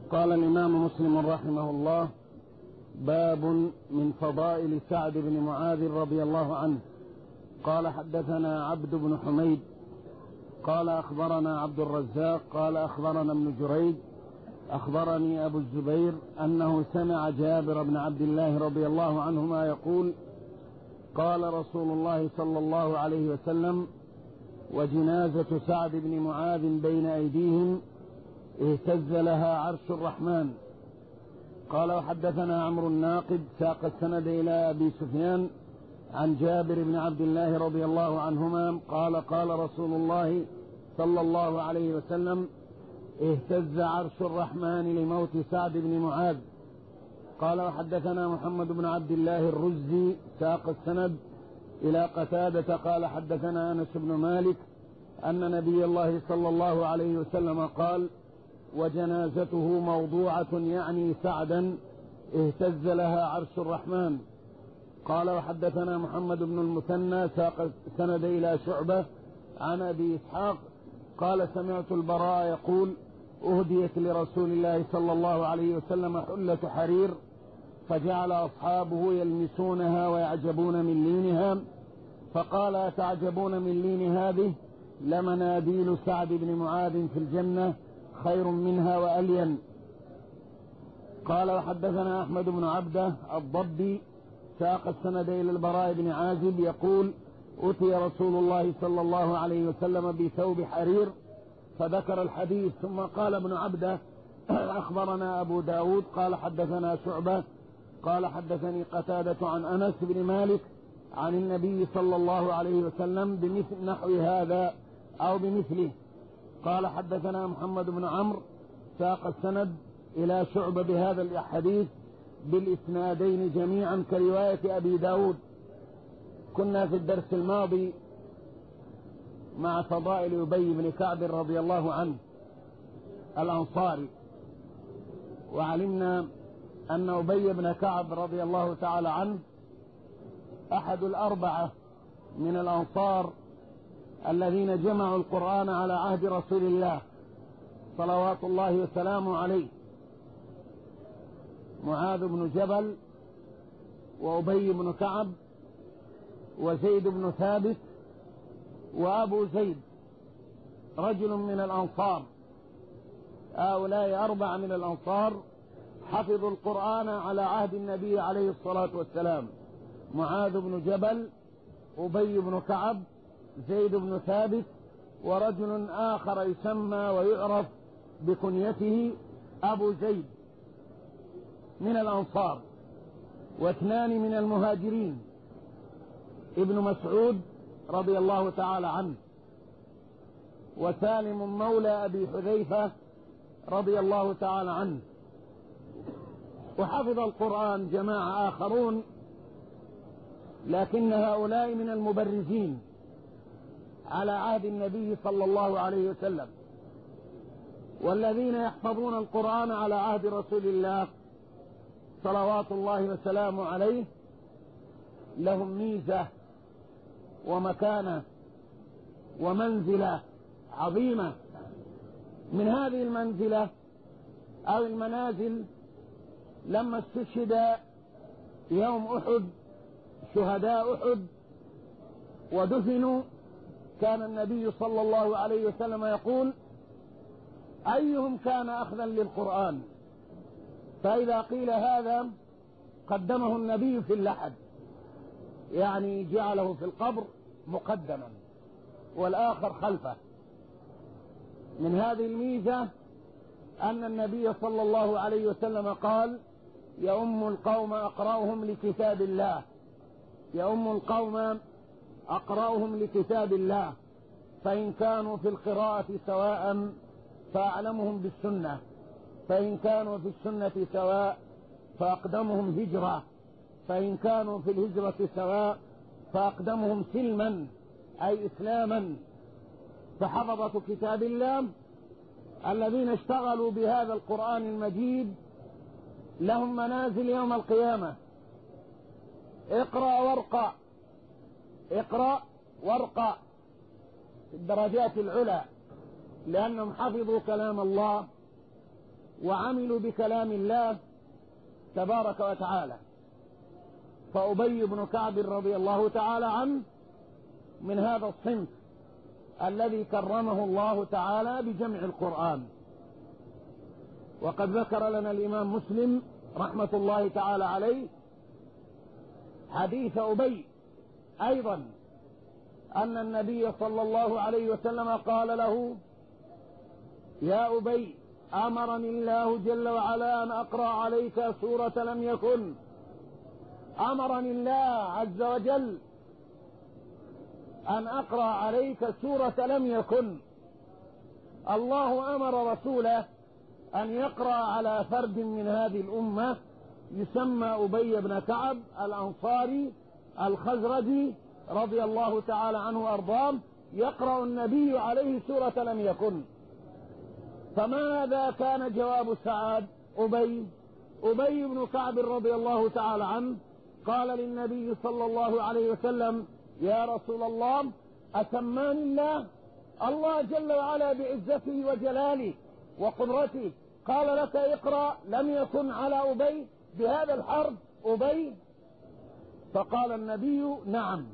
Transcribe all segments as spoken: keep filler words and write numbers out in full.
قال الإمام مسلم رحمه الله: باب من فضائل سعد بن معاذ رضي الله عنه. قال: حدثنا عبد بن حميد قال أخبرنا عبد الرزاق قال أخبرنا ابن جريج أخبرني أبو الزبير أنه سمع جابر بن عبد الله رضي الله عنهما يقول: قال رسول الله صلى الله عليه وسلم: وجنازة سعد بن معاذ بين أيديهم اهتز لها عرش الرحمن. قال: وحدثنا عمرو الناقد ساق السند إلى أبي سفيان عن جابر بن عبد الله رضي الله عنهما قال: قال رسول الله صلى الله عليه وسلم: اهتز عرش الرحمن لموت سعد بن معاذ. قال: وحدثنا محمد بن عبد الله الرزي ساق السند إلى قتادة قال: حدثنا أنس بن مالك أن نبي الله صلى الله عليه وسلم قال: وجنازته موضوعة يعني سعدا اهتز لها عرش الرحمن. قال: وحدثنا محمد بن المثنى ساق السند إلى شعبة عن أبي إسحاق قال: سمعت البراء يقول: أهديت لرسول الله صلى الله عليه وسلم حلة حرير فجعل أصحابه يلمسونها ويعجبون من لينها، فقال: أتعجبون من لين هذه؟ لمناديل سعد بن معاذ في الجنة خير منها وألين. قال: وحدثنا أحمد بن عبده الضبي ساق السند إلى البراء بن عازب يقول: أتي رسول الله صلى الله عليه وسلم بثوب حرير فذكر الحديث، ثم قال ابن عبده: أخبرنا أبو داود قال حدثنا شعبة قال حدثني قتادة عن أنس بن مالك عن النبي صلى الله عليه وسلم بمثل نحو هذا أو بمثله. قال: حدثنا محمد بن عمرو ساق السند إلى شعبة بهذا الحديث بالإسنادين جميعا كرواية أبي داود. كنا في الدرس الماضي مع فضائل أبي بن كعب رضي الله عنه الأنصاري، وعلمنا أن أبي بن كعب رضي الله تعالى عنه أحد الأربعة من الأنصار الذين جمعوا القرآن على عهد رسول الله صلوات الله وسلامه عليه: معاذ بن جبل وأبي بن كعب وزيد بن ثابت وأبو زيد رجل من الأنصار. هؤلاء أربعة من الأنصار حفظوا القرآن على عهد النبي عليه الصلاة والسلام: معاذ بن جبل، أبي بن كعب، زيد بن ثابت، ورجل آخر يسمى ويعرف بكنيته أبو زيد من الأنصار، واثنان من المهاجرين: ابن مسعود رضي الله تعالى عنه، وسالم مولى أبي حذيفة رضي الله تعالى عنه. وحفظ القرآن جماعة آخرون، لكن هؤلاء من المبرزين على عهد النبي صلى الله عليه وسلم. والذين يحفظون القرآن على عهد رسول الله صلوات الله وسلامه عليه لهم ميزة ومكانة ومنزلة عظيمة. من هذه المنزلة أو المنازل لما استشهد يوم أحد شهداء أحد ودفنوا، كان النبي صلى الله عليه وسلم يقول: أيهم كان أخذا للقرآن؟ فإذا قيل هذا قدمه النبي في اللحد، يعني جعله في القبر مقدما والآخر خلفه. من هذه الميزة أن النبي صلى الله عليه وسلم قال: يؤم القوم أقرأهم لكتاب الله، يؤم القوم أقرأهم لكتاب الله، فإن كانوا في القراءة سواء فأعلمهم بالسنة، فإن كانوا في السنة سواء فأقدمهم هجرة، فإن كانوا في الهجرة سواء فأقدمهم سلما أي إسلاما. فحفظة كتاب الله الذين اشتغلوا بهذا القرآن المجيد لهم منازل يوم القيامة. اقرأ وارقى، اقرأ وارقى في الدرجات العلى، لأنهم حفظوا كلام الله وعملوا بكلام الله تبارك وتعالى. فأبي بن كعب رضي الله تعالى عنه من هذا الصنف الذي كرمه الله تعالى بجمع القرآن. وقد ذكر لنا الإمام مسلم رحمة الله تعالى عليه حديث أبي أيضا أن النبي صلى الله عليه وسلم قال له: يا أبي، أمرني الله جل وعلا أن أقرأ عليك سورة لم يكن. أمرني الله عز وجل أن أقرأ عليك سورة لم يكن. الله أمر رسوله أن يقرأ على فرد من هذه الأمة يسمى أبي بن كعب الأنصاري الخزرجي رضي الله تعالى عنه وأرضاه، يقرأ النبي عليه سورة لم يكن. فماذا كان جواب سعد أبي أبي بن كعب رضي الله تعالى عنه؟ قال للنبي صلى الله عليه وسلم: يا رسول الله، أسماني الله الله جل وعلا بعزته وجلاله وقدرته قال لك اقرأ لم يكن على أبي بهذا الحرف أبي؟ فقال النبي: نعم.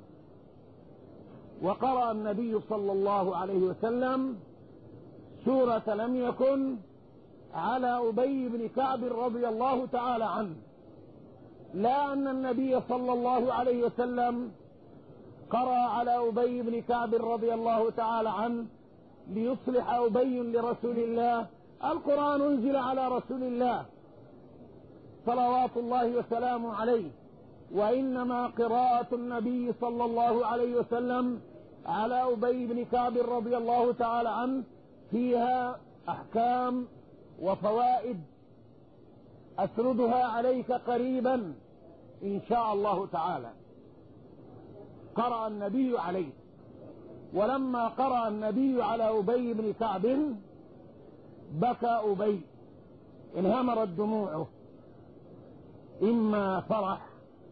وقرأ النبي صلى الله عليه وسلم سورة لم يكن على أبي بن كعب رضي الله تعالى عنه. لا أن النبي صلى الله عليه وسلم قرأ على أبي بن كعب رضي الله تعالى عنه ليصلح أبي لرسول الله. القرآن أنزل على رسول الله صلوات الله وسلامه عليه، وإنما قراءة النبي صلى الله عليه وسلم على أبي بن كعب رضي الله تعالى عنه فيها أحكام وفوائد أسردها عليك قريبا إن شاء الله تعالى. قرأ النبي عليه، ولما قرأ النبي على أبي بن كعب بكى أبي، انهمرت دموعه، إما فرح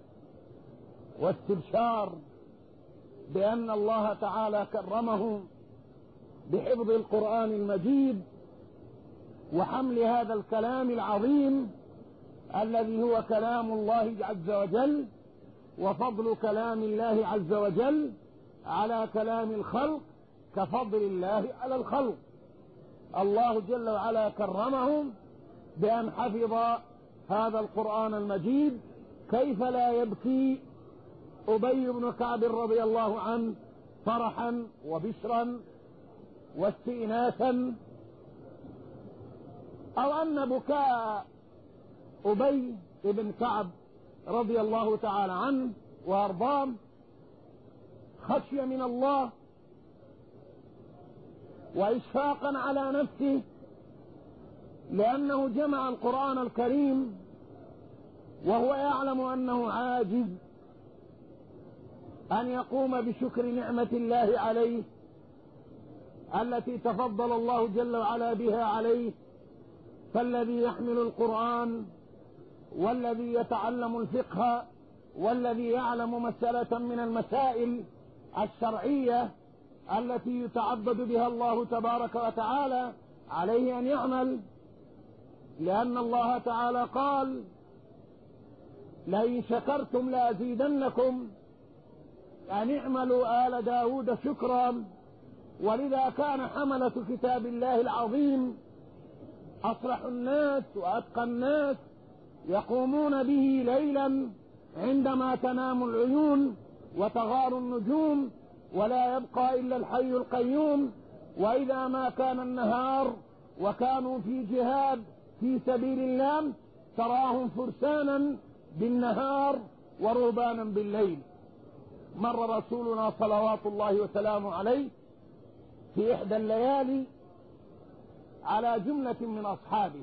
واستبشار بأن الله تعالى كرمه بحفظ القرآن المجيد وحمل هذا الكلام العظيم الذي هو كلام الله عز وجل، وفضل كلام الله عز وجل على كلام الخلق كفضل الله على الخلق. الله جل وعلا كرمهم بأن حفظ هذا القرآن المجيد. كيف لا يبكي أبي بن كعب رضي الله عنه فرحا وبشرا واستئناسا؟ أو أن بكاء أبي بن كعب رضي الله تعالى عنه وأرضاه خشية من الله وإشفاقا على نفسه، لأنه جمع القرآن الكريم وهو يعلم أنه عاجز أن يقوم بشكر نعمة الله عليه التي تفضل الله جل وعلا بها عليه. فالذي يحمل القرآن والذي يتعلم الفقه والذي يعلم مسألة من المسائل الشرعية التي يتعبد بها الله تبارك وتعالى عليه أن يعمل، لأن الله تعالى قال: لئن شكرتم لأزيدنكم، أن اعملوا آل داود شكرا. ولذا كان حملة كتاب الله العظيم أصلح الناس وأتقى الناس يقومون به ليلا عندما تنام العيون وتغار النجوم ولا يبقى إلا الحي القيوم. وإذا ما كان النهار وكانوا في جهاد في سبيل الله تراهم فرسانا بالنهار ورهبانا بالليل. مر رسولنا صلوات الله وسلامه عليه في إحدى الليالي على جملة من أصحابه،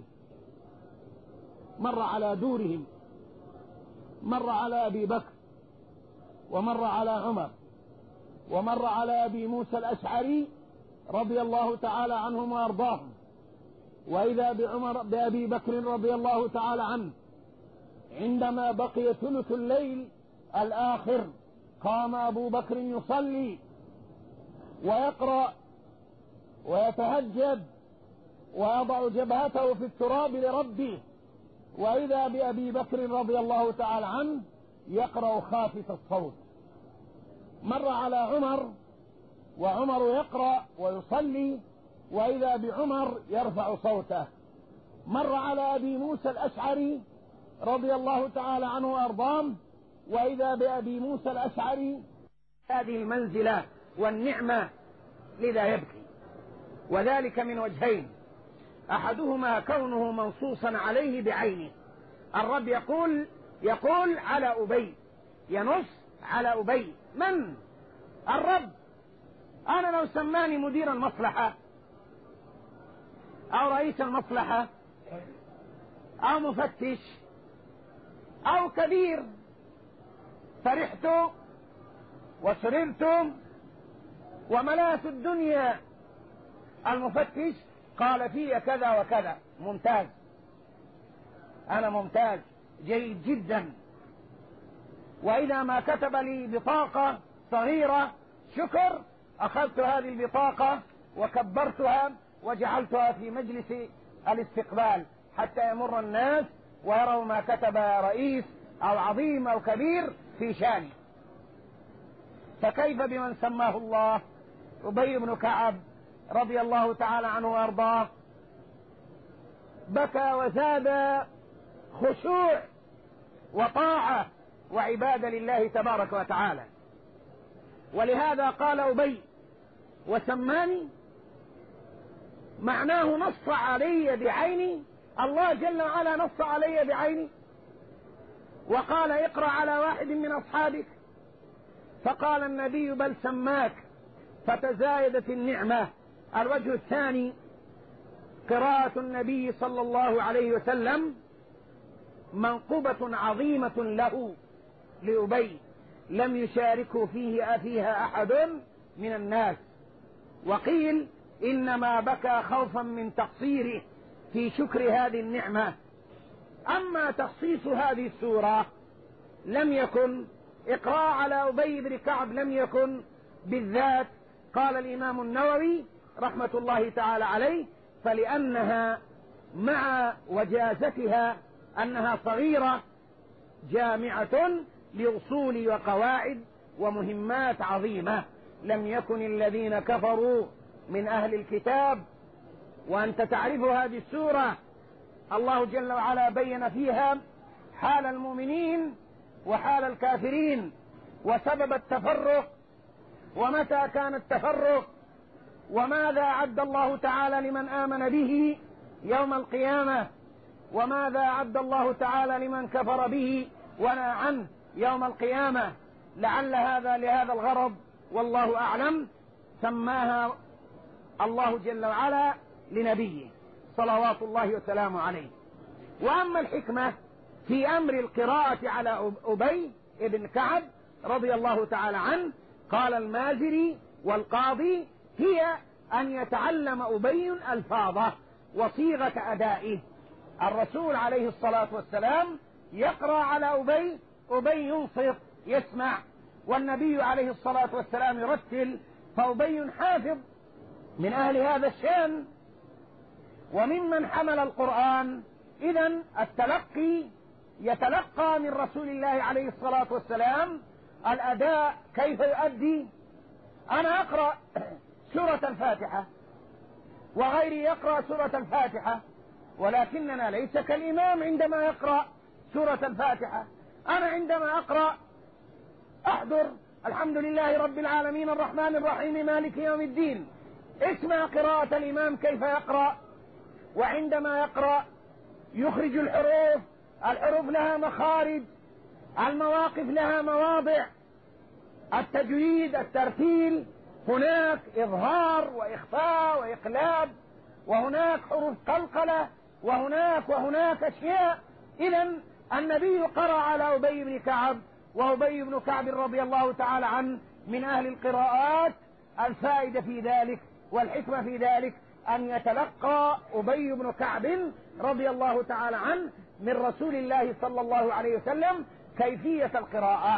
مر على دورهم، مر على أبي بكر ومر على عمر ومر على أبي موسى الأشعري رضي الله تعالى عنهم وأرضاهم. وإذا بعمر بأبي بكر رضي الله تعالى عنه عندما بقي ثلث الليل الآخر قام أبو بكر يصلي ويقرأ ويتهجد ويضع جبهته في التراب لربه، وإذا بأبي بكر رضي الله تعالى عنه يقرأ خافت الصوت. مر على عمر وعمر يقرأ ويصلي، وإذا بعمر يرفع صوته. مر على أبي موسى الأشعري رضي الله تعالى عنه وأرضاه، وإذا بأبي موسى الأشعري هذه المنزلة والنعمة لذا يبكي، وذلك من وجهين: أحدهما كونه منصوصا عليه بعينه. الرب يقول يقول على أبي، ينص على أبي. من؟ الرب. أنا لو سماني مدير المصلحة أو رئيس المصلحة أو مفتش أو كبير، فرحت وسررت وملأت الدنيا، المفتش قال في كذا وكذا، ممتاز، أنا ممتاز، جيد جدا. وإذا ما كتب لي بطاقة صغيرة شكر، أخذت هذه البطاقة وكبرتها وجعلتها في مجلس الاستقبال حتى يمر الناس ويروا ما كتب رئيس أو عظيم أو كبير في شاني. فكيف بمن سماه الله؟ أبي بن كعب رضي الله تعالى عنه وأرضاه بكى وزاد خشوع وطاعة وعبادة لله تبارك وتعالى. ولهذا قال أبي وسماني، معناه نص علي بعيني، الله جل وعلا نص علي بعيني وقال اقرأ على واحد من أصحابك، فقال النبي بل سماك، فتزايدت النعمة. الوجه الثاني: قراءة النبي صلى الله عليه وسلم منقبة عظيمة له لأبي لم يشاركه فيه فيها أحد من الناس. وقيل إنما بكى خوفا من تقصيره في شكر هذه النعمة. أما تخصيص هذه السورة لم يكن، إقراء على أبي بن كعب لم يكن بالذات. قال الإمام النووي رحمة الله تعالى عليه: فلأنها مع وجازتها أنها صغيرة جامعة لأصول وقواعد ومهمات عظيمة، لم يكن الذين كفروا من أهل الكتاب. وأنت تعرف هذه السورة الله جل وعلا بين فيها حال المؤمنين وحال الكافرين وسبب التفرق، ومتى كان التفرق، وماذا أعد الله تعالى لمن آمن به يوم القيامة، وماذا أعد الله تعالى لمن كفر به ونهى عنه يوم القيامة. لعل هذا لهذا الغرض والله أعلم سماها الله جل وعلا لنبيه صلوات الله وسلامه عليه. وأما الحكمة في أمر القراءة على أبي بن كعب رضي الله تعالى عنه، قال المازري والقاضي: هي أن يتعلم أبي الفاظه وصيغة أدائه. الرسول عليه الصلاة والسلام يقرأ على أبي، أبي ينصت يسمع، والنبي عليه الصلاة والسلام يرتل، فأبي حافظ من أهل هذا الشان وممن حمل القرآن. إذن التلقي يتلقى من رسول الله عليه الصلاة والسلام الأداء كيف يؤدي. أنا أقرأ سورة الفاتحة وغيري يقرأ سورة الفاتحة، ولكننا ليس كالإمام عندما يقرأ سورة الفاتحة. أنا عندما أقرأ أحضر الحمد لله رب العالمين الرحمن الرحيم مالك يوم الدين، اسمع قراءة الإمام كيف يقرأ. وعندما يقرأ يخرج الحروف، الحروف لها مخارج، المواقف لها مواضع، التجويد، الترتيل، هناك إظهار وإخفاء وإقلاب، وهناك حروف قلقلة، وهناك وهناك أشياء. إذن النبي قرأ على أبي بن كعب، وأبي بن كعب رضي الله تعالى عنه من أهل القراءات. الفائدة في ذلك والحكمة في ذلك أن يتلقى أبي بن كعب رضي الله تعالى عنه من رسول الله صلى الله عليه وسلم كيفية القراءة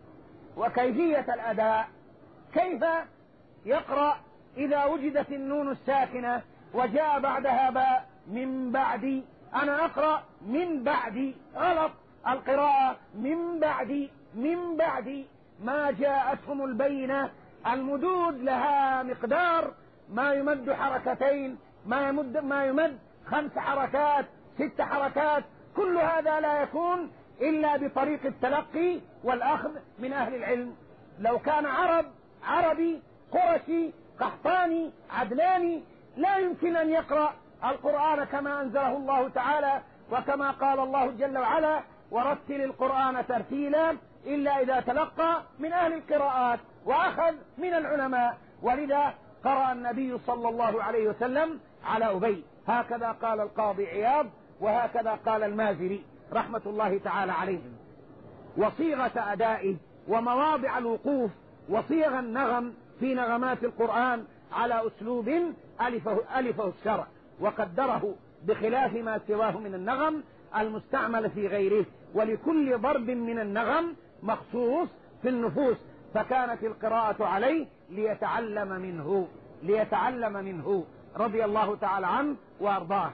وكيفية الأداء، كيف يقرأ إذا وجدت النون الساكنة وجاء بعدها باء من بعد، أنا أقرأ من بعد، غلط القراءة من بعد من بعد. ما جاءتهم البينة. المدود لها مقدار، ما يمد حركتين، ما يمد, ما يمد خمس حركات، ست حركات، كل هذا لا يكون إلا بطريق التلقي والأخذ من أهل العلم. لو كان عرب عربي قرشي قحطاني عدلاني لا يمكن أن يقرأ القرآن كما أنزله الله تعالى، وكما قال الله جل وعلا ورتل القرآن ترتيلا، إلا إذا تلقى من أهل القراءات وأخذ من العلماء. ولذا قرأ النبي صلى الله عليه وسلم على أبي، هكذا قال القاضي عياض، وهكذا قال المازري رحمة الله تعالى عليهم. وصيغة أدائه ومواضع الوقوف وصيغ النغم في نغمات القرآن على أسلوب ألفه, ألفه الشرع وقدره بخلاف ما سواه من النغم المستعمل في غيره، ولكل ضرب من النغم مخصوص في النفوس، فكانت القراءة عليه ليتعلم منه ليتعلم منه رضي الله تعالى عنه وأرضاه.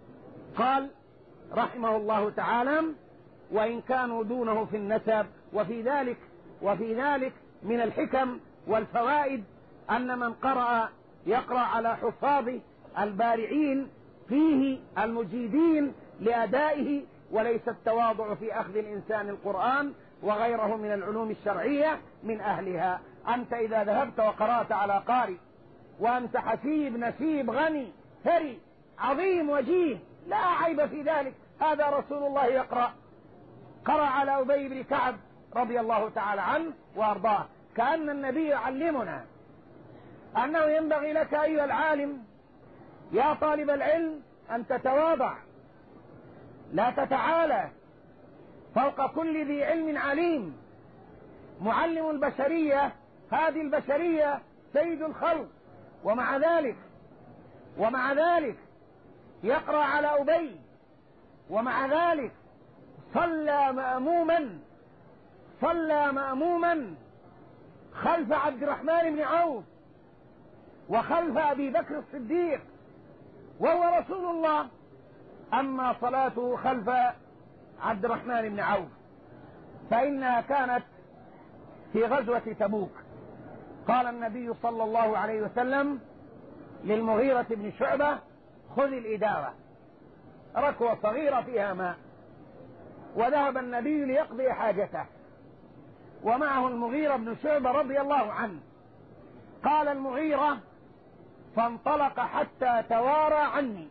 قال رحمه الله تعالى: وإن كانوا دونه في النسب. وفي ذلك وفي ذلك من الحكم والفوائد أن من قرأ يقرأ على حفاظه البارعين فيه المجيدين لأدائه، وليس التواضع في أخذ الإنسان القرآن وغيره من العلوم الشرعية من أهلها. أنت إذا ذهبت وقرأت على قارئ وأنت حسيب نسيب غني ثري عظيم وجيه لا عيب في ذلك، هذا رسول الله يقرأ. قرأ على أبي بن كعب رضي الله تعالى عنه وأرضاه، كأن النبي يعلمنا أنه ينبغي لك أيها العالم يا طالب العلم أن تتواضع، لا تتعالى، فوق كل ذي علم عليم. معلم البشرية، هذه البشرية سيد الخلق، ومع ذلك ومع ذلك يقرأ على أبي، ومع ذلك صلى مأموما صلى مأموما خلف عبد الرحمن بن عوف وخلف أبي بكر الصديق وهو رسول الله. أما صلاته خلف عبد الرحمن بن عوف فإنها كانت في غزوة تبوك. قال النبي صلى الله عليه وسلم للمغيرة بن شعبة: خذ الإداوة، ركوة صغيرة فيها ماء. وذهب النبي ليقضي حاجته ومعه المغيرة بن شعبة رضي الله عنه. قال المغيرة: فانطلق حتى توارى عني،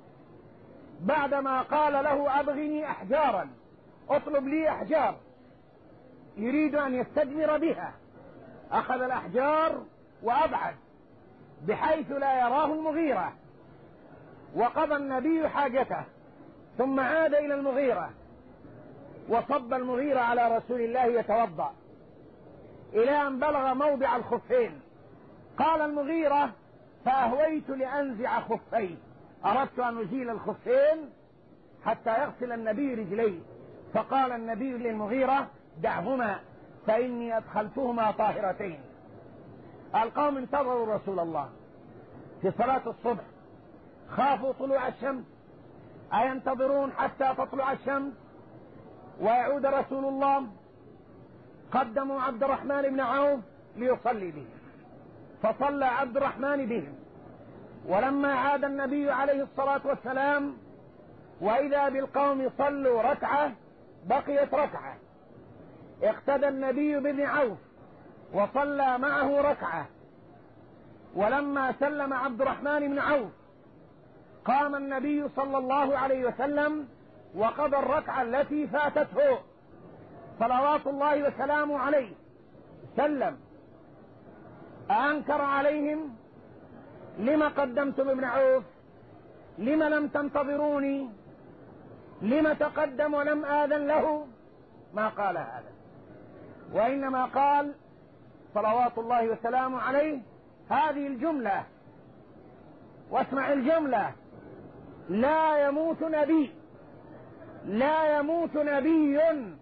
بعدما قال له: أبغني أحجارا، اطلب لي أحجار، يريد أن يستجمر بها. أخذ الأحجار وأبعد بحيث لا يراه المغيرة، وقضى النبي حاجته، ثم عاد إلى المغيرة وصب المغيرة على رسول الله يتوضأ إلى أن بلغ موضع الخفين. قال المغيرة: فأهويت لأنزع خفيه، أردت أن أزيل الخفين حتى يغسل النبي رجليه، فقال النبي للمغيرة: دعهما فإني أدخلتهما طاهرتين. القوم انتظروا رسول الله في صلاة الصبح، خافوا طلوع الشمس، أينتظرون حتى تطلع الشمس ويعود رسول الله؟ قدموا عبد الرحمن بن عوف ليصلي بهم، فصلى عبد الرحمن بهم. ولما عاد النبي عليه الصلاة والسلام وإذا بالقوم صلوا ركعة بقيت ركعة، اقتدى النبي بن عوف وصلى معه ركعة. ولما سلم عبد الرحمن بن عوف قام النبي صلى الله عليه وسلم وقضى الركعة التي فاتته صلوات الله وسلامه عليه. سلم، أنكر عليهم: لما قدمتم ابن عوف؟ لما لم تنتظروني؟ لما تقدم ولم آذن له؟ ما قال هذا، وإنما قال صلوات الله وسلامه عليه هذه الجملة، واسمع الجملة: لا يموت نبي لا يموت نبي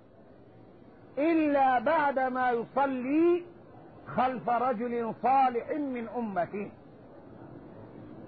إلا بعدما يصلي خلف رجل صالح من أمته.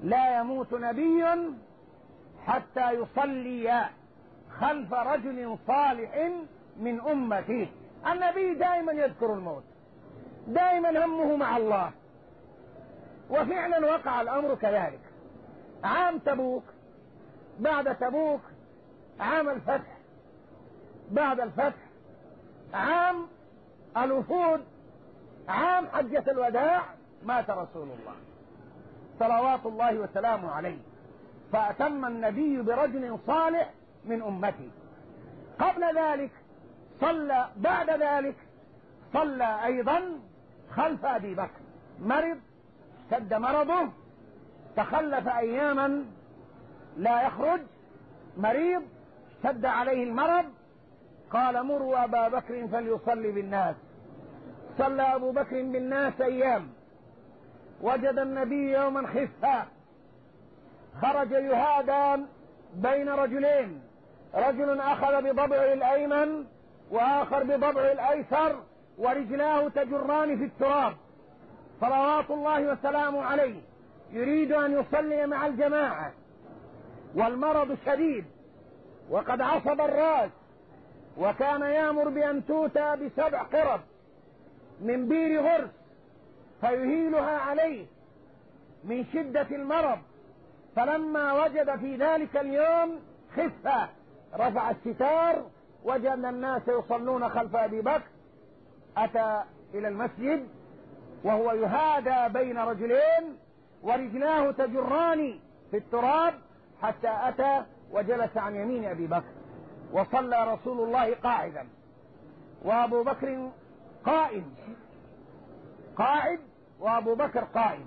لا يموت نبي حتى يصلي خلف رجل صالح من أمته. النبي دائما يذكر الموت، دائما همه مع الله، وفعلا وقع الأمر كذلك. عام تبوك، بعد تبوك عام الفتح، بعد الفتح عام الوفود، عام حجة الوداع، مات رسول الله صلوات الله وسلامه عليه، فأتم النبي برجل صالح من أمته. قبل ذلك صلى، بعد ذلك صلى أيضا خلف أبي بكر، مرض، اشتد مرضه، تخلف أياما لا يخرج، مريض، اشتد عليه المرض، قال مروا أبا بكر فليصلي بالناس. صلى أبو بكر بالناس أيام، وجد النبي يوما خفا، خرج يهادى بين رجلين، رجل أخذ بضبعه الأيمن وآخر بضبعه الأيسر، ورجلاه تجران في التراب، صلوات الله وسلامه عليه، يريد أن يصلي مع الجماعة، والمرض شديد وقد عصب الرأس، وكان يأمر بأن توتى بسبع قرب من بير غرس فيهيلها عليه من شدة المرض. فلما وجد في ذلك اليوم خفة رفع الستار، وجد الناس يصلون خلف أبي بكر، أتى إلى المسجد وهو يهادى بين رجلين ورجلاه تجران في التراب، حتى أتى وجلس عن يمين أبي بكر، وصلى رسول الله قاعدا وأبو بكر قائم، قاعد وأبو بكر قائم.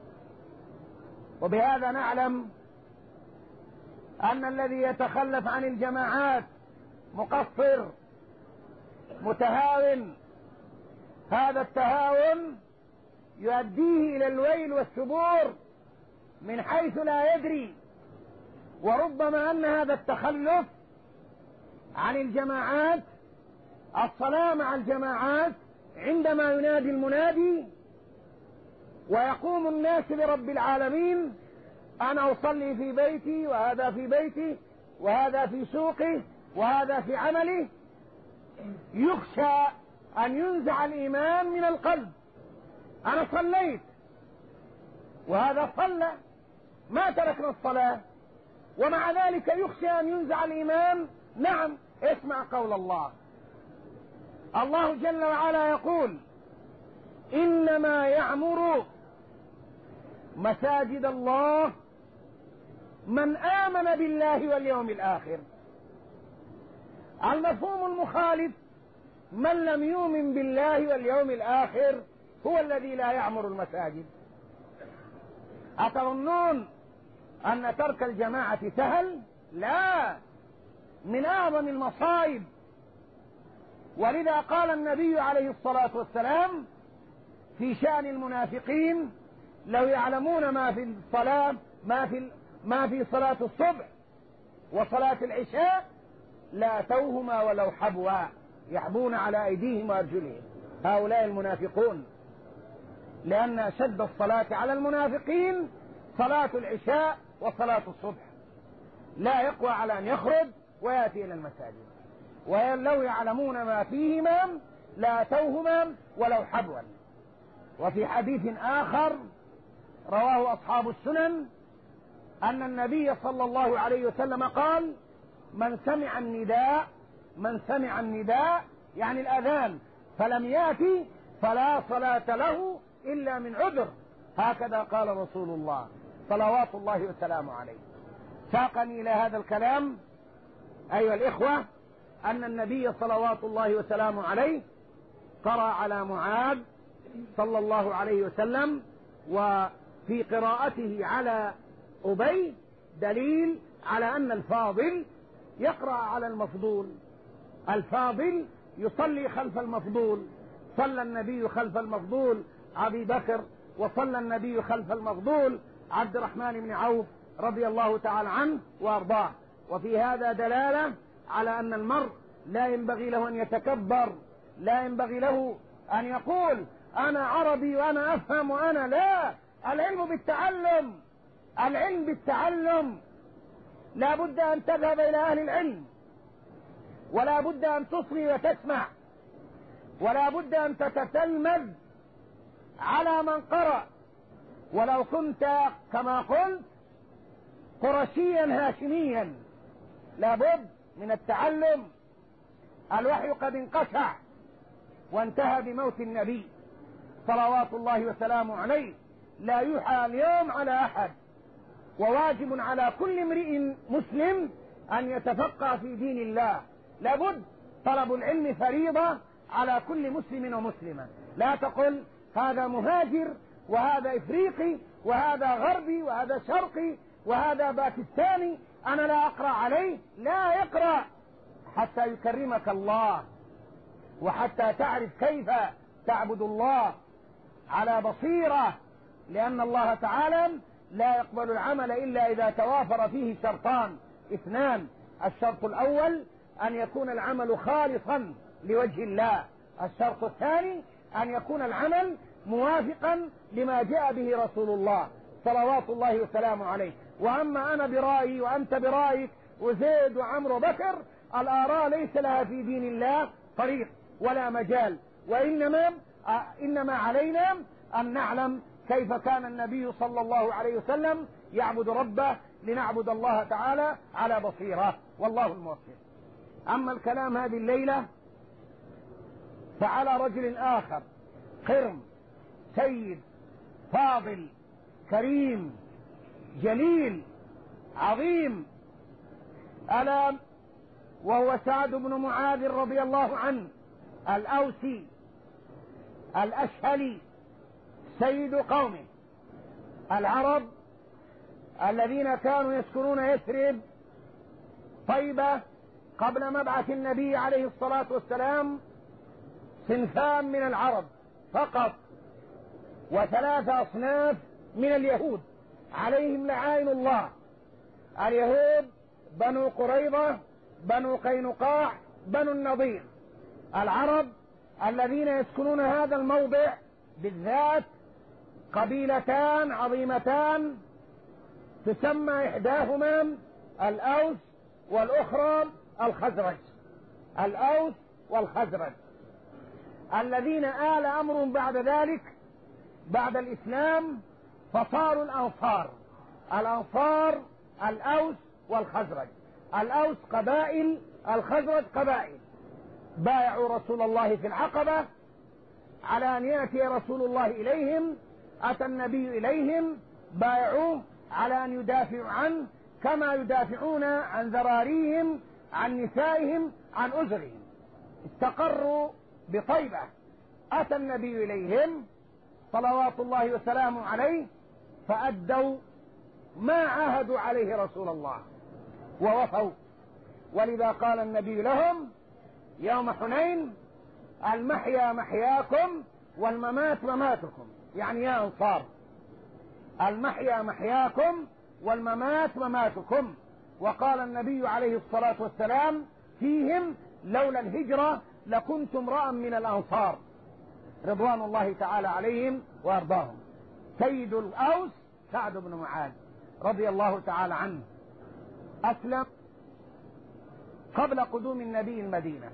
وبهذا نعلم أن الذي يتخلف عن الجماعات مقصر متهاون، هذا التهاون يؤديه إلى الويل والثبور من حيث لا يدري. وربما أن هذا التخلف عن الجماعات، الصلاة مع الجماعات عندما ينادي المنادي ويقوم الناس لرب العالمين، أنا أصلي في بيتي وهذا في بيتي وهذا في سوقه وهذا في عمله، يخشى أن ينزع الإيمان من القلب. أنا صليت وهذا صلى، ما تركنا الصلاة، ومع ذلك يخشى أن ينزع الإيمان. نعم، اسمع قول الله، الله جل وعلا يقول إنما يعمر مساجد الله من آمن بالله واليوم الآخر. المفهوم المخالف من لم يؤمن بالله واليوم الآخر هو الذي لا يعمر المساجد. أتظنون أن ترك الجماعة سهل؟ لا، من أعظم المصائب. ولذا قال النبي عليه الصلاة والسلام في شأن المنافقين لو يعلمون ما في الصلاة ما في ما في صلاة الصبح وصلاة العشاء لاتوهما ولو حبوا، يحبون على أيديهم وأرجلهم، هؤلاء المنافقون. لأن أشد الصلاة على المنافقين صلاة العشاء وصلاة الصبح، لا يقوى على أن يخرج ويأتي إلى المساجد، ولو يعلمون ما فيهما لاتوهما ولو حبوا. وفي حديث آخر رواه أصحاب السنن أن النبي صلى الله عليه وسلم قال من سمع النداء من سمع النداء يعني الأذان فلم يأتي فلا صلاة له إلا من عذر. هكذا قال رسول الله صلوات الله وسلامه عليه. ساقني إلى هذا الكلام أيها الإخوة أن النبي صلوات الله وسلامه عليه قرأ على معاذ صلى الله عليه وسلم، وفي قراءته على أبي دليل على أن الفاضل يقرأ على المفضول، الفاضل يصلي خلف المفضول. صلى النبي خلف المفضول أبي بكر، وصلى النبي خلف المفضول عبد الرحمن بن عوف رضي الله تعالى عنه وأرضاه. وفي هذا دلالة على أن المرء لا ينبغي له أن يتكبر، لا ينبغي له أن يقول أنا عربي وأنا أفهم وأنا لا. العلم بالتعلم، العلم بالتعلم، لا بد أن تذهب إلى أهل العلم، ولا بد أن تصغي وتسمع، ولا بد أن تتتلمذ على من قرأ. ولو كنت كما قلت قرشيا هاشميا لا بد من التعلم. الوحي قد انقطع وانتهى بموت النبي صلوات الله وسلامه عليه، لا يوحى اليوم على أحد، وواجب على كل امرئ مسلم أن يتفقه في دين الله. لابد طلب العلم فريضة على كل مسلم ومسلمة. لا تقل هذا مهاجر وهذا إفريقي وهذا غربي وهذا شرقي وهذا باكستاني أنا لا أقرأ عليه. لا يقرأ حتى يكرمك الله، وحتى تعرف كيف تعبد الله على بصيرة، لأن الله تعالى لا يقبل العمل إلا إذا توافر فيه شرطان اثنان. الشرط الأول أن يكون العمل خالصا لوجه الله، الشرط الثاني أن يكون العمل موافقا لما جاء به رسول الله صلوات الله وسلامه عليه. وأما أنا برأيي وأنت برأيك وزيد وعمر وبكر، الآراء ليس لها في دين الله طريق ولا مجال، وإنما إنما علينا أن نعلم كيف كان النبي صلى الله عليه وسلم يعبد ربه، لنعبد الله تعالى على بصيرة، والله الموفق. أما الكلام هذه الليلة فعلى رجل آخر، قرم سيد فاضل كريم جليل عظيم، ألا وهو سعد بن معاذ رضي الله عنه الأوسي الأشهلي، سيد قومه العرب الذين كانوا يسكنون يثرب طيبة قبل مبعث النبي عليه الصلاة والسلام. صنفان من العرب فقط، وثلاثة أصناف من اليهود عليهم لعائن الله. اليهود بنو قريظة، بنو قينقاع، بنو النضير. العرب الذين يسكنون هذا الموضع بالذات قبيلتان عظيمتان، تسمى إحداهما الأوس والأخرى الخزرج. الأوس والخزرج الذين آل أمرهم بعد ذلك بعد الإسلام فصاروا الأنصار. الأنصار الأوس والخزرج، الأوس قبائل، الخزرج قبائل. بايعوا رسول الله في العقبة على أن يأتي رسول الله إليهم، أتى النبي إليهم بايعوه على أن يدافعوا عنه كما يدافعون عن ذراريهم، عن نسائهم، عن أزرهم. استقروا بطيبة، أتى النبي إليهم صلوات الله وسلامه عليه فأدوا ما عاهدوا عليه رسول الله ووفوا. ولذا قال النبي لهم يوم حنين: المحيا محياكم والممات مماتكم. يعني يا أنصار، المحيا محياكم والممات مماتكم. وقال النبي عليه الصلاة والسلام فيهم: لولا الهجرة لكنت امرأ من الأنصار، رضوان الله تعالى عليهم وأرضاهم. سيد الأوس سعد بن معاذ رضي الله تعالى عنه أسلم قبل قدوم النبي المدينة،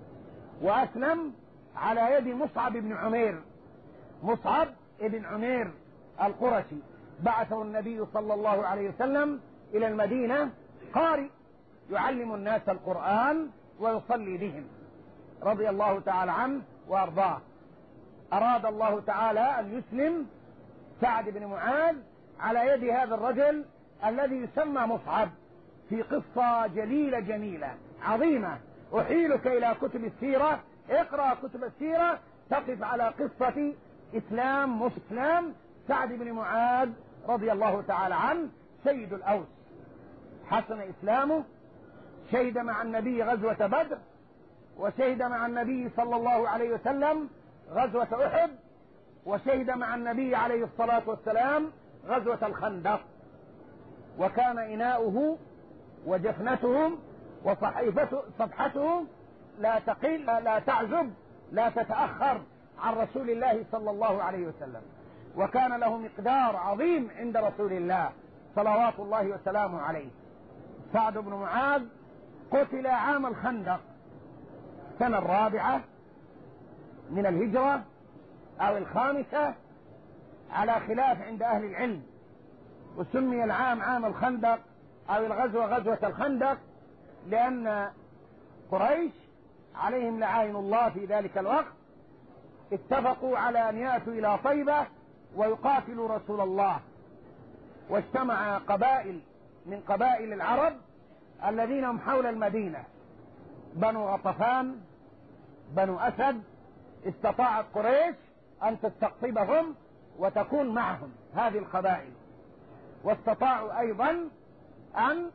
وأسلم على يد مصعب بن عمير. مصعب بن عمير القرشي بعثه النبي صلى الله عليه وسلم إلى المدينة قارئ يعلم الناس القرآن ويصلي بهم، رضي الله تعالى عنه وأرضاه. أراد الله تعالى أن يسلم سعد بن معاذ على يد هذا الرجل الذي يسمى مصعب، في قصة جليلة جميلة عظيمة. أحيلك إلى كتب السيرة، اقرأ كتب السيرة تقف على قصة إسلام مسلم سعد بن معاذ رضي الله تعالى عنه، سيد الأوس. حسن إسلامه، شهد مع النبي غزوة بدر، وشهد مع النبي صلى الله عليه وسلم غزوة أحد، وشهد مع النبي عليه الصلاة والسلام غزوة الخندق. وكان إناؤه وجفنته وصحيفته صفحته لا تقل لا تعزب لا تتأخر عن رسول الله صلى الله عليه وسلم، وكان له مقدار عظيم عند رسول الله صلوات الله وسلامه عليه. سعد بن معاذ قتل عام الخندق السنة الرابعة من الهجرة أو الخامسة على خلاف عند أهل العلم، وسمي العام عام الخندق أو الغزوة غزوة الخندق لأن قريش عليهم لعائن الله في ذلك الوقت اتفقوا على أن يأتوا إلى طيبة ويقاتلوا رسول الله، واجتمع قبائل من قبائل العرب الذين هم حول المدينة، بنو غطفان، بنو أسد. استطاعت قريش أن تستقطبهم وتكون معهم هذه القبائل، واستطاعوا أيضا أن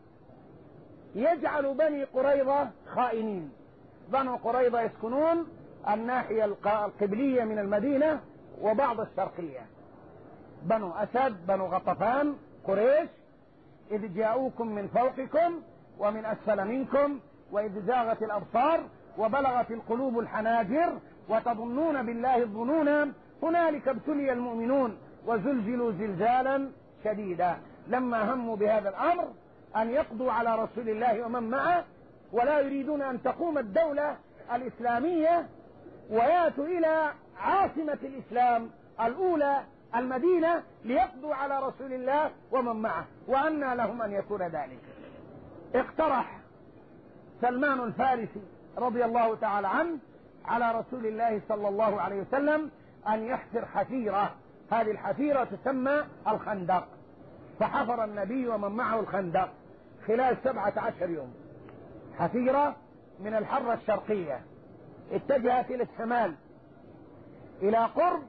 يجعلوا بني قريظة خائنين. بنو قريظة يسكنون الناحية القبلية من المدينة وبعض الشرقية. بنو أسد، بنو غطفان، قريش: إذ جاءوكم من فوقكم ومن أسفل منكم وإذ زاغت الأبصار وبلغت القلوب الحناجر وتظنون بالله الظنون هنالك ابتلي المؤمنون وزلزلوا زلزالا شديدا. لما هموا بهذا الأمر أن يقضوا على رسول الله ومن معه، ولا يريدون أن تقوم الدولة الإسلامية ويأتوا إلى عاصمة الإسلام الأولى المدينة ليقضوا على رسول الله ومن معه، وأنى لهم أن يكون ذلك. اقترح سلمان الفارسي رضي الله تعالى عنه على رسول الله صلى الله عليه وسلم أن يحفر حفيرة، هذه الحفيرة تسمى الخندق، فحفر النبي ومن معه الخندق خلال سبعة عشر يوم. حفيرة من الحرة الشرقية اتجهت إلى الشمال إلى قرب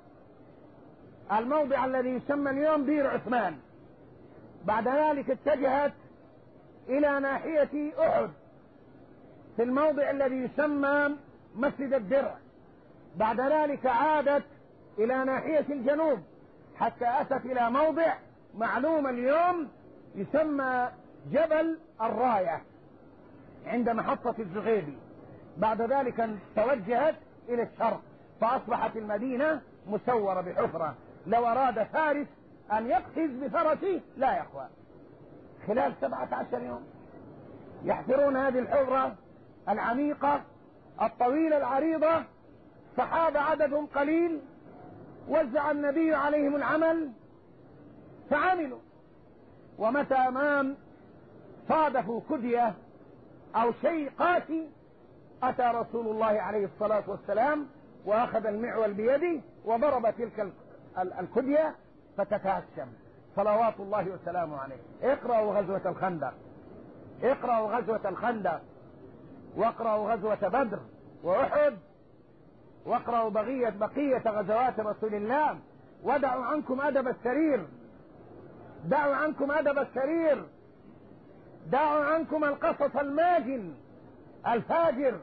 الموضع الذي يسمى اليوم بير عثمان. بعد ذلك اتجهت إلى ناحية أحد في الموضع الذي يسمى مسجد الدرع. بعد ذلك عادت إلى ناحية الجنوب حتى أتت إلى موضع معلوم اليوم يسمى جبل الراية عند محطة الزغيبي. بعد ذلك توجهت إلى الشرق فأصبحت المدينة مسورة بحفرة، لو أراد فارس أن يقفز بفرسه لا يقوى. خلال سبعة عشر يوم يحفرون هذه الحفرة العميقة الطويلة العريضة. صحابة عددهم قليل، وزع النبي عليهم العمل فعملوا، ومتى ما صادفوا كدية أو شيء قاسي أتى رسول الله عليه الصلاة والسلام وأخذ المعول بيده وضرب تلك الكدية فتتهشم صلوات الله وسلامه عليه. اقرأوا غزوة الخندق، اقرأوا غزوة الخندق، واقرأوا غزوة بدر وأحد، واقرأوا بقية بقية غزوات رسول الله. ودعوا عنكم أدب السرير، دعوا عنكم أدب السرير، دعوا عنكم القصص الماجن الفاجر،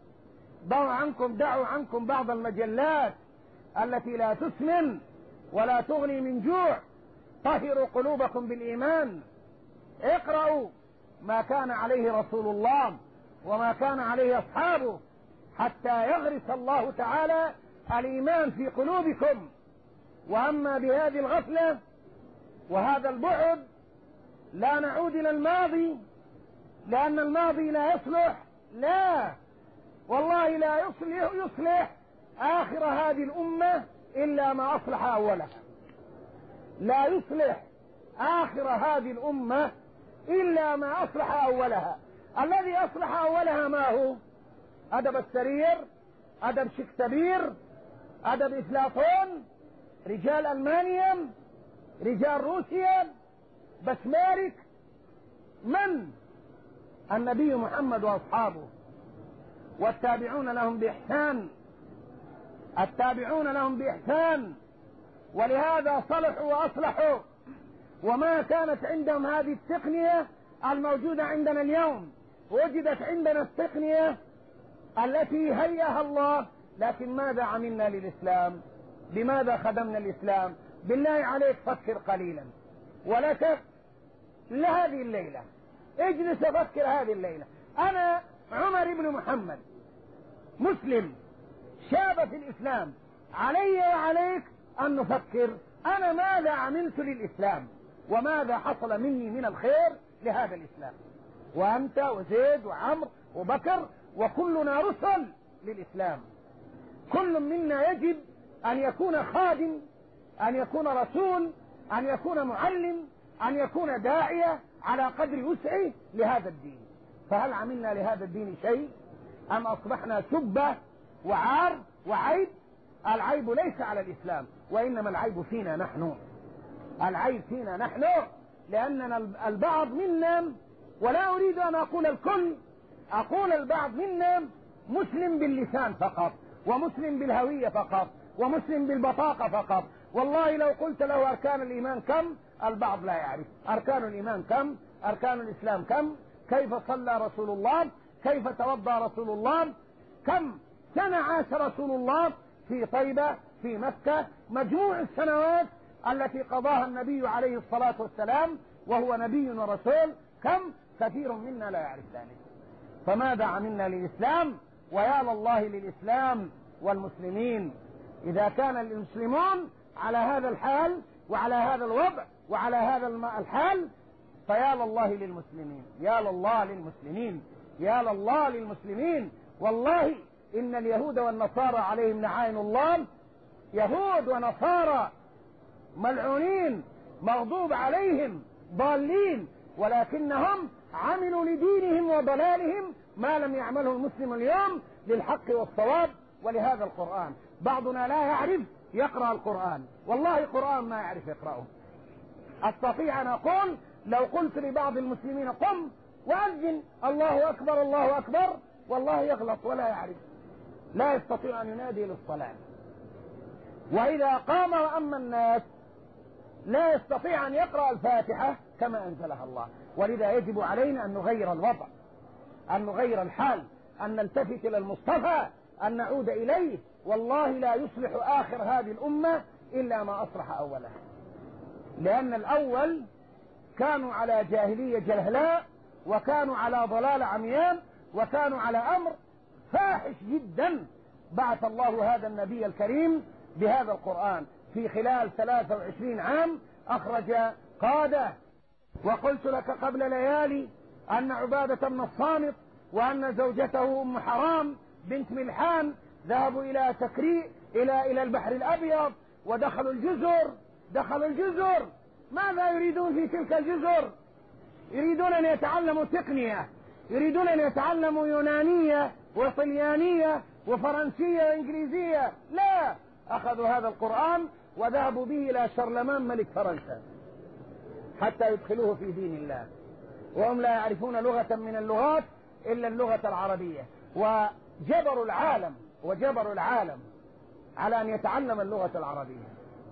دعوا عنكم دعوا عنكم بعض المجلات التي لا تسمن ولا تغني من جوع. طهروا قلوبكم بالإيمان. اقرأوا ما كان عليه رسول الله وما كان عليه أصحابه حتى يغرس الله تعالى الإيمان في قلوبكم. وأما بهذه الغفلة وهذا البعد لا نعود إلى الماضي، لأن الماضي لا يصلح، لا والله لا يصلح, يصلح آخر هذه الأمة إلا ما أصلح أولها. لا يصلح آخر هذه الأمة إلا ما أصلح أولها. الذي أصلح أولها ما هو؟ أدب السرير، أدب شكسبير، أدب إفلاطون، رجال ألمانيا، رجال روسيا، بسمارك. من؟ النبي محمد وأصحابه والتابعون لهم بإحسان، التابعون لهم بإحسان. ولهذا صلحوا وأصلحوا، وما كانت عندهم هذه التقنية الموجودة عندنا اليوم. وجدت عندنا التقنية التي هيئها الله، لكن ماذا عملنا للإسلام؟ بماذا خدمنا الإسلام؟ بالله عليك فكر قليلا، ولك لهذه الليلة اجلس فكر هذه الليلة. أنا عمر بن محمد مسلم شاب في الإسلام، علي وعليك أن نفكر أنا ماذا عملت للإسلام؟ وماذا حصل مني من الخير لهذا الإسلام. وأنت وزيد وعمر وبكر وكلنا رسل للإسلام. كل منا يجب أن يكون خادم، أن يكون رسول، أن يكون معلم، أن يكون داعية على قدر وسعه لهذا الدين. فهل عملنا لهذا الدين شيء أم أصبحنا سبة وعار وعيب؟ العيب ليس على الإسلام، وإنما العيب فينا نحن. العيب فينا نحن، لأننا البعض منا، ولا أريد أن أقول الكل، أقول البعض منا مسلم باللسان فقط، ومسلم بالهوية فقط، ومسلم بالبطاقة فقط. والله لو قلت له أركان الإيمان كم، البعض لا يعرف أركان الإيمان كم، أركان الإسلام كم، كيف صلى رسول الله، كيف توضأ رسول الله، كم سنة عاش رسول الله في طيبة في مكة، مجموع السنوات التي قضاها النبي عليه الصلاة والسلام وهو نبي ورسول كم. كثير منا لا يعرف ذلك. فماذا عملنا للإسلام؟ ويا لله للإسلام والمسلمين إذا كان المسلمون على هذا الحال وعلى هذا الوضع وعلى هذا الحال، فيا لله للمسلمين، يا لله للمسلمين، يا لله للمسلمين. والله إن اليهود والنصارى عليهم لعائن الله، يهود ونصارى ملعونين مغضوب عليهم ضالين، ولكنهم عملوا لدينهم وضلالهم ما لم يعمله المسلم اليوم للحق والصواب ولهذا القرآن. بعضنا لا يعرف يقرأ القرآن، والله قرآن ما يعرف يقرأه. أستطيع أن أقول لو قلت لبعض المسلمين قم وأذن الله أكبر الله أكبر، والله يغلط ولا يعرف، لا يستطيع أن ينادي للصلاة. وإذا قام وأما الناس لا يستطيع أن يقرأ الفاتحة كما أنزلها الله. ولذا يجب علينا أن نغير الوضع، أن نغير الحال، أن نلتفت إلى المصطفى، أن نعود إليه. والله لا يصلح آخر هذه الأمة إلا ما أصلح أولها، لأن الأول كانوا على جاهلية جهلاء، وكانوا على ضلال عميان، وكانوا على أمر فاحش جدا. بعث الله هذا النبي الكريم بهذا القرآن في خلال ثلاثة وعشرين عام، أخرج قادة. وقلت لك قبل ليالي أن عبادة بن الصامت وأن زوجته أم حرام بنت ملحان ذهبوا إلى تكريء إلى إلى البحر الأبيض ودخلوا الجزر. دخلوا الجزر، ماذا يريدون في تلك الجزر؟ يريدون أن يتعلموا تقنية، يريدون أن يتعلموا يونانية وطليانية وفرنسية وإنجليزية. لا، أخذوا هذا القرآن وذهبوا به إلى شارلمان ملك فرنسا حتى يدخلوه في دين الله، وهم لا يعرفون لغة من اللغات إلا اللغة العربية. وجبروا العالم وجبروا العالم على أن يتعلم اللغة العربية،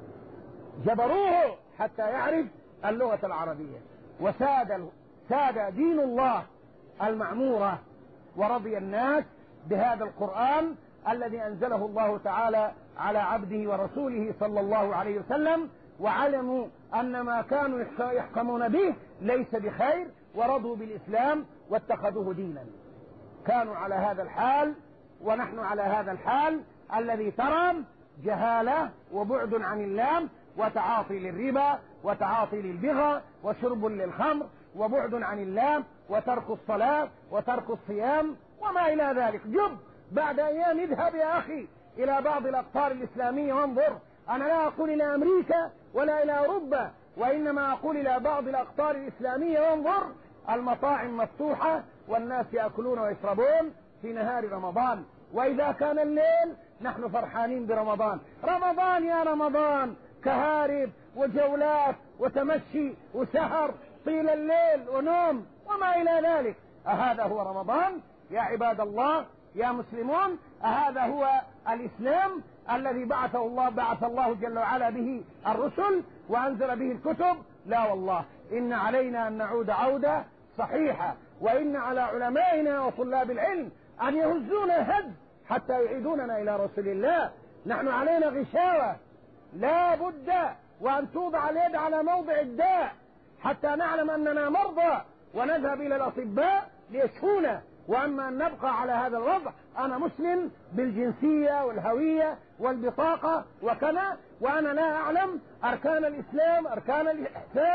جبروه حتى يعرف اللغة العربية. وساد ساد دين الله المعمورة، ورضي الناس بهذا القرآن الذي أنزله الله تعالى على عبده ورسوله صلى الله عليه وسلم، وعلموا أن ما كانوا يحكمون به ليس بخير، ورضوا بالإسلام واتخذوه دينا. كانوا على هذا الحال ونحن على هذا الحال الذي ترى جهالة وبعد عن الله، وتعاطي للربا، وتعاطي للبغى، وشرب للخمر، وبعد عن الله، وترك الصلاة، وترك الصيام، وما إلى ذلك. جب بعد أيام اذهب يا أخي إلى بعض الأقطار الإسلامية وانظر. أنا لا أقول إلى أمريكا ولا إلى أوروبا، وإنما أقول إلى بعض الأقطار الإسلامية وانظر. المطاعم مفتوحة والناس يأكلون ويشربون في نهار رمضان، وإذا كان الليل نحن فرحانين برمضان. رمضان يا رمضان، كهارب وجولات وتمشي وسهر طيل الليل ونوم وما إلى ذلك. أهذا هو رمضان يا عباد الله يا مسلمون؟ أهذا هو الإسلام الذي بعثه الله بعث الله جل وعلا به الرسل وأنزل به الكتب؟ لا والله، إن علينا أن نعود عودة صحيحة، وإن على علمائنا وطلاب العلم أن يهزونا هز حتى يعيدوننا إلى رسول الله. نحن علينا غشاوة، لا بد وأن توضع اليد على موضع الداء حتى نعلم أننا مرضى ونذهب إلى الأطباء ليشفونا. وأما أن نبقى على هذا الوضع، أنا مسلم بالجنسية والهوية والبطاقة وكذا، وأنا لا أعلم أركان الإسلام، أركان الإحسان،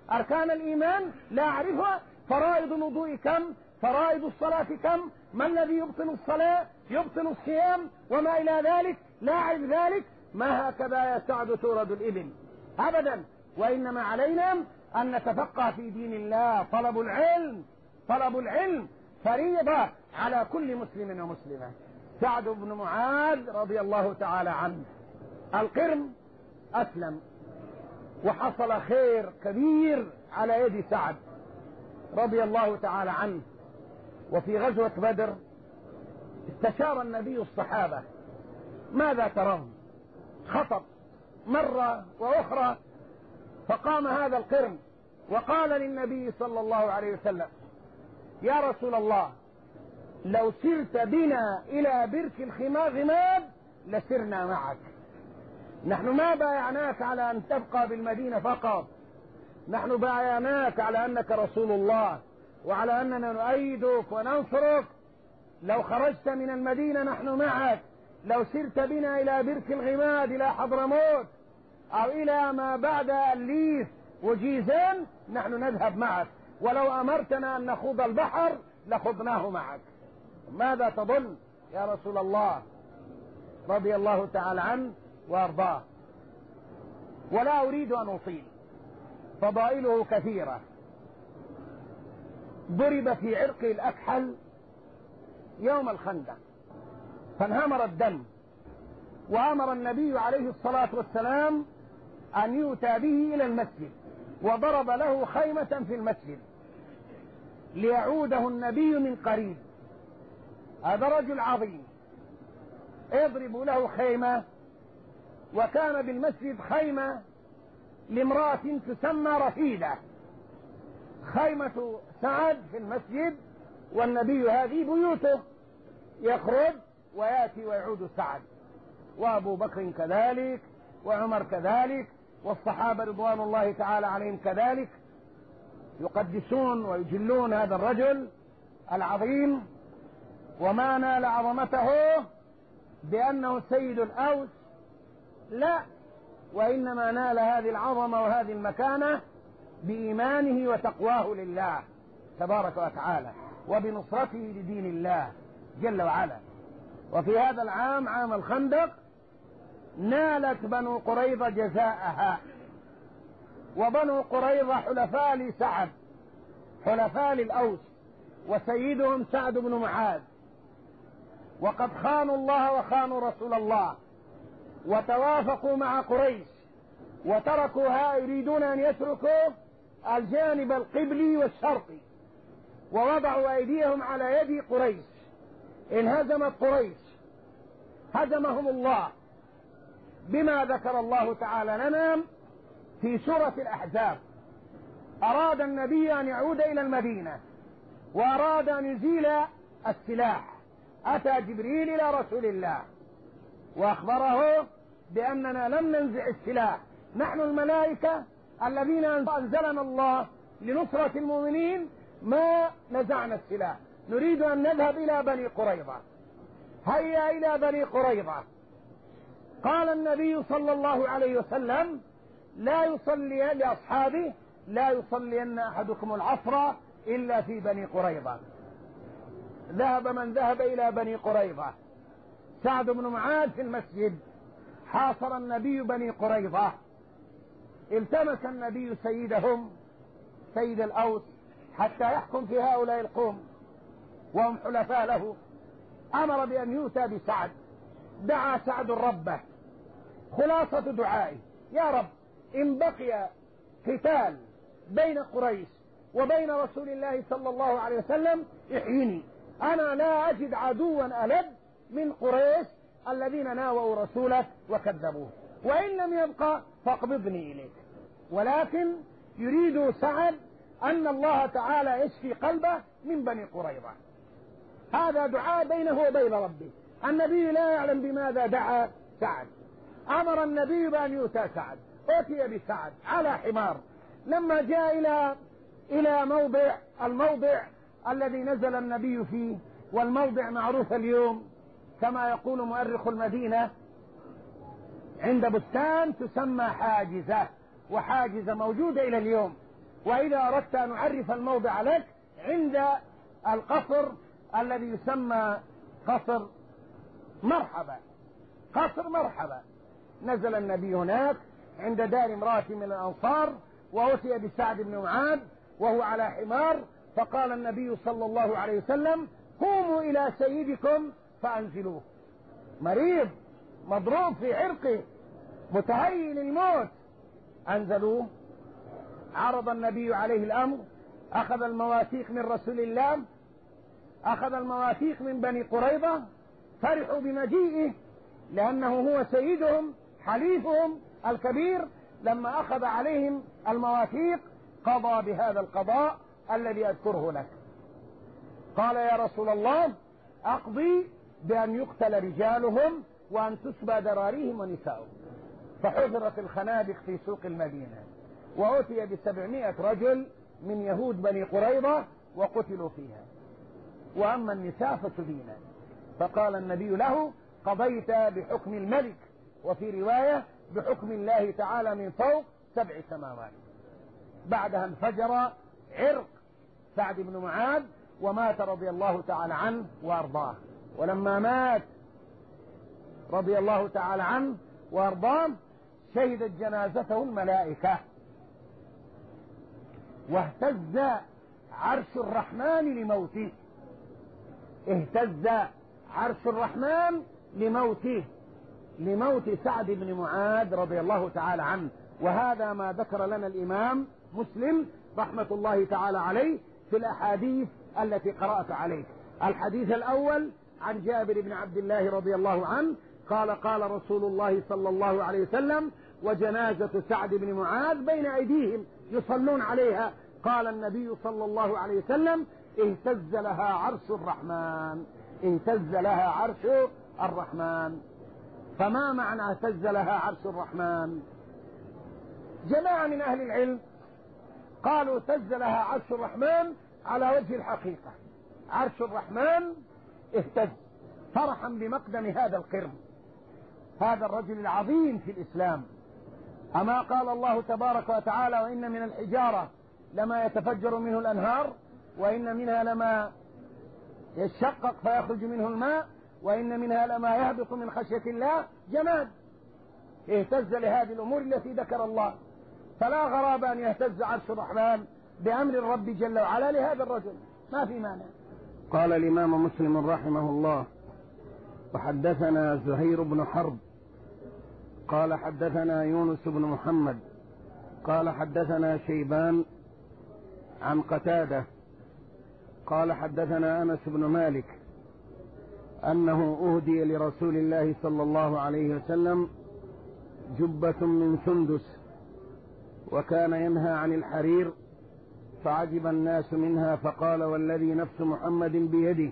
أركان الإيمان لا أعرفها، فرائض الوضوء كم، فرائض الصلاة كم، ما الذي يبطل الصلاة، يبطل الصيام وما إلى ذلك، لا أعرف ذلك. ما هكذا يا سعد تورد الإبل أبدا، وإنما علينا أن نتفقه في دين الله. طلب العلم طلب العلم فريضة على كل مسلم ومسلمة. سعد بن معاذ رضي الله تعالى عنه، القرم أسلم وحصل خير كبير على يد سعد رضي الله تعالى عنه. وفي غزوة بدر استشار النبي الصحابة ماذا ترون؟ خطب مرة وأخرى، فقام هذا القرم وقال للنبي صلى الله عليه وسلم: يا رسول الله، لو سرت بنا إلى برك الغماد لسرنا معك. نحن ما بايعناك على أن تبقى بالمدينة فقط، نحن بايعناك على أنك رسول الله وعلى أننا نؤيدك وننصرك. لو خرجت من المدينة نحن معك، لو سرت بنا إلى برك الغماد إلى حضرموت أو إلى ما بعد الليث وجيزان نحن نذهب معك، ولو أمرتنا أن نخوض البحر لخضناه معك. ماذا تظن يا رسول الله؟ رضي الله تعالى عنه وارضاه. ولا أريد أن أطيل، فضائله كثيرة. ضرب في عرقه الأكحل يوم الخندق فانهمر الدم، وأمر النبي عليه الصلاة والسلام أن يؤتى به إلى المسجد، وضرب له خيمة في المسجد ليعوده النبي من قريب. هذا رجل عظيم اضرب له خيمة، وكان بالمسجد خيمة لامرأة تسمى رفيدة. خيمة سعد في المسجد والنبي هذه بيوته، يخرج ويأتي ويعود سعد، وأبو بكر كذلك، وعمر كذلك، والصحابة رضوان الله تعالى عليهم كذلك، يقدسون ويجلون هذا الرجل العظيم. وما نال عظمته بأنه سيد الأوس، لا، وإنما نال هذه العظمة وهذه المكانة بإيمانه وتقواه لله تبارك وتعالى، وبنصرته لدين الله جل وعلا. وفي هذا العام، عام الخندق، نالت بنو قريظة جزاءها. وبنو قريظة حلفاء لسعد، حلفاء للأوس، وسيدهم سعد بن معاذ، وقد خانوا الله وخانوا رسول الله، وتوافقوا مع قريش، وتركوها يريدون أن يتركوا الجانب القبلي والشرقي، ووضعوا أيديهم على يد قريش. انهزمت قريش، هزمهم الله بما ذكر الله تعالى لنا في سورة الأحزاب. أراد النبي أن يعود إلى المدينة، وأراد أن يزيل السلاح. أتى جبريل إلى رسول الله وأخبره بأننا لم ننزع السلاح، نحن الملائكة الذين أنزلنا الله لنصرة المؤمنين ما نزعنا السلاح، نريد أن نذهب إلى بني قريظة. هيا إلى بني قريظة. قال النبي صلى الله عليه وسلم: لا يصلي لأصحابه لا يصلين أحدكم العصر إلا في بني قريظة. ذهب من ذهب إلى بني قريظة. سعد بن معاذ في المسجد، حاصر النبي بني قريظة. التمس النبي سيدهم سيد الأوس حتى يحكم في هؤلاء القوم وهم حلفاء له. أمر بأن يؤتى بسعد. دعا سعد ربه. خلاصة دعائه: يا رب، إن بقي قتال بين قريش وبين رسول الله صلى الله عليه وسلم احيني، أنا لا أجد عدوا ألد من قريش الذين ناووا رسولك وكذبوه، وإن لم يبقى فاقبضني إليك. ولكن يريد سعد أن الله تعالى يشفي قلبه من بني قريظة. هذا دعاء بينه وبين ربه. النبي لا يعلم بماذا دعا سعد. أمر النبي بأن يؤتى سعد. أتي بسعد على حمار. لما جاء إلى إلى موضع الموضع الذي نزل النبي فيه، والموضع معروف اليوم كما يقول مؤرخ المدينة، عند بستان تسمى حاجزة، وحاجزة موجودة إلى اليوم. وإذا أردت أن أعرف الموضع لك عند القصر الذي يسمى قصر مرحبا، قصر مرحبا. نزل النبي هناك عند دار امرأة من الأنصار، وأتي بسعد بن معاذ وهو على حمار، فقال النبي صلى الله عليه وسلم: قوموا إلى سيدكم فأنزلوه. مريض مضروب في عرقه متهيئ للموت، أنزلوه. عرض النبي عليه الأمر، أخذ المواثيق من رسول الله، أخذ المواثيق من بني قريظة، فرحوا بمجيئه لأنه هو سيدهم حليفهم الكبير. لما أخذ عليهم المواثيق قضى بهذا القضاء الذي أذكره لك. قال: يا رسول الله، أقضي بأن يقتل رجالهم وأن تسبى ذراريهم ونساؤهم. فحضرت الخنادق في سوق المدينة، وأتي بسبعمائة رجل من يهود بني قريظة وقتلوا فيها، وأما النساء فسبينا. فقال النبي له: قضيت بحكم الملك، وفي رواية بحكم الله تعالى من فوق سبع سماوات. بعدها انفجر عرق سعد بن معاذ ومات رضي الله تعالى عنه وأرضاه. ولما مات رضي الله تعالى عنه وأرضاه شهدت جنازته الملائكة، واهتز عرش الرحمن لموته، اهتز عرش الرحمن لموته، لموت سعد بن معاذ رضي الله تعالى عنه. وهذا ما ذكر لنا الإمام مسلم رحمة الله تعالى عليه في الأحاديث التي قرأت عليه. الحديث الأول عن جابر بن عبد الله رضي الله عنه قال: قال رسول الله صلى الله عليه وسلم: وجنازة سعد بن معاذ بين أيديهم يصلون عليها. قال النبي صلى الله عليه وسلم: اهتز لها عرش الرحمن، اهتز لها عرش الرحمن. فما معنى اهتز لها عرش الرحمن؟ جماعة من أهل العلم قالوا اهتز لها عرش الرحمن على وجه الحقيقة. عرش الرحمن اهتز فرحا بمقدم هذا القرن، هذا الرجل العظيم في الإسلام. أما قال الله تبارك وتعالى: وإن من الحجارة لما يتفجر منه الأنهار، وإن منها لما يشقق فيخرج منه الماء، وإن منها لما يهبط من خشية الله. جماد اهتز لهذه الأمور التي ذكر الله، فلا غراب أن يهتز عرش الرحمن بأمر الرب جل وعلا لهذا الرجل، ما في مانع. قال الإمام مسلم رحمه الله: وحدثنا زهير بن حرب قال حدثنا يونس بن محمد قال حدثنا شيبان عن قتادة قال حدثنا أنس بن مالك أنه أهدي لرسول الله صلى الله عليه وسلم جبة من سندس، وكان ينهى عن الحرير، فعجب الناس منها، فقال: والذي نفس محمد بيده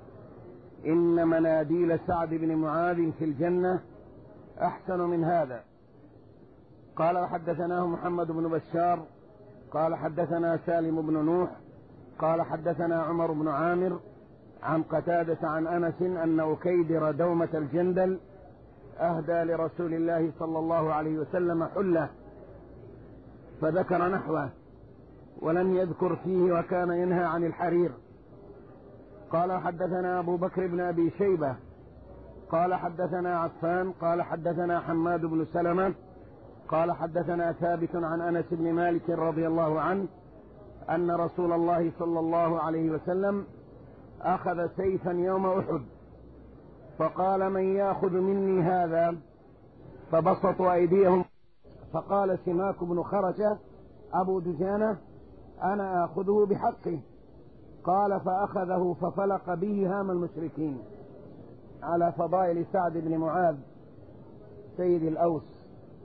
إن مناديل سعد بن معاذ في الجنة أحسن من هذا. قال: وحدثناه محمد بن بشار قال حدثنا سالم بن نوح قال حدثنا عمر بن عامر عن قتادة عن أنس أن أكيدر دومة الجندل أهدى لرسول الله صلى الله عليه وسلم حلة، فذكر نحوه ولم يذكر فيه وكان ينهى عن الحرير. قال: حدثنا أبو بكر بن أبي شيبة قال حدثنا عفان قال حدثنا حماد بن سلمة قال حدثنا ثابت عن أنس بن مالك رضي الله عنه أن رسول الله صلى الله عليه وسلم أخذ سيفا يوم أحد، فقال: من يأخذ مني هذا؟ فبسطوا أيديهم، فقال سماك بن خرشة أبو دجانة: أنا آخذه بحقه. قال: فأخذه ففلق به هام المشركين. على فضائل سعد بن معاذ سيد الأوس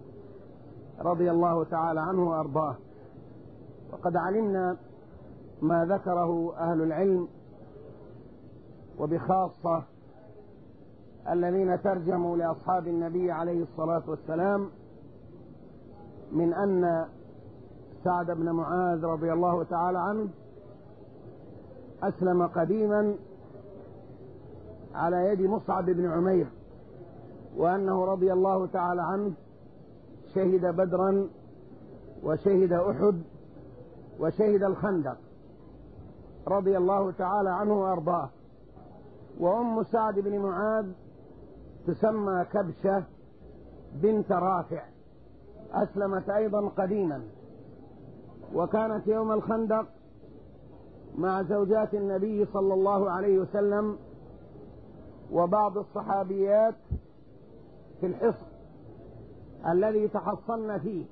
رضي الله تعالى عنه وأرضاه. وقد علمنا ما ذكره أهل العلم، وبخاصة الذين ترجموا لأصحاب النبي عليه الصلاة والسلام، من أن سعد بن معاذ رضي الله تعالى عنه أسلم قديما على يد مصعب بن عمير، وأنه رضي الله تعالى عنه شهد بدرا وشهد أحد وشهد الخندق رضي الله تعالى عنه وأرضاه. وأم سعد بن معاذ تسمى كبشة بنت رافع، أسلمت أيضا قديما، وكانت يوم الخندق مع زوجات النبي صلى الله عليه وسلم وبعض الصحابيات في الحصن الذي تحصن فيه.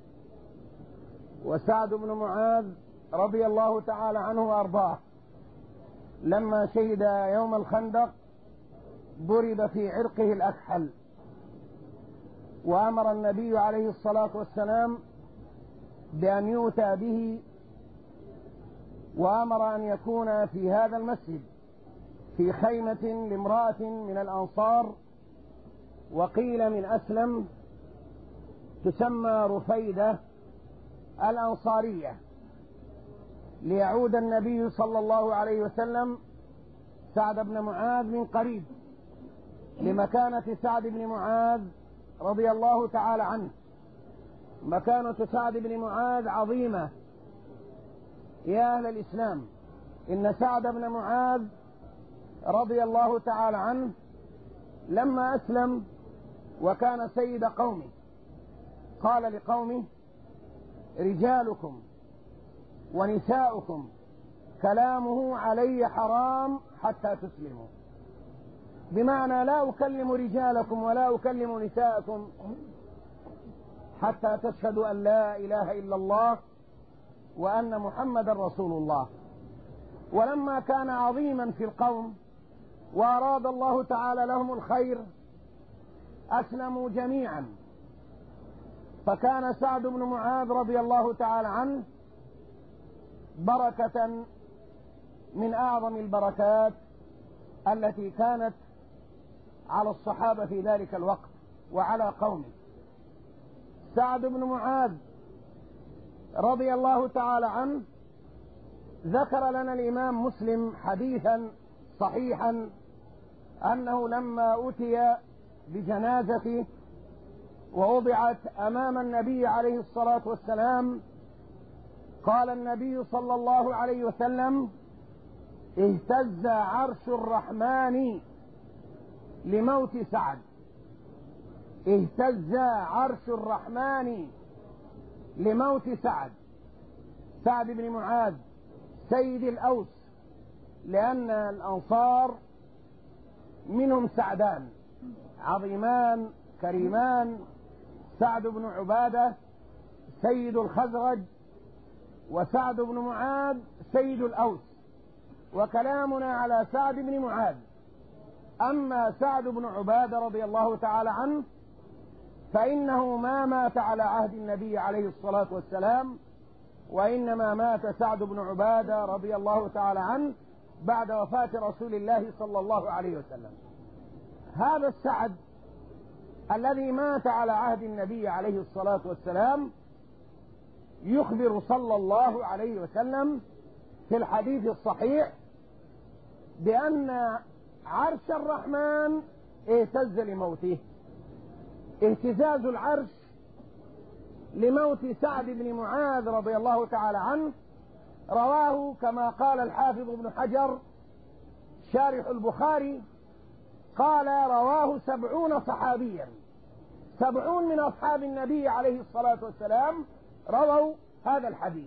وسعد بن معاذ رضي الله تعالى عنه وأرضاه لما شهد يوم الخندق ضرب في عرقه الأكحل، وأمر النبي عليه الصلاة والسلام بأن يؤتى به، وأمر أن يكون في هذا المسجد في خيمة لامرأة من الأنصار وقيل من أسلم تسمى رفيدة الأنصارية، ليعود النبي صلى الله عليه وسلم سعد بن معاذ من قريب لمكانة سعد بن معاذ رضي الله تعالى عنه. مكانة سعد بن معاذ عظيمة يا أهل الإسلام. إن سعد بن معاذ رضي الله تعالى عنه لما أسلم وكان سيد قومه قال لقومه: رجالكم ونساؤكم كلامه علي حرام حتى تسلموا، بمعنى لا أكلم رجالكم ولا أكلم نساءكم حتى تشهدوا أن لا إله إلا الله وأن محمد رسول الله. ولما كان عظيما في القوم وأراد الله تعالى لهم الخير أسلموا جميعا، فكان سعد بن معاذ رضي الله تعالى عنه بركة من أعظم البركات التي كانت على الصحابة في ذلك الوقت وعلى قومه. سعد بن معاذ رضي الله تعالى عنه ذكر لنا الإمام مسلم حديثا صحيحا أنه لما أتي بجنازته ووضعت أمام النبي عليه الصلاة والسلام قال النبي صلى الله عليه وسلم: اهتز عرش الرحمن لموت سعد. اهتز عرش الرحمن لموت سعد. سعد بن معاذ سيد الأوس، لأن الأنصار منهم سعدان عظيمان كريمان: سعد بن عبادة سيد الخزرج، وسعد بن معاذ سيد الأوس. وكلامنا على سعد بن معاذ. أما سعد بن عبادة رضي الله تعالى عنه فإنه ما مات على عهد النبي عليه الصلاة والسلام، وإنما مات سعد بن عبادة رضي الله تعالى عنه بعد وفاة رسول الله صلى الله عليه وسلم. هذا السعد الذي مات على عهد النبي عليه الصلاة والسلام يخبر صلى الله عليه وسلم في الحديث الصحيح بأن عرش الرحمن اهتز لموته. اهتزاز العرش لموت سعد بن معاذ رضي الله تعالى عنه رواه كما قال الحافظ ابن حجر شارح البخاري، قال رواه سبعون صحابيا، سبعون من أصحاب النبي عليه الصلاة والسلام رووا هذا الحديث.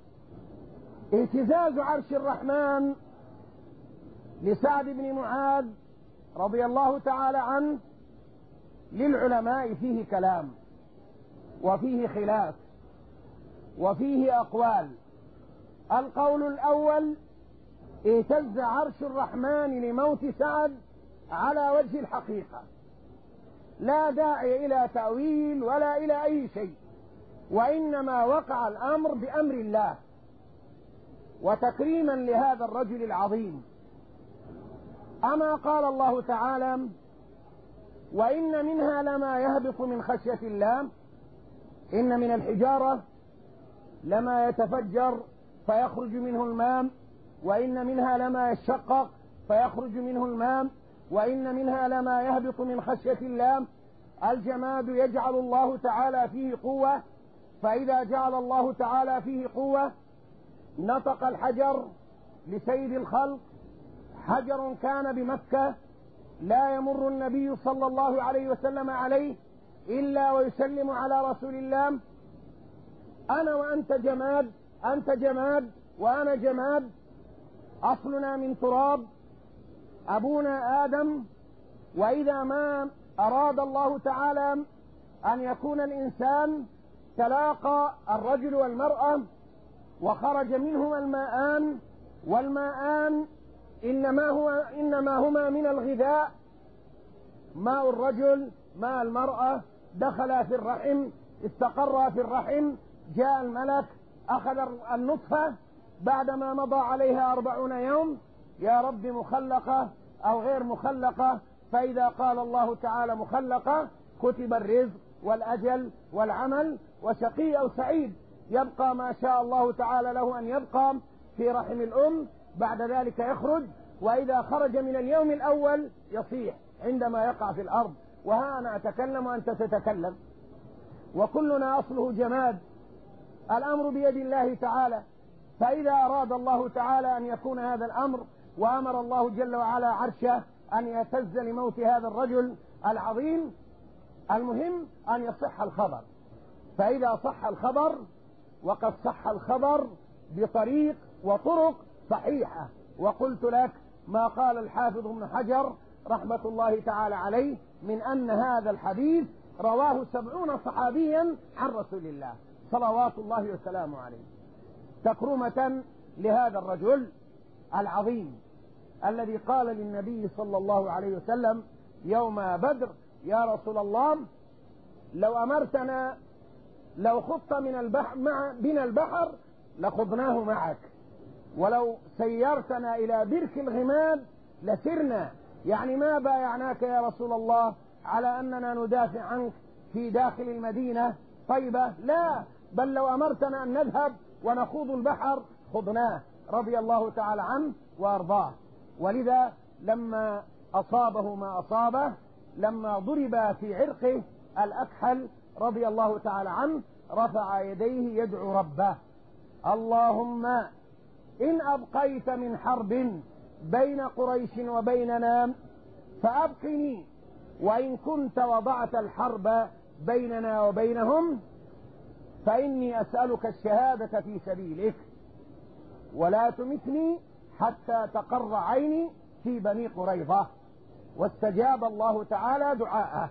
اهتزاز عرش الرحمن لسعد بن معاذ رضي الله تعالى عنه للعلماء فيه كلام وفيه خلاف وفيه أقوال. القول الأول: اهتز عرش الرحمن لموت سعد على وجه الحقيقة، لا داعي إلى تأويل ولا إلى أي شيء، وإنما وقع الأمر بأمر الله وتكريما لهذا الرجل العظيم. أما قال الله تعالى: وإن منها لما يهبط من خشية الله، إن من الحجارة لما يتفجر فيخرج منه الماء، وإن منها لما يشقق فيخرج منه الماء، وإن منها لما يهبط من خشية الله. الجماد يجعل الله تعالى فيه قوة، فإذا جعل الله تعالى فيه قوة نطق الحجر لسيد الخلق، حجر كان بمكة لا يمر النبي صلى الله عليه وسلم عليه إلا ويسلم على رسول الله. أنا وأنت جماد، أنت جماد وأنا جماد، أصلنا من تراب، أبونا آدم. وإذا ما أراد الله تعالى أن يكون الإنسان تلاقى الرجل والمرأة وخرج منهما الماءان، والماءان إنما, هو إنما هما من الغذاء، ماء الرجل ماء المرأة، دخل في الرحم استقر في الرحم، جاء الملك أخذ النطفة بعدما مضى عليها أربعون يوم، يا رب مخلقة أو غير مخلقة، فإذا قال الله تعالى مخلقة كتب الرزق والأجل والعمل وشقي أو سعيد، يبقى ما شاء الله تعالى له أن يبقى في رحم الأم، بعد ذلك يخرج، وإذا خرج من اليوم الأول يصيح عندما يقع في الأرض. وها أنا أتكلم وأنت تتكلم، وكلنا أصله جماد، الأمر بيد الله تعالى. فإذا أراد الله تعالى أن يكون هذا الأمر، وأمر الله جل وعلا عرشه أن يهتز لموت هذا الرجل العظيم، المهم أن يصح الخبر. فإذا صح الخبر، وقد صح الخبر بطريق وطرق صحيحة، وقلت لك ما قال الحافظ ابن حجر رحمة الله تعالى عليه من أن هذا الحديث رواه سبعون صحابيا عن رسول الله صلوات الله وسلامه عليه، تكرمة لهذا الرجل العظيم الذي قال للنبي صلى الله عليه وسلم يوم بدر: يا رسول الله، لو أمرتنا لو خضت من البحر مع بنا البحر لخضناه معك، ولو سيرتنا إلى برك الغماد لسرنا. يعني ما بايعناك يا رسول الله على أننا ندافع عنك في داخل المدينة طيبة، لا، بل لو أمرتنا أن نذهب ونخوض البحر خضناه، رضي الله تعالى عنه وأرضاه. ولذا لما أصابه ما أصابه، لما ضرب في عرقه الأكحل رضي الله تعالى عنه، رفع يديه يدعو ربه: اللهم إن أبقيت من حرب بين قريش وبيننا فأبقني، وإن كنت وضعت الحرب بيننا وبينهم فإني أسألك الشهادة في سبيلك، ولا تمتني حتى تقر عيني في بني قريظة. واستجاب الله تعالى دعاءه،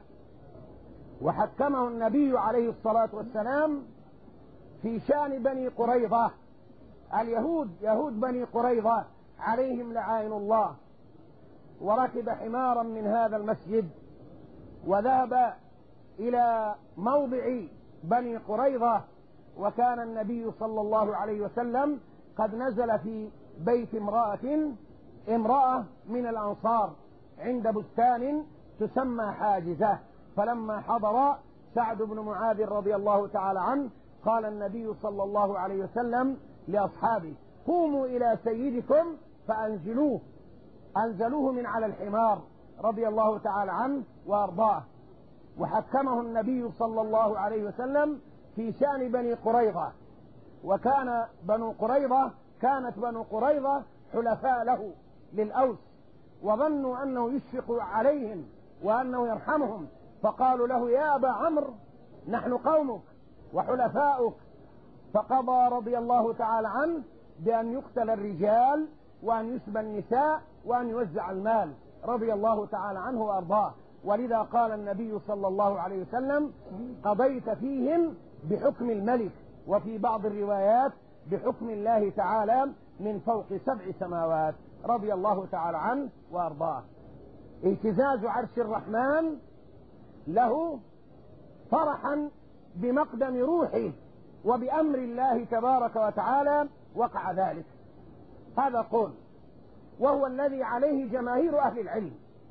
وحكمه النبي عليه الصلاة والسلام في شأن بني قريظة، اليهود يهود بني قريظة عليهم لعائن الله. وركب حمارا من هذا المسجد وذهب إلى موضع بني قريظة، وكان النبي صلى الله عليه وسلم قد نزل في بيت امرأة امرأة من الأنصار عند بستان تسمى حاجزة. فلما حضر سعد بن معاذ رضي الله تعالى عنه قال النبي صلى الله عليه وسلم لأصحابه: قوموا إلى سيدكم فأنزلوه. أنزلوه من على الحمار رضي الله تعالى عنه وأرضاه. وحكمه النبي صلى الله عليه وسلم في شأن بني قريظة. وكان بنو قريظة كانت بنو قريظة حلفاء له للأوس، وظنوا أنه يشفق عليهم وأنه يرحمهم، فقالوا له: يا أبا عمرو، نحن قومك وحلفاؤك. فقضى رضي الله تعالى عنه بأن يقتل الرجال وأن يسبى النساء وأن يوزع المال رضي الله تعالى عنه وأرضاه. ولذا قال النبي صلى الله عليه وسلم: قضيت فيهم بحكم الملك، وفي بعض الروايات بحكم الله تعالى من فوق سبع سماوات، رضي الله تعالى عنه وأرضاه. اهتزاز عرش الرحمن له فرحا بمقدم روحه وبأمر الله تبارك وتعالى وقع ذلك. هذا قول، وهو الذي عليه جماهير أهل العلم،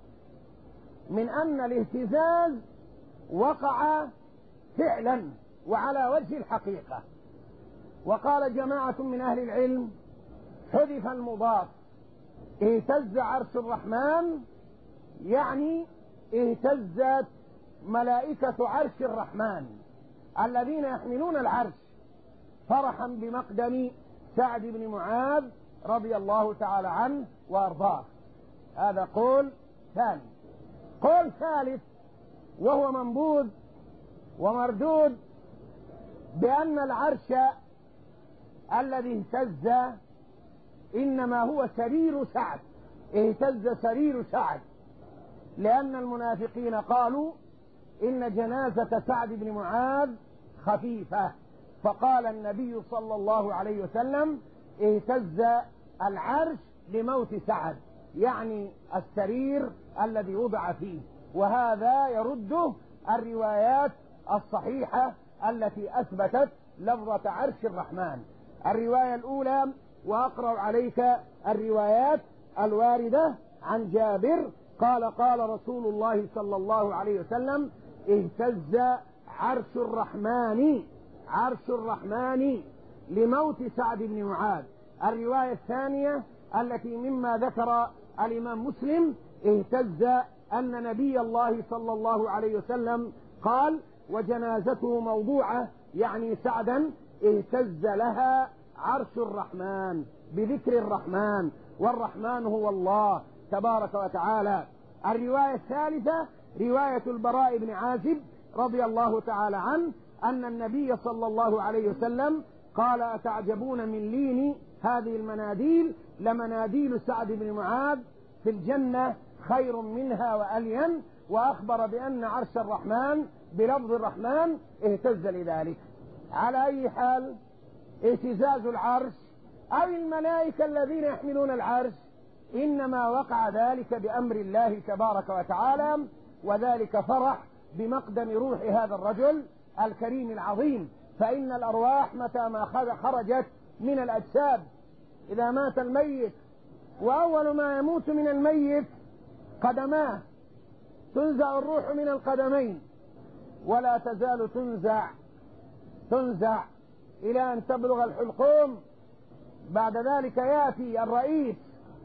من أن الاهتزاز وقع فعلا وعلى وجه الحقيقة. وقال جماعة من أهل العلم: حذف المضاف، اهتز عرش الرحمن يعني اهتزت ملائكة عرش الرحمن الذين يحملون العرش فرحا بمقدم سعد بن معاذ رضي الله تعالى عنه وارضاه. هذا قول ثاني. قول ثالث وهو منبوذ ومردود، بأن العرش الذي اهتز إنما هو سرير سعد، اهتز سرير سعد، لأن المنافقين قالوا إن جنازة سعد بن معاذ خفيفة، فقال النبي صلى الله عليه وسلم اهتز العرش لموت سعد، يعني السرير الذي وضع فيه. وهذا يرده الروايات الصحيحة التي أثبتت لفظة عرش الرحمن. الرواية الأولى، وأقرأ عليك الروايات الواردة عن جابر قال قال رسول الله صلى الله عليه وسلم اهتز عرش الرحمن، عرش الرحمن لموت سعد بن معاذ. الرواية الثانية التي مما ذكر الإمام مسلم اهتز أن نبي الله صلى الله عليه وسلم قال وجنازته موضوعة، يعني سعدا اهتز لها عرش الرحمن بذكر الرحمن، والرحمن هو الله تبارك وتعالى. الرواية الثالثة رواية البراء بن عازب رضي الله تعالى عنه أن النبي صلى الله عليه وسلم قال أتعجبون من لين هذه المناديل، لمناديل سعد بن معاذ في الجنة خير منها وألين، وأخبر بأن عرش الرحمن بلفظ الرحمن اهتز لذلك. على أي حال اهتزاز العرش أو الملائكة الذين يحملون العرش إنما وقع ذلك بأمر الله تبارك وتعالى، وذلك فرح بمقدم روح هذا الرجل الكريم العظيم. فإن الأرواح متى ما خرجت من الأجساد، إذا مات الميت وأول ما يموت من الميت قدماه، تنزع الروح من القدمين ولا تزال تنزع تنزع إلى أن تبلغ الحلقوم. بعد ذلك يأتي الرئيس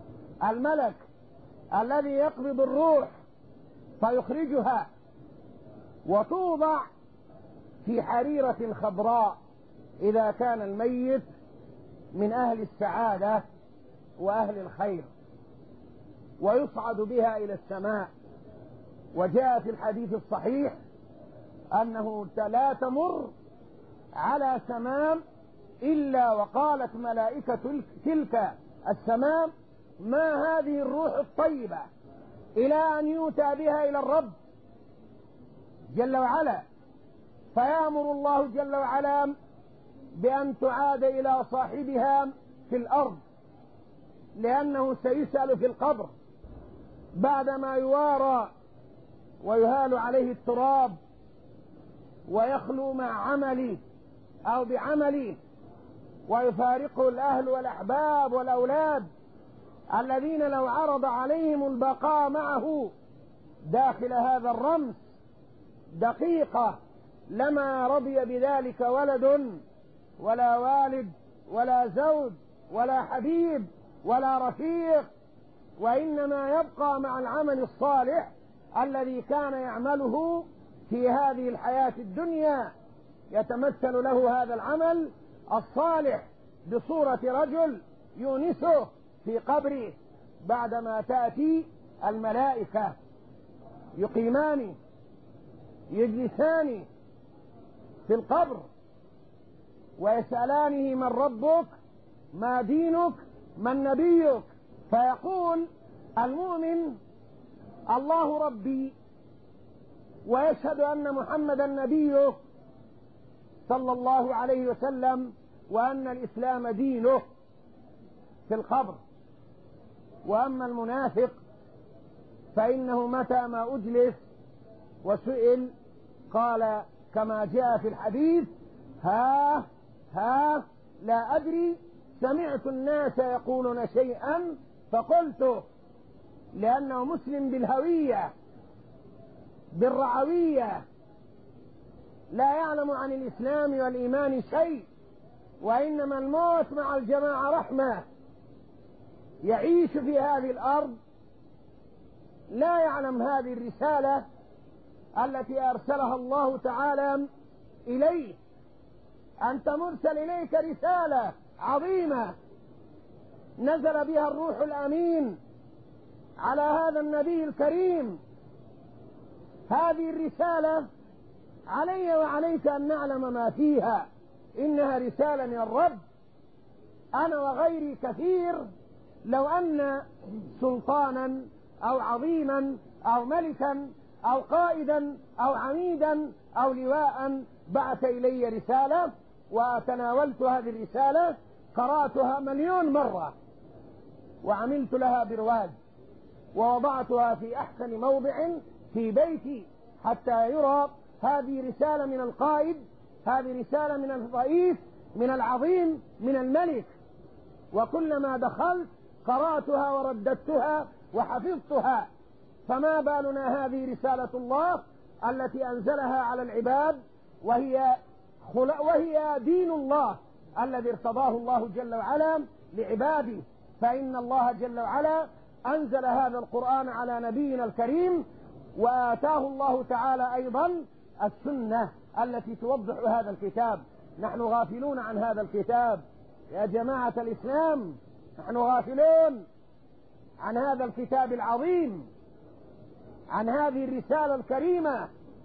الملك الذي يقبض الروح فيخرجها وتوضع في حريرة خضراء إذا كان الميت من أهل السعادة وأهل الخير، ويصعد بها إلى السماء. وجاء في الحديث الصحيح أنه لا تمر على سمام إلا وقالت ملائكة تلك السمام ما هذه الروح الطيبة، إلى أن يؤتى بها إلى الرب جل وعلا، فيأمر الله جل وعلا بأن تعاد إلى صاحبها في الأرض، لأنه سيسأل في القبر بعدما يوارى ويهال عليه التراب ويخلو مع عملي أو بعملي، ويفارقه الأهل والأحباب والأولاد الذين لو عرض عليهم البقاء معه داخل هذا الرمس دقيقة لما رضي بذلك ولد ولا والد ولا زوج ولا حبيب ولا رفيق، وإنما يبقى مع العمل الصالح الذي كان يعمله في هذه الحياة الدنيا. يتمثل له هذا العمل الصالح بصورة رجل يونسه في قبره، بعدما تأتي الملائكة يقيمان يجلسان في القبر ويسألانه من ربك ما دينك من نبيك، فيقول المؤمن الله ربي ويشهد أن محمدا نبيه صلى الله عليه وسلم وأن الإسلام دينه في القبر. وأما المنافق فإنه متى ما أجلس وسئل قال كما جاء في الحديث ها ها لا أدري سمعت الناس يقولون شيئا فقلته، لأنه مسلم بالهوية بالرعوية، لا يعلم عن الإسلام والإيمان شيء، وإنما الموت مع الجماعة رحمة. يعيش في هذه الأرض لا يعلم هذه الرسالة التي أرسلها الله تعالى إليه. أنت مرسل إليك رسالة عظيمة نزل بها الروح الأمين على هذا النبي الكريم. هذه الرسالة علي وعليك أن نعلم ما فيها، إنها رسالة من الرب. أنا وغيري كثير لو أن سلطانا أو عظيما أو ملكا أو قائدا أو عميدا أو لواء بعث إلي رسالة وتناولت هذه الرسالة، قرأتها مليون مرة وعملت لها برواز ووضعتها في أحسن موضع في بيتي حتى يرى هذه رسالة من القائد، هذه رسالة من الرئيس، من العظيم، من الملك. وكلما دخلت قرأتها ورددتها وحفظتها. فما بالنا هذه رسالة الله التي أنزلها على العباد، وهي وهي دين الله الذي ارتضاه الله جل وعلا لعباده. فإن الله جل وعلا أنزل هذا القرآن على نبينا الكريم، وآتاه الله تعالى أيضا السنة التي توضح هذا الكتاب. نحن غافلون عن هذا الكتاب يا جماعة الإسلام، نحن غافلون عن هذا الكتاب العظيم، عن هذه الرسالة الكريمة.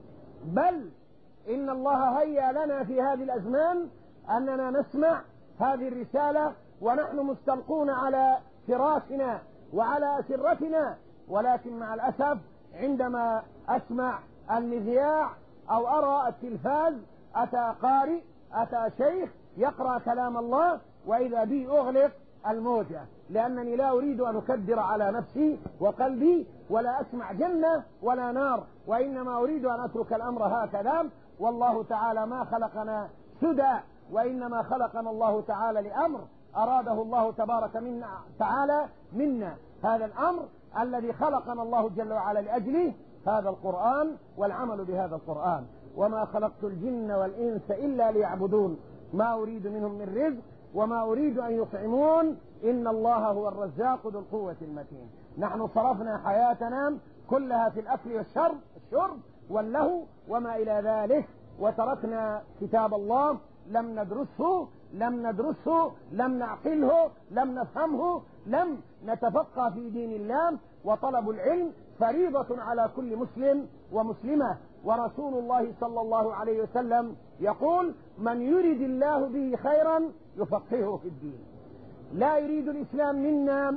بل إن الله هيأ لنا في هذه الأزمان أننا نسمع هذه الرسالة ونحن مستلقون على فراشنا وعلى أسرتنا، ولكن مع الأسف عندما أسمع المذياع أو أرى التلفاز أتى قارئ أتى شيخ يقرأ كلام الله وإذا بي أغلق الموجة، لأنني لا أريد أن أكدر على نفسي وقلبي ولا أسمع جنة ولا نار، وإنما أريد أن أترك الأمر هكذا. والله تعالى ما خلقنا سدى، وإنما خلقنا الله تعالى لأمر أراده الله تبارك منا تعالى منا. هذا الأمر الذي خلقنا الله جل وعلا لأجله هذا القرآن والعمل بهذا القرآن. وما خلقت الجن والإنس إلا ليعبدون ما أريد منهم من رزق وما أريد أن يطعمون إن الله هو الرزاق ذو القوة المتين. نحن صرفنا حياتنا كلها في الأكل والشرب الشرب واللهو وما إلى ذلك، وتركنا كتاب الله، لم ندرسه لم ندرسه لم نعقله لم نفهمه، لم نتفقه في دين الله. وطلب العلم فريضة على كل مسلم ومسلمة، ورسول الله صلى الله عليه وسلم يقول: من يريد الله به خيرا يفقهه في الدين. لا يريد الإسلام منا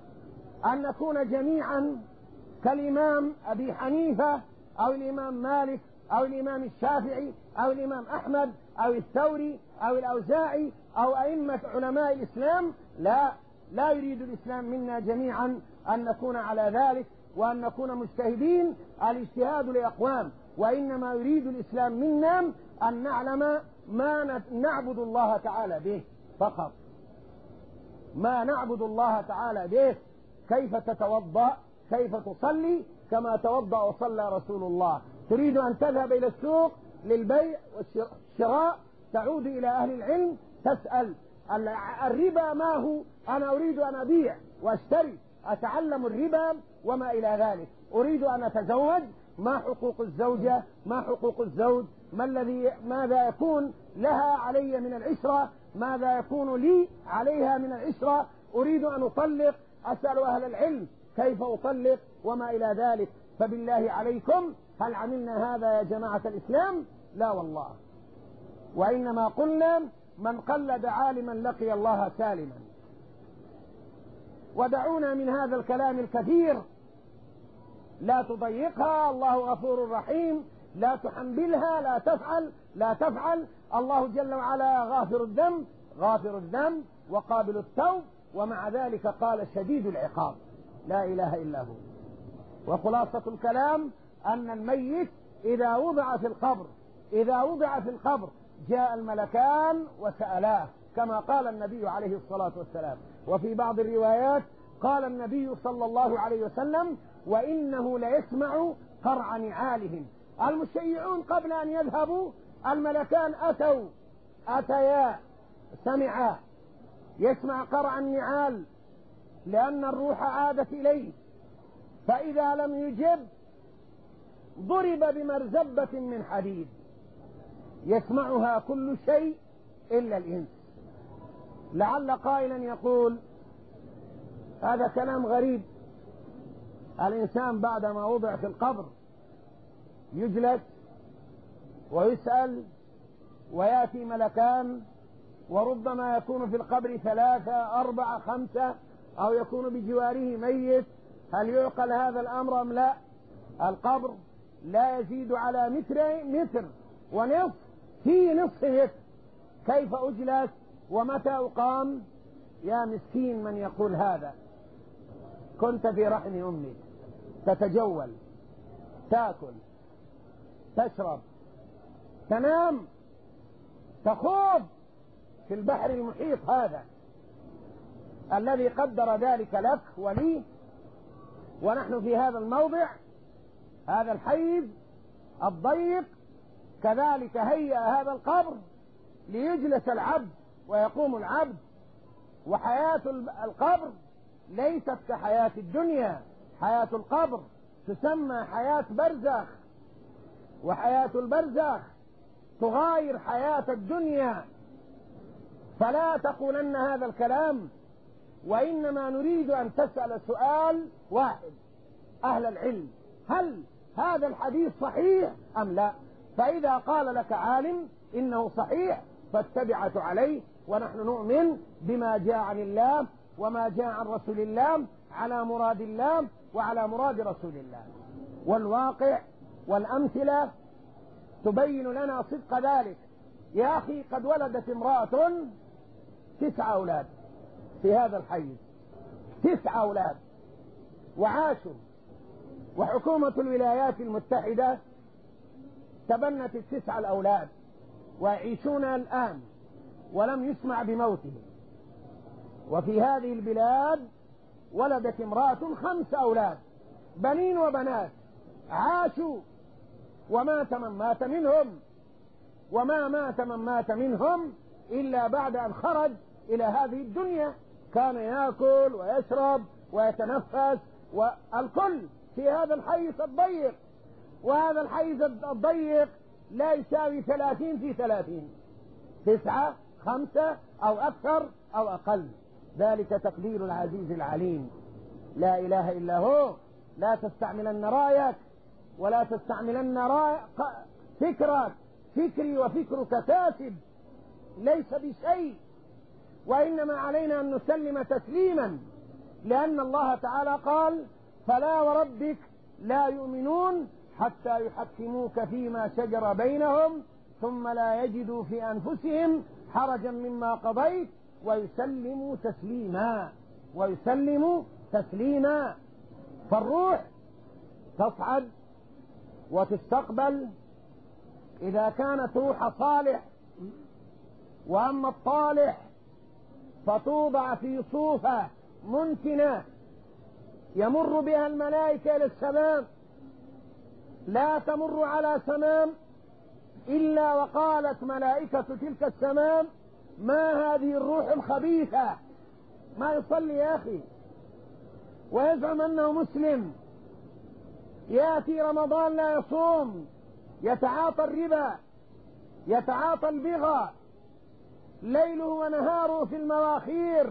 أن نكون جميعا كالإمام أبي حنيفة أو الإمام مالك أو الإمام الشافعي أو الإمام أحمد أو الثوري أو الأوزاعي أو أئمة علماء الإسلام. لا لا يريد الإسلام منا جميعا أن نكون على ذلك وأن نكون مجتهدين. الاجتهاد لأقوام، وإنما يريد الإسلام منا أن نعلم ما نعبد الله تعالى به فقط، ما نعبد الله تعالى به. كيف تتوضأ، كيف تصلي كما توضأ وصلى رسول الله. تريد أن تذهب إلى السوق للبيع والشراء، تعود إلى أهل العلم تسأل الربا ما هو، أنا أريد أن أبيع وأشتري، أتعلم الربا وما إلى ذلك. أريد أن أتزوج، ما حقوق الزوجة، ما حقوق الزوج، ما الذي ماذا يكون لها علي من العشرة، ماذا يكون لي عليها من العشرة. أريد أن أطلق، أسأل أهل العلم كيف أطلق وما إلى ذلك. فبالله عليكم هل عملنا هذا يا جماعة الإسلام؟ لا والله. وإنما قلنا من قلد عالما لقي الله سالما. ودعونا من هذا الكلام الكثير، لا تضيقها، الله غفور رحيم، لا تحملها، لا تفعل لا تفعل. الله جل وعلا غافر الذنب غافر الذنب وقابل التوب، ومع ذلك قال شديد العقاب. لا إله إلا هو. وخلاصة الكلام أن الميت إذا وضع في القبر إذا وضع في القبر جاء الملكان وسألاه كما قال النبي عليه الصلاة والسلام. وفي بعض الروايات قال النبي صلى الله عليه وسلم: وإنه ليسمع قرع نعالهم. المشيعون قبل أن يذهبوا الملكان أتوا أتيا سمعا، يسمع قرع النعال لأن الروح عادت إليه، فإذا لم يجب ضرب بمرزبة من حديد يسمعها كل شيء إلا الإنس. لعل قائلا يقول هذا كلام غريب، الإنسان بعدما وضع في القبر يجلس ويسأل ويأتي ملكان، وربما يكون في القبر ثلاثة أربعة خمسة، أو يكون بجواره ميت، هل يعقل هذا الأمر أم لا؟ القبر لا يزيد على متر متر ونصف في نصف متر، كيف أجلس ومتى أقام؟ يا مسكين من يقول هذا. كنت في رحم أمك تتجول، تأكل، تشرب، تنام، تخوض في البحر المحيط هذا الذي قدر ذلك لك ولي، ونحن في هذا الموضع، هذا الحيز الضيق، كذلك هيأ هذا القبر ليجلس العبد ويقوم العبد. وحياة القبر ليست كحياة الدنيا، حياة القبر تسمى حياة برزخ، وحياة البرزخ تغاير حياة الدنيا. فلا تقولن هذا الكلام، وإنما نريد أن تسأل سؤال واحد أهل العلم: هل هذا الحديث صحيح أم لا؟ فإذا قال لك عالم إنه صحيح فاتبعه عليه، ونحن نؤمن بما جاء عن الله وما جاء عن رسول الله على مراد الله وعلى مراد رسول الله. والواقع والأمثلة تبين لنا صدق ذلك. يا أخي، قد ولدت امرأة تسع أولاد في هذا الحي، تسع أولاد، وعاشوا، وحكومة الولايات المتحدة تبنت التسع الأولاد ويعيشون الآن ولم يسمع بموتهم. وفي هذه البلاد ولدت امرأة خمس أولاد، بنين وبنات، عاشوا، ومات من مات منهم، وما مات من مات منهم إلا بعد أن خرج إلى هذه الدنيا. كان يأكل ويشرب ويتنفس والكل في هذا الحيز الضيق، وهذا الحيز الضيق لا يساوي ثلاثين في ثلاثين، تسعة خمسة أو أكثر أو أقل، ذلك تقدير العزيز العليم. لا إله إلا هو. لا تستعملن رأيك ولا تستعملن رأي فكرك، فكري وفكرك كاسب ليس بشيء، وإنما علينا أن نسلم تسليما، لأن الله تعالى قال: فلا وربك لا يؤمنون حتى يحكموك فيما شجر بينهم ثم لا يجدوا في أنفسهم حرجا مما قضيت ويسلموا تسليما، ويسلموا تسليما. فالروح تصعد وتستقبل إذا كانت روح صالح، وأما الطالح فتوضع في صوفة منتنة يمر بها الملائكة إلى السماء، لا تمر على سمام إلا وقالت ملائكة تلك السمام: ما هذه الروح الخبيثة؟ ما يصلي يا أخي ويزعم أنه مسلم، يأتي رمضان لا يصوم، يتعاطى الربا، يتعاطى البغى، ليله ونهاره في المواخير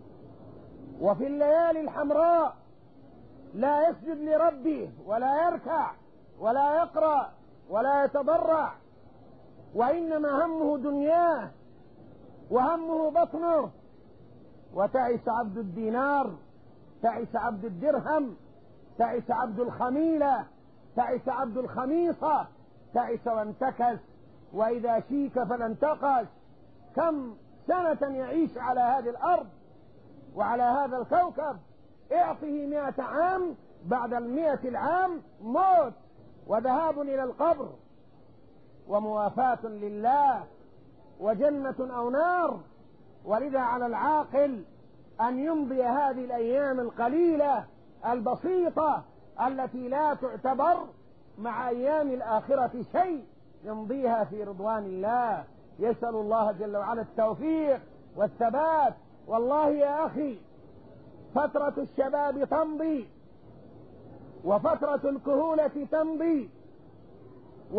وفي الليالي الحمراء، لا يسجد لربه ولا يركع ولا يقرأ ولا يتضرع، وإنما همه دنياه وهمه بطنه. وتعس عبد الدينار، تعس عبد الدرهم، تعس عبد الخميلة، تعس عبد الخميصة، تعس وانتكس، وإذا شيك فلانتقش. كم سنة يعيش على هذه الأرض وعلى هذا الكوكب؟ اعطه مئة عام، بعد المئة العام موت وذهاب إلى القبر وموافاة لله وجنة أو نار. ولذا على العاقل أن يمضي هذه الأيام القليلة البسيطة التي لا تعتبر مع أيام الآخرة شيء، يمضيها في رضوان الله. يسأل الله جل وعلا التوفيق والثبات. والله يا أخي، فترة الشباب تمضي وفترة الكهولة تمضي،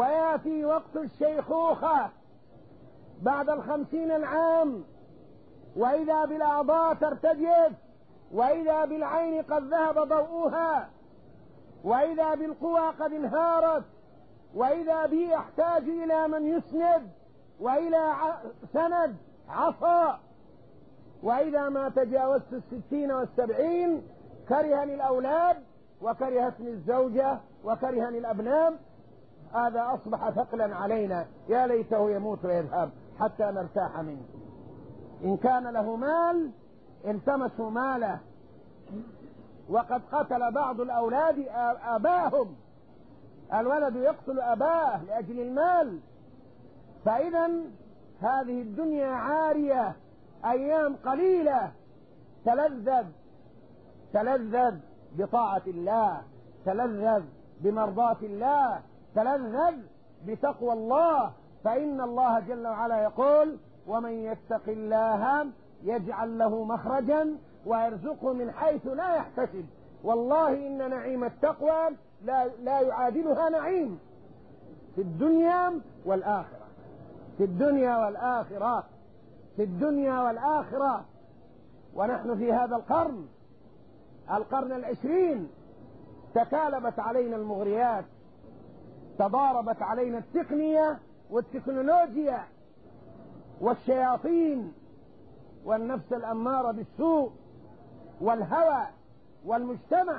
ويأتي وقت الشيخوخة بعد الخمسين العام، وإذا بالأعضاء ترتجف، وإذا بالعين قد ذهب ضوءها، وإذا بالقوى قد انهارت، وإذا بي أحتاج إلى من يسند وإلى سند عصا، وإذا ما تجاوزت الستين والسبعين كرهني الأولاد وكرهتني الزوجة وكرهني الأبناء. هذا أصبح ثقلا علينا، يا ليته يموت ويذهب حتى نرتاح منه. إن كان له مال التمسوا ماله، وقد قتل بعض الأولاد آباهم، الولد يقتل أباه لأجل المال. فإذا هذه الدنيا عارية، أيام قليلة، تلذذ تلذذ بطاعة الله، تلذذ بمرضاة الله، تلذذ بتقوى الله، فإن الله جل وعلا يقول: ومن يتق الله يجعل له مخرجا ويرزقه من حيث لا يحتسب. والله إن نعيم التقوى لا, لا يعادلها نعيم في الدنيا والآخرة، في الدنيا والآخرة، في الدنيا والآخرة. ونحن في هذا القرن، القرن العشرين، تكالبت علينا المغريات، تضاربت علينا التقنية والتكنولوجيا والشياطين والنفس الأمارة بالسوء والهوى والمجتمع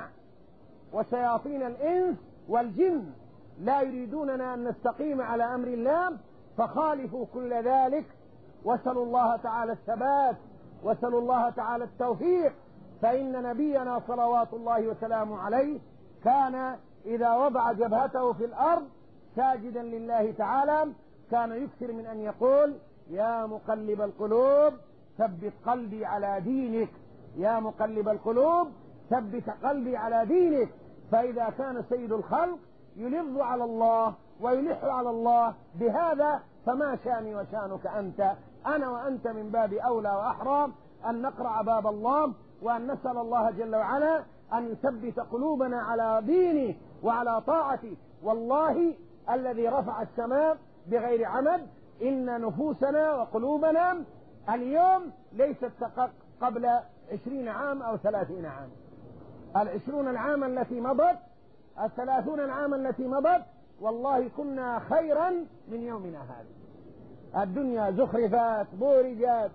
وشياطين الإنس والجن، لا يريدوننا أن نستقيم على أمر الله، فخالفوا كل ذلك. واسألوا الله تعالى الثبات، واسألوا الله تعالى التوفيق. فإن نبينا صلوات الله وسلامه عليه كان إذا وضع جبهته في الأرض ساجدا لله تعالى كان يكثر من أن يقول: يا مقلب القلوب ثبت قلبي على دينك، يا مقلب القلوب ثبت قلبي على دينك. فإذا كان سيد الخلق يلظ على الله ويلح على الله بهذا، فما شاني وشانك أنت؟ أنا وأنت من باب أولى وأحرى أن نقرع باب الله، وأن نسأل الله جل وعلا أن يثبت قلوبنا على دينه وعلى طاعته. والله الذي رفع السماء بغير عمد، إن نفوسنا وقلوبنا اليوم ليست قبل عشرين عام أو ثلاثين عام. العشرون العام التي مضت، الثلاثون العام التي مضت، والله كنا خيرا من يومنا هذا. الدنيا زخرفات بورجات،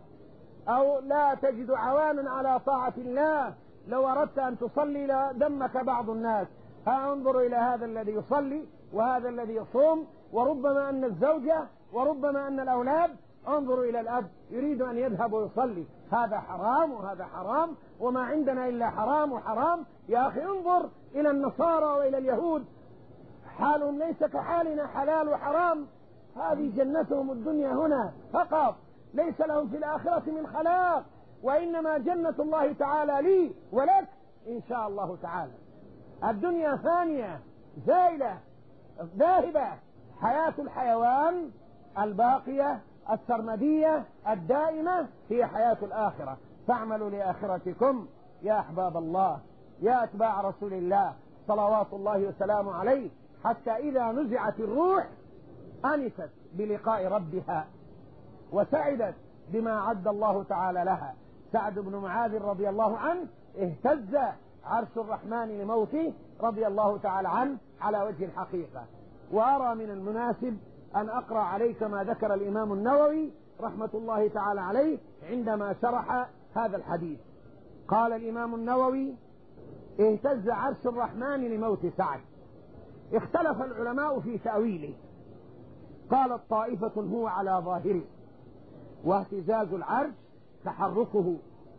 أو لا تجد عوانا على طاعة الله. لو أردت أن تصلي لدمك بعض الناس. ها انظر إلى هذا الذي يصلي وهذا الذي يصوم، وربما أن الزوجة وربما أن الأولاد. انظروا إلى الأب يريد أن يذهب ويصلي، هذا حرام وهذا حرام، وما عندنا إلا حرام وحرام. يا أخي انظر إلى النصارى وإلى اليهود، حالهم ليس كحالنا، حلال وحرام. هذه جنتهم الدنيا هنا فقط، ليس لهم في الآخرة من خلاق، وإنما جنة الله تعالى لي ولك إن شاء الله تعالى. الدنيا ثانية زائلة ذاهبة، حياة الحيوان الباقية السرمدية الدائمة هي حياة الآخرة. فاعملوا لآخرتكم يا أحباب الله، يا أتباع رسول الله صلوات الله وسلامه عليه، حتى إذا نزعت الروح أنست بلقاء ربها وسعدت بما عد الله تعالى لها. سعد بن معاذ رضي الله عنه اهتز عرش الرحمن لموته رضي الله تعالى عنه على وجه الحقيقة. وأرى من المناسب أن أقرأ عليك ما ذكر الإمام النووي رحمة الله تعالى عليه عندما شرح هذا الحديث. قال الإمام النووي: اهتز عرش الرحمن لموت سعد. اختلف العلماء في تأويله. قالت طائفة هو على ظاهره، واهتزاز العرش تحركه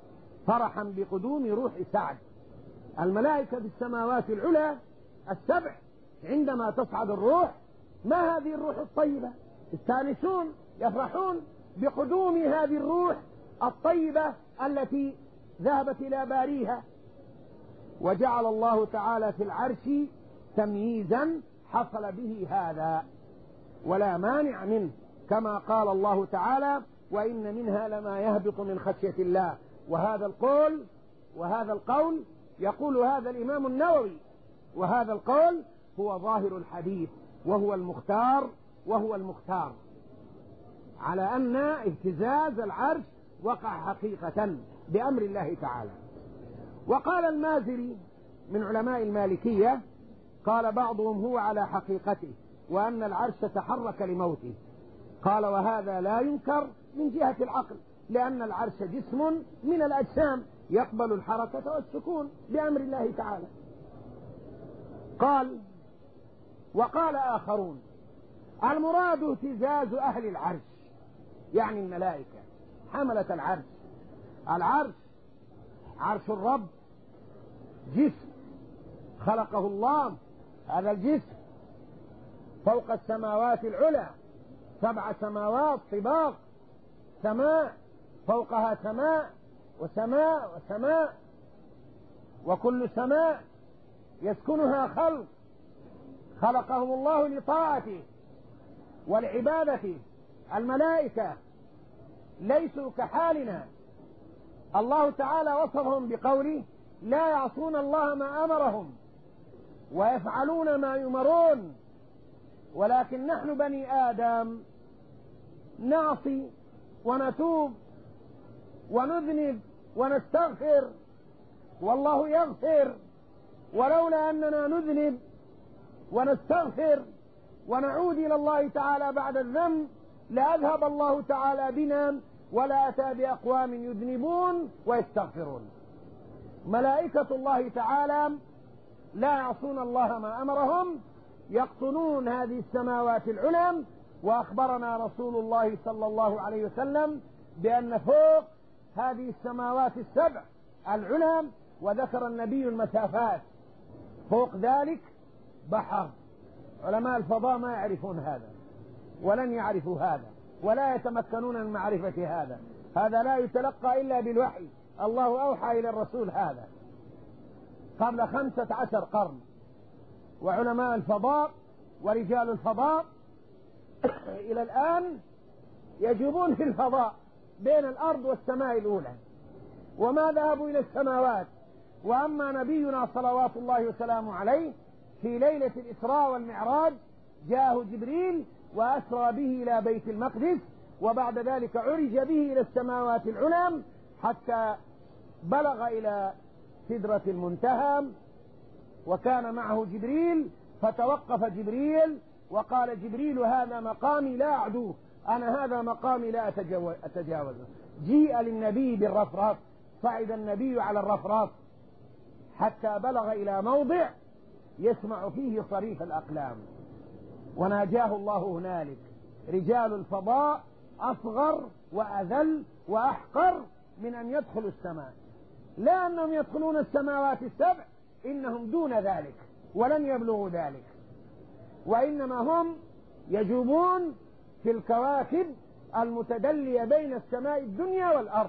فرحا بقدوم روح سعد. الملائكة بالسماوات العلى السبع عندما تصعد الروح، ما هذه الروح الطيبة؟ يستانسون يفرحون بقدوم هذه الروح الطيبة التي ذهبت إلى باريها. وجعل الله تعالى في العرش تمييزا حصل به هذا ولا مانع منه، كما قال الله تعالى: وإن منها لما يهبط من خشية الله. وهذا القول وهذا القول يقول هذا الإمام النووي، وهذا القول هو ظاهر الحديث وهو المختار وهو المختار على أن اهتزاز العرش وقع حقيقة بأمر الله تعالى. وقال المازري من علماء المالكية، قال بعضهم هو على حقيقته وأن العرش تحرك لموته. قال وهذا لا ينكر من جهة العقل، لأن العرش جسم من الأجسام يقبل الحركة والسكون بأمر الله تعالى. قال وقال آخرون المراد اهتزاز أهل العرش، يعني الملائكة حملة العرش. العرش عرش الرب جسم خلقه الله، هذا الجسم فوق السماوات العلى، سبع سماوات طباق، سماء فوقها سماء وسماء وسماء، وكل سماء يسكنها خلق خلقهم الله لطاعته والعبادة. الملائكة ليسوا كحالنا، الله تعالى وصفهم بقوله لا يعصون الله ما أمرهم ويفعلون ما يؤمرون. ولكن نحن بني آدم نعصي ونتوب ونذنب ونستغفر، والله يغفر. ولولا أننا نذنب ونستغفر ونعود إلى الله تعالى بعد الذنب لأذهب الله تعالى بنا ولا أتى بأقوام يذنبون ويستغفرون. ملائكة الله تعالى لا يعصون الله ما أمرهم، يقطنون هذه السماوات العلى. وأخبرنا رسول الله صلى الله عليه وسلم بأن فوق هذه السماوات السبع العلى، وذكر النبي المسافات، فوق ذلك بحر. علماء الفضاء ما يعرفون هذا ولن يعرفوا هذا ولا يتمكنون من معرفة هذا، هذا لا يتلقى إلا بالوحي، الله أوحى إلى الرسول هذا قبل خمسة عشر قرن. وعلماء الفضاء ورجال الفضاء إلى الآن يجوبون في الفضاء بين الأرض والسماء الأولى وما ذهبوا إلى السماوات. وأما نبينا صلوات الله وسلامه عليه في ليلة الإسراء والمعراج جاءه جبريل وأسرى به إلى بيت المقدس، وبعد ذلك عرج به إلى السماوات العلى حتى بلغ إلى سدرة المنتهى، وكان معه جبريل، فتوقف جبريل وقال جبريل هذا مقامي لا أعدوه، أنا هذا مقامي لا أتجاوزه. جيء للنبي بالرفرف، صعد النبي على الرفرف حتى بلغ إلى موضع يسمع فيه صريف الأقلام، وناجاه الله هنالك. رجال الفضاء أصغر وأذل وأحقر من أن يدخلوا السماء، لا أنهم يدخلون السماوات السبع، إنهم دون ذلك ولن يبلغوا ذلك، وإنما هم يجوبون في الكواكب المتدلية بين السماء الدنيا والأرض.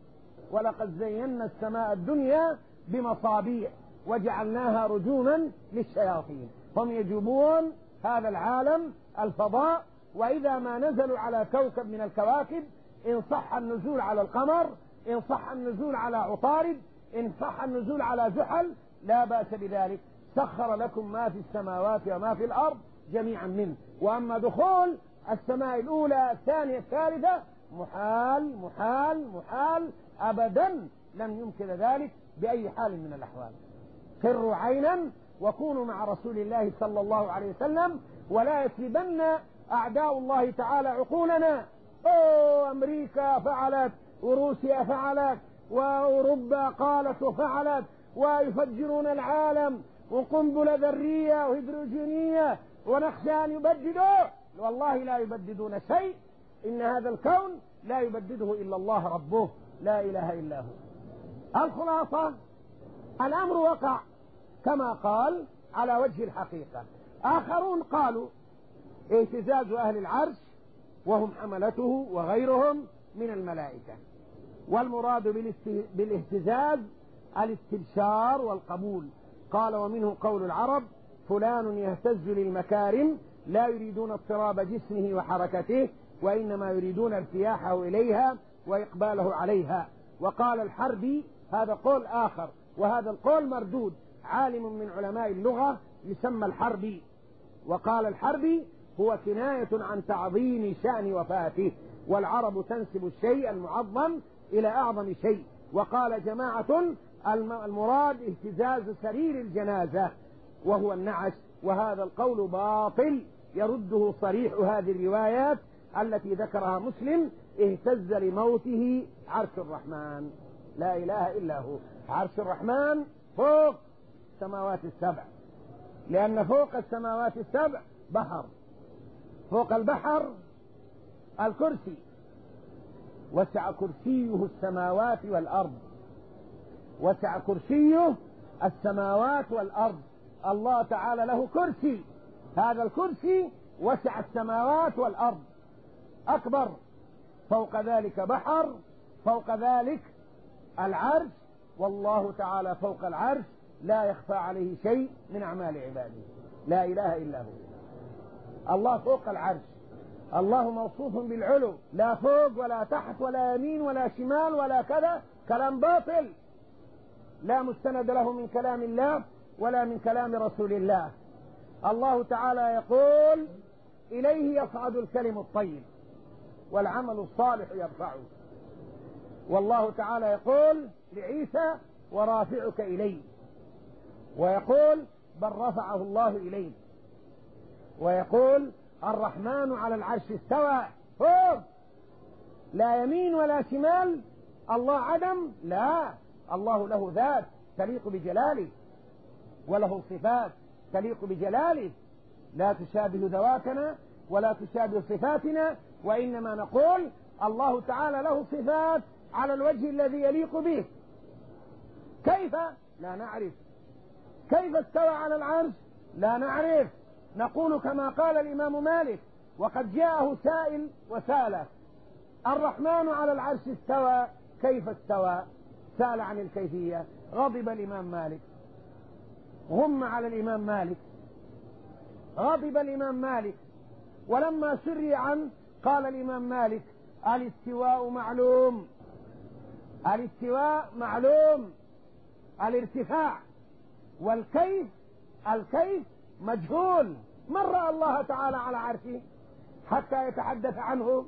ولقد زينا السماء الدنيا بمصابيح وجعلناها رجوما للشياطين. هم يجوبون هذا العالم الفضاء، وإذا ما نزلوا على كوكب من الكواكب إن صح النزول على القمر، إن صح النزول على عطارد، إن صح النزول على زحل، لا بأس بذلك. سخر لكم ما في السماوات وما في الأرض جميعا منه. وأما دخول السماء الأولى الثانية الثالثة محال محال محال أبدا، لم يمكن ذلك بأي حال من الأحوال. قروا عينا وكونوا مع رسول الله صلى الله عليه وسلم، ولا يسلبن أعداء الله تعالى عقولنا. أوه أمريكا فعلت وروسيا فعلت وأوروبا قالت وفعلت ويفجرون العالم وقنبلة ذرية وهيدروجينية ونخشى أن يبددوا. والله لا يبددون شيء، إن هذا الكون لا يبدده إلا الله ربه، لا إله إلا هو. الخلاصة الأمر وقع كما قال على وجه الحقيقة. آخرون قالوا اهتزاز أهل العرش وهم حملته وغيرهم من الملائكة، والمراد بالاهتزاز الاستبشار والقبول. قال ومنه قول العرب فلان يهتز للمكارم، لا يريدون اضطراب جسمه وحركته، وإنما يريدون ارتياحه إليها وإقباله عليها. وقال الحربي هذا قول آخر، وهذا القول مردود، عالم من علماء اللغة يسمى الحربي. وقال الحربي هو كناية عن تعظيم شأن وفاته، والعرب تنسب الشيء المعظم إلى أعظم شيء. وقال جماعة المراد اهتزاز سرير الجنازة وهو النعش، وهذا القول باطل يرده صريح هذه الروايات التي ذكرها مسلم: اهتز لموته عرش الرحمن. لا إله إلا هو. عرش الرحمن فوق السماوات السبع، لأن فوق السماوات السبع بحر، فوق البحر الكرسي، وسع كرسيه السماوات والأرض، وسع كرسيه السماوات والأرض. الله تعالى له كرسي، هذا الكرسي وسع السماوات والأرض، أكبر. فوق ذلك بحر، فوق ذلك العرش، والله تعالى فوق العرش لا يخفى عليه شيء من أعمال عباده. لا إله إلا هو. الله فوق العرش، الله موصوف بالعلو، لا فوق ولا تحت ولا يمين ولا شمال ولا كذا، كلام باطل لا مستند له من كلام الله ولا من كلام رسول الله. الله تعالى يقول: إليه يصعد الكلم الطيب والعمل الصالح يرفعه. والله تعالى يقول لعيسى: ورافعك إليه، ويقول: بل رفعه الله إليه، ويقول: الرحمن على العرش استوى. فوق، لا يمين ولا شمال. الله عدم؟ لا، الله له ذات تليق بجلاله، وله صفات تليق بجلاله، لا تشابه ذواتنا ولا تشابه صفاتنا، وإنما نقول الله تعالى له صفات على الوجه الذي يليق به. كيف؟ لا نعرف. كيف استوى على العرش؟ لا نعرف. نقول كما قال الإمام مالك، وقد جاءه سائل وسأله: الرحمن على العرش استوى، كيف استوى؟ سأل عن الكيفية. غضب الإمام مالك، غم على الإمام مالك، غضب الإمام مالك. ولما سري عنه قال الإمام مالك: الاستواء معلوم، الاستواء معلوم، الارتفاع، والكيف الكيف مجهول. من رأى الله تعالى على عرشه حتى يتحدث عنه؟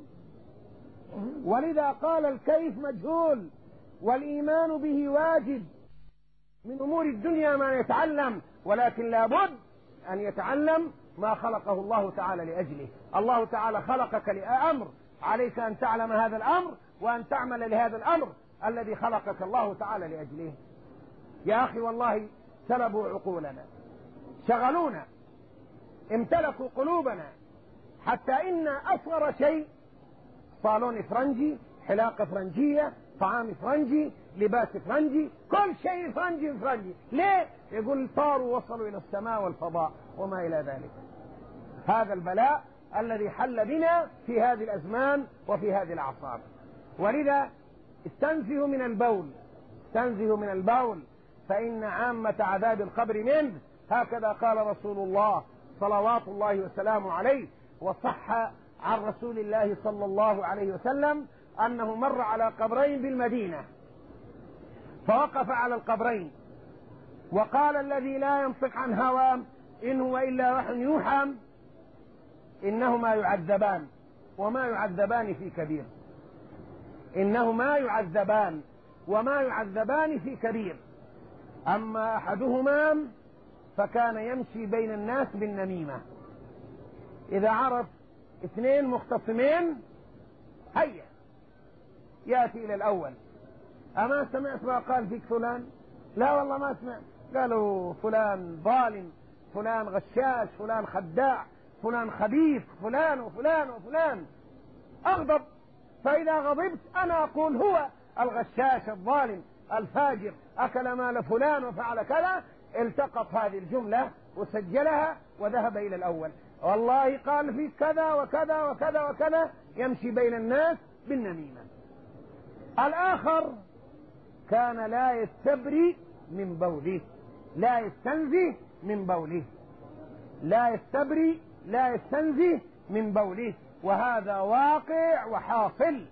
ولذا قال الكيف مجهول، والإيمان به واجب. من أمور الدنيا ما يتعلم، ولكن لابد أن يتعلم ما خلقه الله تعالى لأجله. الله تعالى خلقك لأمر، عليك أن تعلم هذا الأمر وأن تعمل لهذا الأمر الذي خلقك الله تعالى لأجله. يا أخي والله سلبوا عقولنا، شغلونا، امتلكوا قلوبنا، حتى إن أصغر شيء صالون فرنجي، حلاقة فرنجية، طعام فرنجي، لباس فرنجي، كل شيء فرنجي فرنجي. ليه؟ يقول طاروا وصلوا إلى السماء والفضاء وما إلى ذلك. هذا البلاء الذي حل بنا في هذه الأزمان وفي هذه الأعصار. ولذا استنزهوا من البول، استنزهوا من البول، فإن عامة عذاب القبر منه. هكذا قال رسول الله صلوات الله وسلامه عليه. وصح عن رسول الله صلى الله عليه وسلم أنه مر على قبرين بالمدينة، فوقف على القبرين وقال: الذي لا ينطق عن هوى إن هو إلا وحي يوحى إنهما يعذبان وما يعذبان في كبير، إنهما يعذبان وما يعذبان في كبير. أما أحدهما فكان يمشي بين الناس بالنميمة، إذا عرف اثنين مختصمين هيا يأتي إلى الأول: أما سمعت ما قال فيك فلان؟ لا والله ما سمعت. قالوا فلان ظالم، فلان غشاش، فلان خداع، فلان خبيث، فلان وفلان وفلان. أغضب، فإذا غضبت أنا أقول هو الغشاش الظالم الفاجر أكل مال فلان وفعل كذا. التقط هذه الجملة وسجلها وذهب إلى الأول: والله قال فيك كذا وكذا وكذا وكذا. يمشي بين الناس بالنميمة. الآخر كان لا يستبري من بوله، لا يستنزه من بوله، لا يستبري لا يستنزه من بوله، وهذا واقع وحاصل.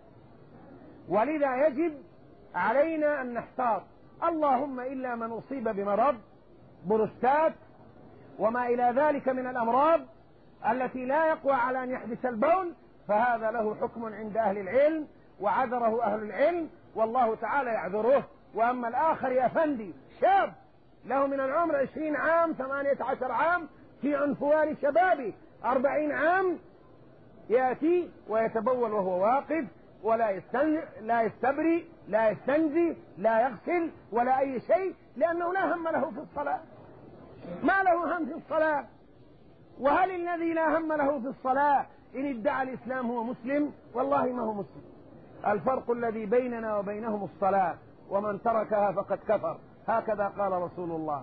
ولذا يجب علينا أن نحتاط، اللهم إلا من أصيب بمرض بروستات وما إلى ذلك من الأمراض التي لا يقوى على أن يحبس البول، فهذا له حكم عند أهل العلم وعذره أهل العلم، والله تعالى يعذره. وأما الآخر يا فندي شاب له من العمر عشرين عام ثمانية عشر عام في عنفوان شبابه أربعين عام يأتي ويتبول وهو واقف ولا يستن... لا يستبري لا يستنزي لا يغسل ولا أي شيء، لأنه لا هم له في الصلاة، ما له هم في الصلاة. وهل الذي لا هم له في الصلاة إن ادعى الإسلام هو مسلم؟ والله ما هو مسلم. الفرق الذي بيننا وبينهم الصلاة، ومن تركها فقد كفر، هكذا قال رسول الله.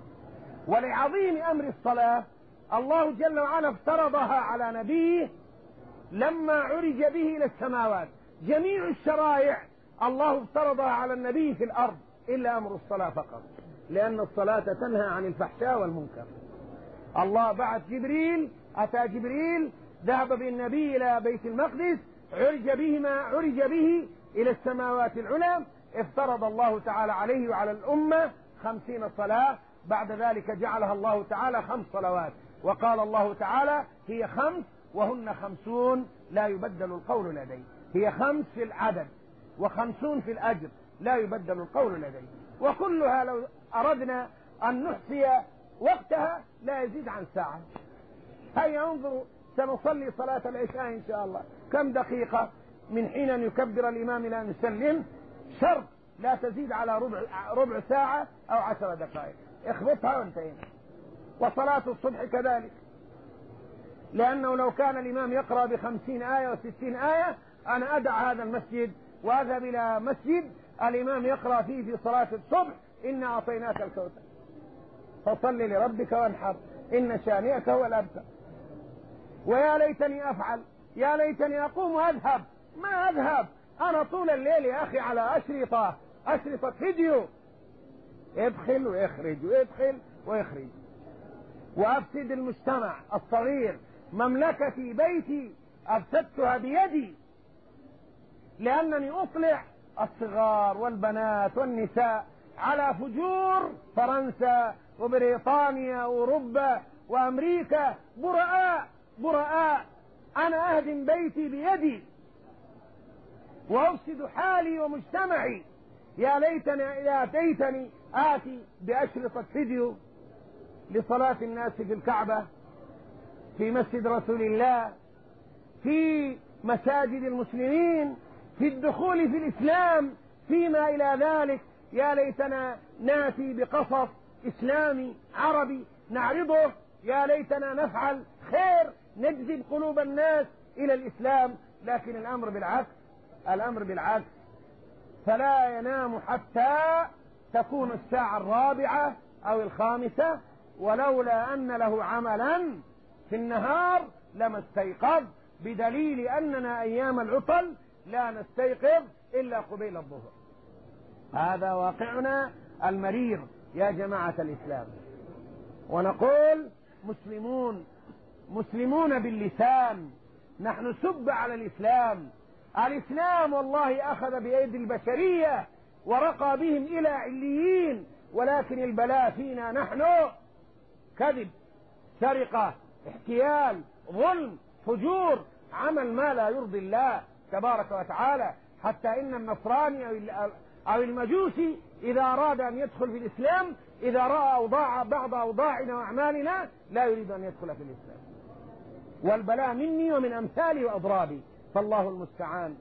ولعظيم أمر الصلاة الله جل وعلا افترضها على نبيه لما عرج به إلى السماوات. جميع الشرائع الله افترضها على النبي في الأرض إلا أمر الصلاة فقط، لأن الصلاة تنهى عن الفحشاء والمنكر. الله بعث جبريل، أتى جبريل ذهب بالنبي إلى بيت المقدس، عرج به ما عرج به إلى السماوات العلى، افترض الله تعالى عليه وعلى الأمة خمسين صلاة. بعد ذلك جعلها الله تعالى خمس صلوات، وقال الله تعالى هي خمس وهن خمسون لا يبدل القول لدي. هي خمس في العدد وخمسون في الأجر، لا يبدل القول لدي. وكلها لو أردنا أن نحصي وقتها لا يزيد عن ساعة. هيا انظروا، سنصلي صلاة العشاء إن شاء الله كم دقيقة من حين أن يكبر الإمام إلى أن يسلم؟ شرط لا تزيد على ربع, ربع ساعة أو عشر دقائق، اخبطها وانتهينا. وصلاة الصبح كذلك، لأنه لو كان الإمام يقرأ بخمسين آية وستين آية أنا أدع هذا المسجد وأذهب إلى مسجد الإمام يقرأ فيه في صلاة الصبح إنا أعطيناك الكوثر فصل لربك وانحر إن شانئك هو الأبتر. ويا ليتني أفعل، يا ليتني أقوم وأذهب، ما أذهب أنا طول الليل يا أخي على أشرطة أشرطة فيديو، ادخل ويخرج ويدخل ويخرج، وأفسد المجتمع الصغير. مملكتي بيتي أفسدتها بيدي، لأنني أطلع الصغار والبنات والنساء على فجور فرنسا وبريطانيا وأوروبا وأمريكا. براء براء، أنا أهدم بيتي بيدي وأفسد حالي ومجتمعي. يا ليتني إذا أتيتني آتي بأشرطة فيديو لصلاة الناس في الكعبة، في مسجد رسول الله، في مساجد المسلمين، في الدخول في الإسلام، فيما إلى ذلك. يا ليتنا ناتي بقصص إسلامي عربي نعرضه، يا ليتنا نفعل خير نجذب قلوب الناس إلى الإسلام. لكن الأمر بالعكس، الأمر بالعكس. فلا ينام حتى تكون الساعة الرابعة أو الخامسة، ولولا أن له عملا في النهار لما استيقظ، بدليل أننا أيام العطل لا نستيقظ إلا قبيل الظهر. هذا واقعنا المرير يا جماعة الإسلام. ونقول مسلمون مسلمون باللسان، نحن سب على الإسلام. الإسلام والله أخذ بأيدي البشرية ورقى بهم إلى عليين، ولكن البلاء فينا نحن. كذب، سرقة، احتيال، ظلم، فجور، عمل ما لا يرضي الله تبارك وتعالى. حتى إن النصراني أو المجوسي إذا أراد أن يدخل في الإسلام، إذا رأى أوضاع بعض أوضاعنا وأعمالنا لا يريد أن يدخل في الإسلام. والبلاء مني ومن أمثالي وأضرابي، فالله المستعان.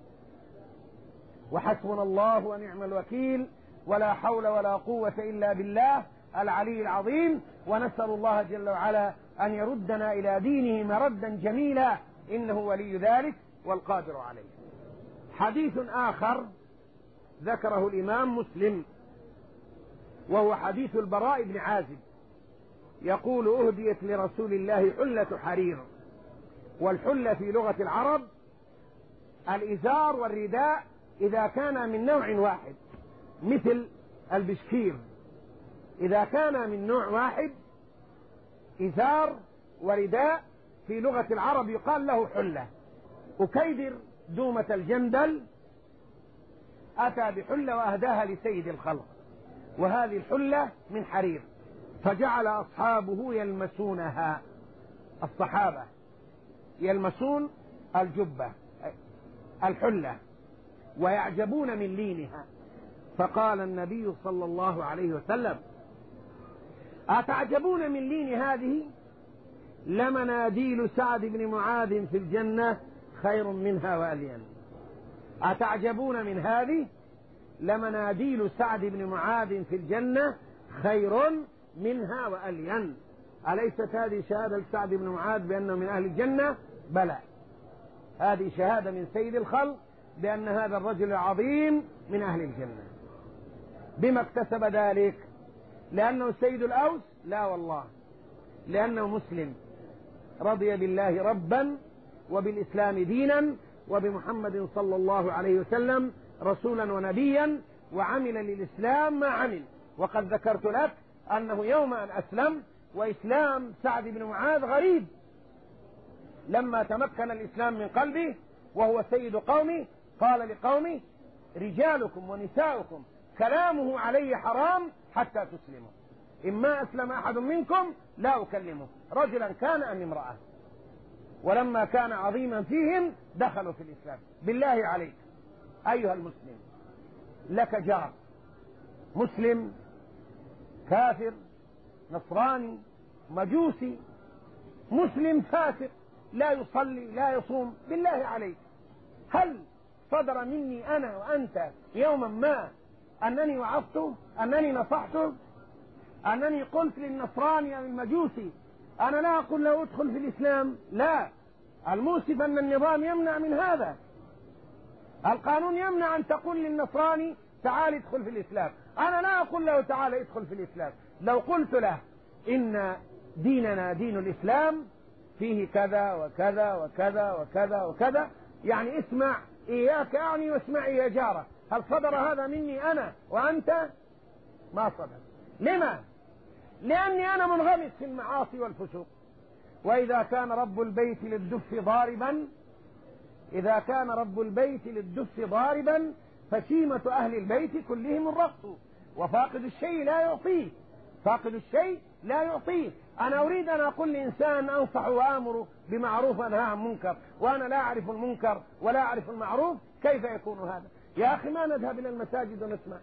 وحسبنا الله ونعم الوكيل، ولا حول ولا قوة إلا بالله العلي العظيم. ونسأل الله جل وعلا أن يردنا إلى دينه مردا جميلا، إنه ولي ذلك والقادر عليه. حديث آخر ذكره الإمام مسلم، وهو حديث البراء بن عازب، يقول أهديت لرسول الله حلة حرير. والحلة في لغة العرب الإزار والرداء إذا كان من نوع واحد، مثل البشكير إذا كان من نوع واحد، إزار ورداء في لغة العرب يقال له حلة. أكيدر دومة الجندل أتى بحلة وأهداها لسيد الخلق، وهذه الحلة من حرير، فجعل أصحابه يلمسونها. الصحابة يلمسون الجبة الحلة، ويعجبون من لينها. فقال النبي صلى الله عليه وسلم: أتعجبون من لين هذه؟ لمناديل سعد بن معاذ في الجنة خير منها وألين. أتعجبون من هذه؟ لمناديل سعد بن معاذ في الجنة خير منها وألين. أليست هذه شهادة لسعد بن معاذ بأنه من أهل الجنة؟ بلى، هذه شهادة من سيد الخلق بأن هذا الرجل العظيم من أهل الجنة. بما اكتسب ذلك؟ لأنه سيد الأوس؟ لا والله، لأنه مسلم، رضي بالله ربا وبالإسلام دينا وبمحمد صلى الله عليه وسلم رسولا ونبيا، وعمل للإسلام ما عمل. وقد ذكرت لك أنه يوم أن أسلم، وإسلام سعد بن معاذ غريب، لما تمكن الإسلام من قلبه وهو سيد قومه قال لقومه: رجالكم ونساؤكم كلامه علي حرام حتى تسلموا، إما أسلم أحد منكم لا أكلمه، رجلا كان أم امرأة. ولما كان عظيما فيهم دخلوا في الإسلام. بالله عليك أيها المسلم، لك جار مسلم كافر نصراني مجوسي مسلم فاسق لا يصلي لا يصوم، بالله عليك هل صدر مني أنا وأنت يوما ما أنني وعظته، أنني نصحته، أنني قلت للنصراني أو المجوسي أنا لا أقول له ادخل في الإسلام؟ لا، المؤسف أن النظام يمنع من هذا. القانون يمنع أن تقول للنصراني تعال ادخل في الإسلام. أنا لا أقول له تعال ادخل في الإسلام. لو قلت له إن ديننا دين الإسلام فيه كذا وكذا وكذا وكذا وكذا، يعني اسمع إياك أعني واسمعي يا جارة، هل صدر هذا مني أنا وأنت؟ ما صدر. لما؟ لأني أنا منغمس في المعاصي والفسوق. وإذا كان رب البيت للدف ضاربا إذا كان رب البيت للدف ضاربا فشيمة أهل البيت كلهم الرقص، وفاقد الشيء لا يعطيه، فاقد الشيء لا يعطيه. أنا أريد أن أقول لإنسان أنصح وآمر بمعروف وأنهى عن منكر وأنا لا أعرف المنكر ولا أعرف المعروف، كيف يكون هذا؟ يا أخي ما نذهب إلى المساجد ونسمع،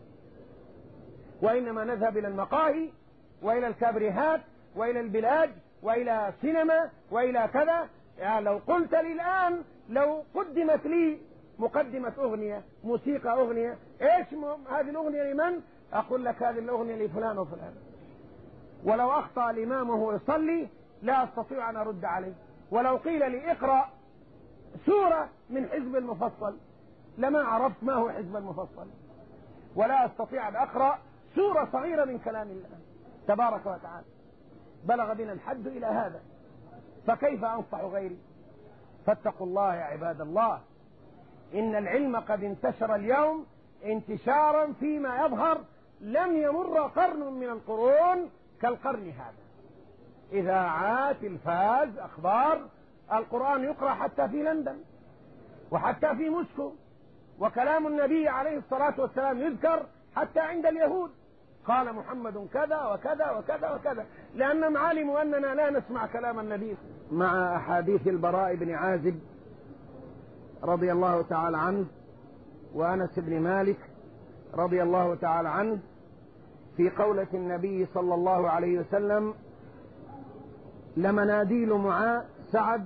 وإنما نذهب إلى المقاهي وإلى الكابريهات وإلى البلاج وإلى سينما وإلى كذا. يعني لو قلت لي الآن، لو قدمت لي مقدمة أغنية موسيقى أغنية، إيش هذه الأغنية لمن؟ أقول لك هذه الأغنية لفلان وفلان. ولو أخطأ الإمام وهو يصلي لا أستطيع أن أرد عليه. ولو قيل لي اقرأ سورة من حزب المفصل لما عرفت ما هو حزب المفصل، ولا أستطيع أن أقرأ سورة صغيرة من كلام الله تبارك وتعالى. بلغ بنا الحد إلى هذا، فكيف أنصح غيري؟ فاتقوا الله يا عباد الله. إن العلم قد انتشر اليوم انتشارا فيما يظهر لم يمر قرن من القرون كالقرن هذا. إذاعات، تلفاز، أخبار، القرآن يقرأ حتى في لندن وحتى في موسكو، وكلام النبي عليه الصلاة والسلام يذكر حتى عند اليهود، قال محمد كذا وكذا وكذا وكذا، لأنهم علموا أننا لا نسمع كلام النبي. مع أحاديث البراء بن عازب رضي الله تعالى عنه وأنس بن مالك رضي الله تعالى عنه في قولة النبي صلى الله عليه وسلم: لمناديل معاذ سعد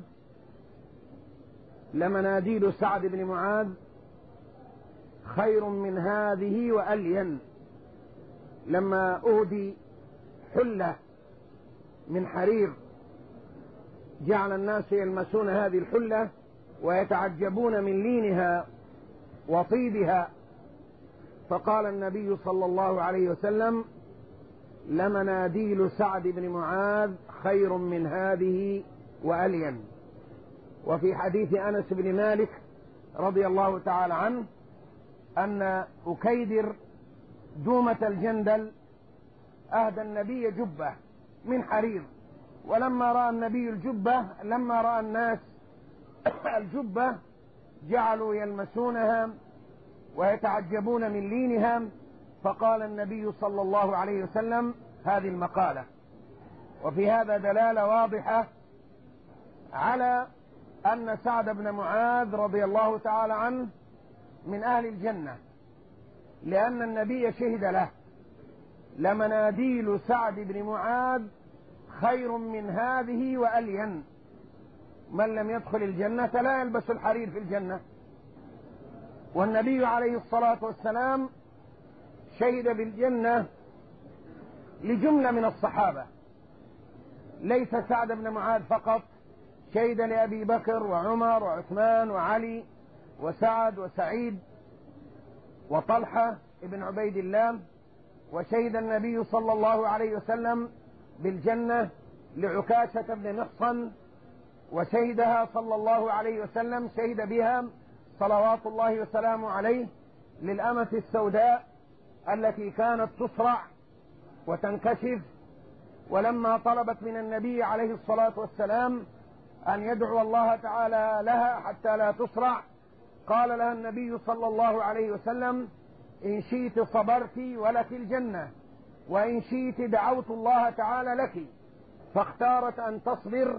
لمناديل سعد بن معاذ خير من هذه وألين. لما أهدي حلة من حرير جعل الناس يلمسون هذه الحلة ويتعجبون من لينها وطيبها، فقال النبي صلى الله عليه وسلم: لمناديل سعد بن معاذ خير من هذه وألين. وفي حديث أنس بن مالك رضي الله تعالى عنه أن أكيدر دومة الجندل أهدى النبي جبة من حرير، ولما رأى النبي الجبة لما رأى الناس الجبة جعلوا يلمسونها ويتعجبون من لينها، فقال النبي صلى الله عليه وسلم هذه المقالة. وفي هذا دلالة واضحة على أن سعد بن معاذ رضي الله تعالى عنه من أهل الجنة، لأن النبي شهد له: لمناديل سعد بن معاذ خير من هذه وألين، من لم يدخل الجنة لا يلبس الحرير في الجنة. والنبي عليه الصلاة والسلام شهد بالجنة لجملة من الصحابة، ليس سعد بن معاذ فقط، شهد لأبي بكر وعمر وعثمان وعلي وسعد وسعيد وطلحة ابن عبيد الله. وشهد النبي صلى الله عليه وسلم بالجنة لعكاشة بن محصن، وشهدها صلى الله عليه وسلم، شهد بها صلوات الله وسلامه عليه للأمة السوداء التي كانت تصرع وتنكشف، ولما طلبت من النبي عليه الصلاة والسلام أن يدعو الله تعالى لها حتى لا تصرع، قال لها النبي صلى الله عليه وسلم: إن شئت صبرت ولك الجنة، وإن شئت دعوت الله تعالى لك. فاختارت أن تصبر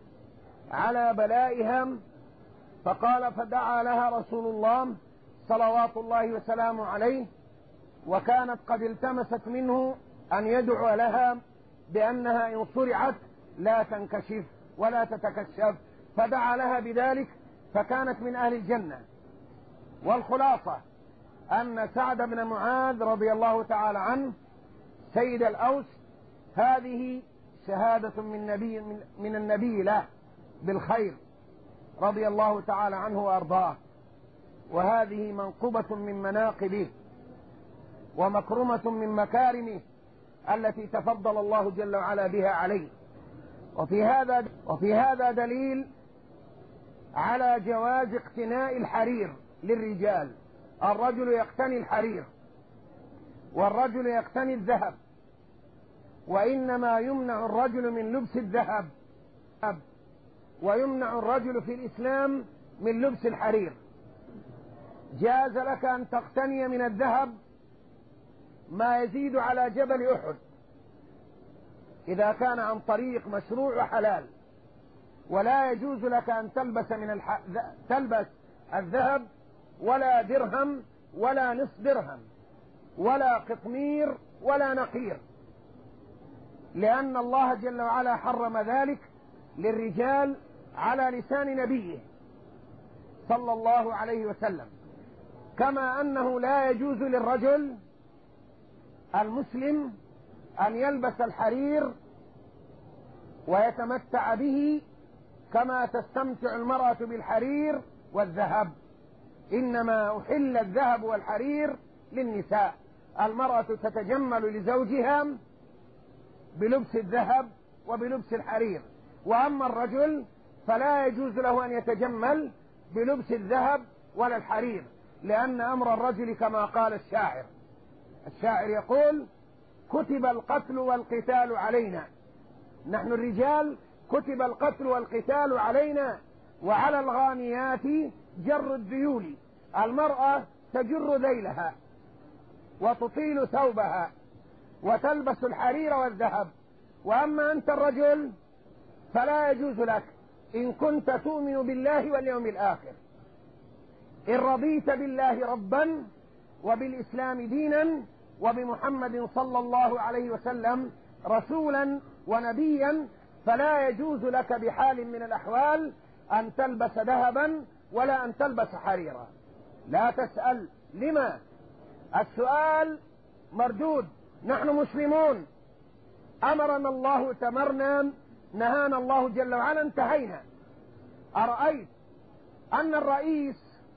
على بلائها، فقال فدعا لها رسول الله صلوات الله وسلامه عليه، وكانت قد التمست منه أن يدعو لها بأنها إن صرعت لا تنكشف ولا تتكشف، فدعا لها بذلك فكانت من أهل الجنة. والخلاصة أن سعد بن معاذ رضي الله تعالى عنه سيد الأوس، هذه شهادة من, نبي من النبي له بالخير رضي الله تعالى عنه وأرضاه، وهذه منقبة من مناقبه ومكرمة من مكارمه التي تفضل الله جل وعلا بها عليه. وفي هذا وفي هذا دليل على جواز اقتناء الحرير للرجال. الرجل يقتني الحرير والرجل يقتني الذهب، وإنما يمنع الرجل من لبس الذهب، ويمنع الرجل في الإسلام من لبس الحرير. جاز لك أن تقتني من الذهب ما يزيد على جبل أحد إذا كان عن طريق مشروع وحلال، ولا يجوز لك أن تلبس من الح... تلبس الذهب ولا درهم ولا نصف درهم ولا قطمير ولا نقير، لأن الله جل وعلا حرم ذلك للرجال على لسان نبيه صلى الله عليه وسلم. كما أنه لا يجوز للرجل المسلم أن يلبس الحرير ويتمتع به كما تستمتع المرأة بالحرير والذهب، إنما أحل الذهب والحرير للنساء. المرأة تتجمل لزوجها بلبس الذهب وبلبس الحرير، وأما الرجل فلا يجوز له أن يتجمل بلبس الذهب ولا الحرير، لأن أمر الرجل كما قال الشاعر الشاعر يقول: كتب القتل والقتال علينا، نحن الرجال كتب القتل والقتال علينا، وعلى الغانيات جر الذيول. المرأة تجر ذيلها وتطيل ثوبها وتلبس الحرير والذهب، وأما أنت الرجل فلا يجوز لك إن كنت تؤمن بالله واليوم الآخر، إن رضيت بالله ربا وبالإسلام دينا وبمحمد صلى الله عليه وسلم رسولا ونبيا، فلا يجوز لك بحال من الأحوال أن تلبس ذهبا ولا أن تلبس حريرا. لا تسأل لما، السؤال مردود. نحن مسلمون، أمرنا الله تمرنا، نهانا الله جل وعلا انتهينا. أرأيت أن الرئيس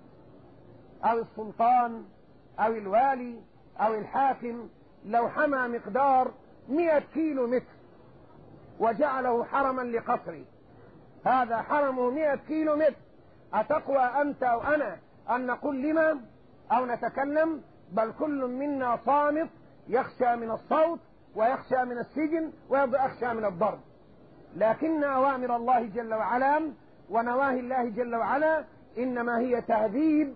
أو السلطان أو الوالي أو الحاكم لو حمى مقدار مئة كيلو متر وجعله حرما لقصري، هذا حرمه مئة كيلو متر، أتقوى أنت أو أنا أن نقول لما أو نتكلم؟ بل كل منا صامت، يخشى من الصوت ويخشى من السجن ويخشى من الضرب. لكن أوامر الله جل وعلا ونواهي الله جل وعلا إنما هي تهذيب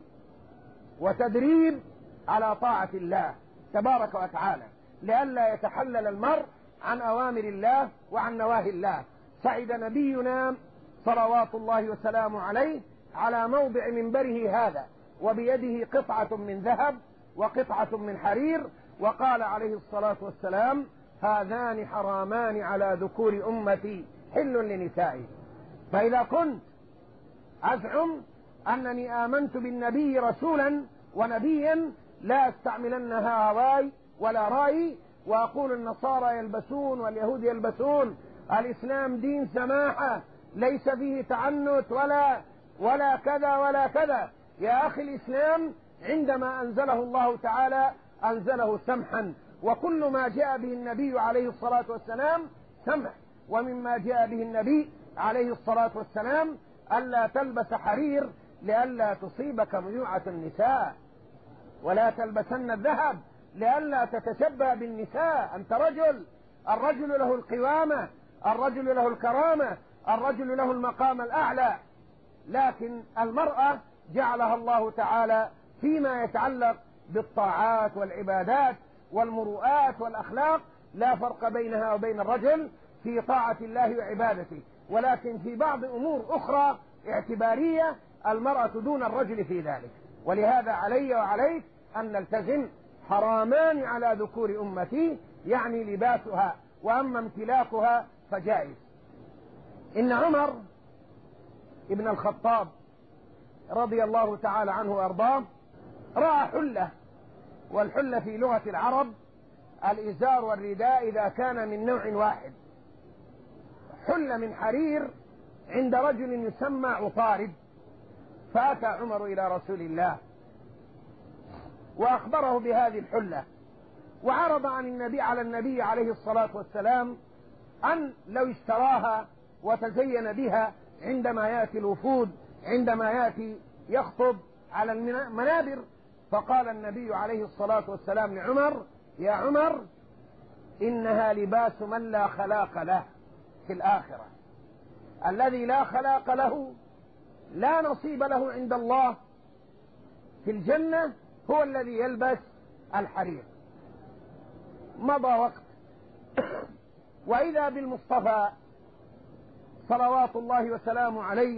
وتدريب على طاعة الله تبارك وتعالى، لئلا يتحلل المرء عن أوامر الله وعن نواهي الله. سعد نبينا صلوات الله وسلامه عليه على موضع منبره هذا وبيده قطعة من ذهب وقطعة من حرير، وقال عليه الصلاة والسلام: هذان حرامان على ذكور أمتي حل لنسائي. فإذا كنت أزعم أنني آمنت بالنبي رسولا ونبيا لا استعملن هواي ولا رأي، وأقول النصارى يلبسون واليهود يلبسون، الإسلام دين سماحة ليس فيه تعنت ولا ولا كذا ولا كذا. يا أخي، الإسلام عندما أنزله الله تعالى أنزله سمحا، وكل ما جاء به النبي عليه الصلاة والسلام سمح. ومما جاء به النبي عليه الصلاة والسلام ألا تلبس حرير لئلا تصيبك ميوعة النساء، ولا تلبسن الذهب لئلا تتشبه بالنساء. أنت رجل، الرجل له القوامة، الرجل له الكرامة، الرجل له المقام الأعلى. لكن المرأة جعلها الله تعالى فيما يتعلق بالطاعات والعبادات والمروءات والأخلاق لا فرق بينها وبين الرجل في طاعة الله وعبادته، ولكن في بعض أمور أخرى اعتبارية المرأة دون الرجل في ذلك. ولهذا علي وعليك أن نلتزم حرامان على ذكور أمتي، يعني لباسها، وأما امتلاكها فجائز. إن عمر ابن الخطاب رضي الله تعالى عنه وأرضاه رأى حلة، والحلة في لغة العرب الإزار والرداء إذا كان من نوع واحد. حلة من حرير عند رجل يسمى عطارد، فأتى عمر إلى رسول الله وأخبره بهذه الحلة، وعرض عن النبي على النبي عليه الصلاة والسلام أن لو اشتراها وتزين بها عندما يأتي الوفود، عندما يأتي يخطب على المنابر. فقال النبي عليه الصلاة والسلام لعمر: يا عمر، إنها لباس من لا خلاق له في الآخرة. الذي لا خلاق له لا نصيب له عند الله في الجنة هو الذي يلبس الحرير. مضى وقت وإذا بالمصطفى صلوات الله وسلامه عليه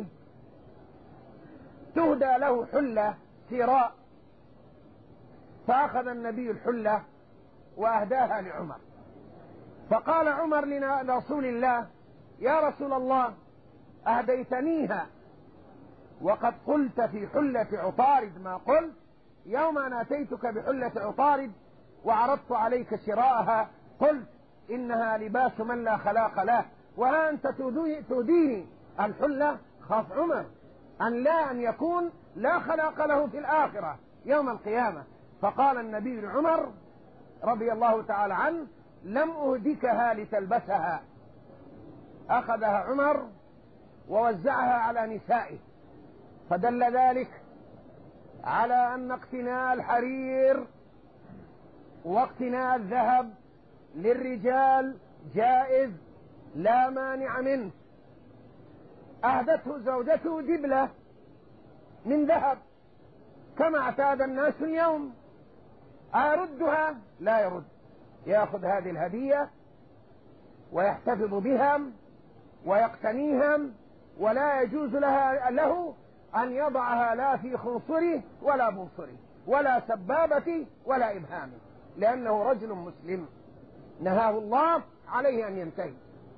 تهدى له حلة سيراء، فأخذ النبي الحلة وأهداها لعمر. فقال عمر لرسول الله: يا رسول الله، أهديتنيها وقد قلت في حلة عطارد ما قلت يوم أن أتيتك بحلة عطارد وعرضت عليك شراءها، قلت إنها لباس من لا خلاق له، وها أنت تهديني الحلة. خاف عمر أن لا أن يكون لا خلاق له في الآخرة يوم القيامة. فقال النبي لعمر رضي الله تعالى عنه: لم أهدكها لتلبسها. أخذها عمر ووزعها على نسائه، فدل ذلك على أن اقتناء الحرير واقتناء الذهب للرجال جائز لا مانع منه. أهدته زوجته دبلة من ذهب كما اعتاد الناس اليوم، أردها؟ لا يرد، يأخذ هذه الهدية ويحتفظ بها ويقتنيها، ولا يجوز لها له أن يضعها لا في خنصره ولا بنصره ولا سبابته ولا إبهامه، لأنه رجل مسلم نهاه الله عليه أن ينتهي.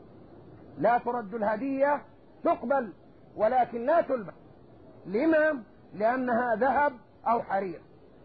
لا ترد الهدية، تقبل ولكن لا تلبس. لما؟ لأنها ذهب أو حرير،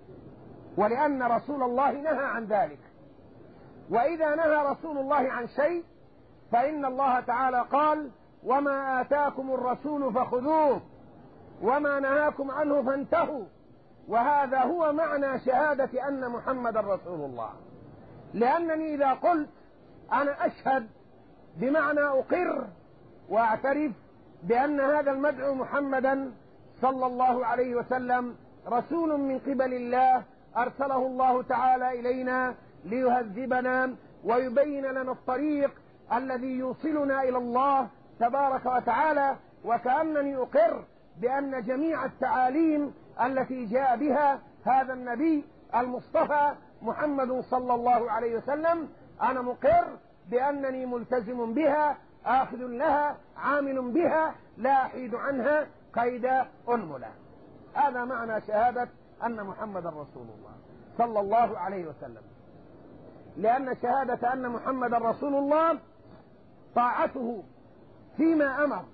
ولأن رسول الله نهى عن ذلك. وإذا نهى رسول الله عن شيء فإن الله تعالى قال: وما آتاكم الرسول فخذوه وما نهاكم عنه فانتهوا. وهذا هو معنى شهادة أن محمد رسول الله. لأنني إذا قلت أنا أشهد بمعنى أقر وأعترف بأن هذا المدعو محمدا صلى الله عليه وسلم رسول من قبل الله أرسله الله تعالى إلينا ليهذبنا ويبين لنا الطريق الذي يوصلنا إلى الله تبارك وتعالى، وكأنني أقر بأن جميع التعاليم التي جاء بها هذا النبي المصطفى محمد صلى الله عليه وسلم أنا مقر بأنني ملتزم بها، آخذ لها، عامل بها، لا أحيد عنها قيد أنملة. هذا معنى شهادة أن محمد رسول الله صلى الله عليه وسلم. لأن شهادة أن محمد رسول الله طاعته فيما أمر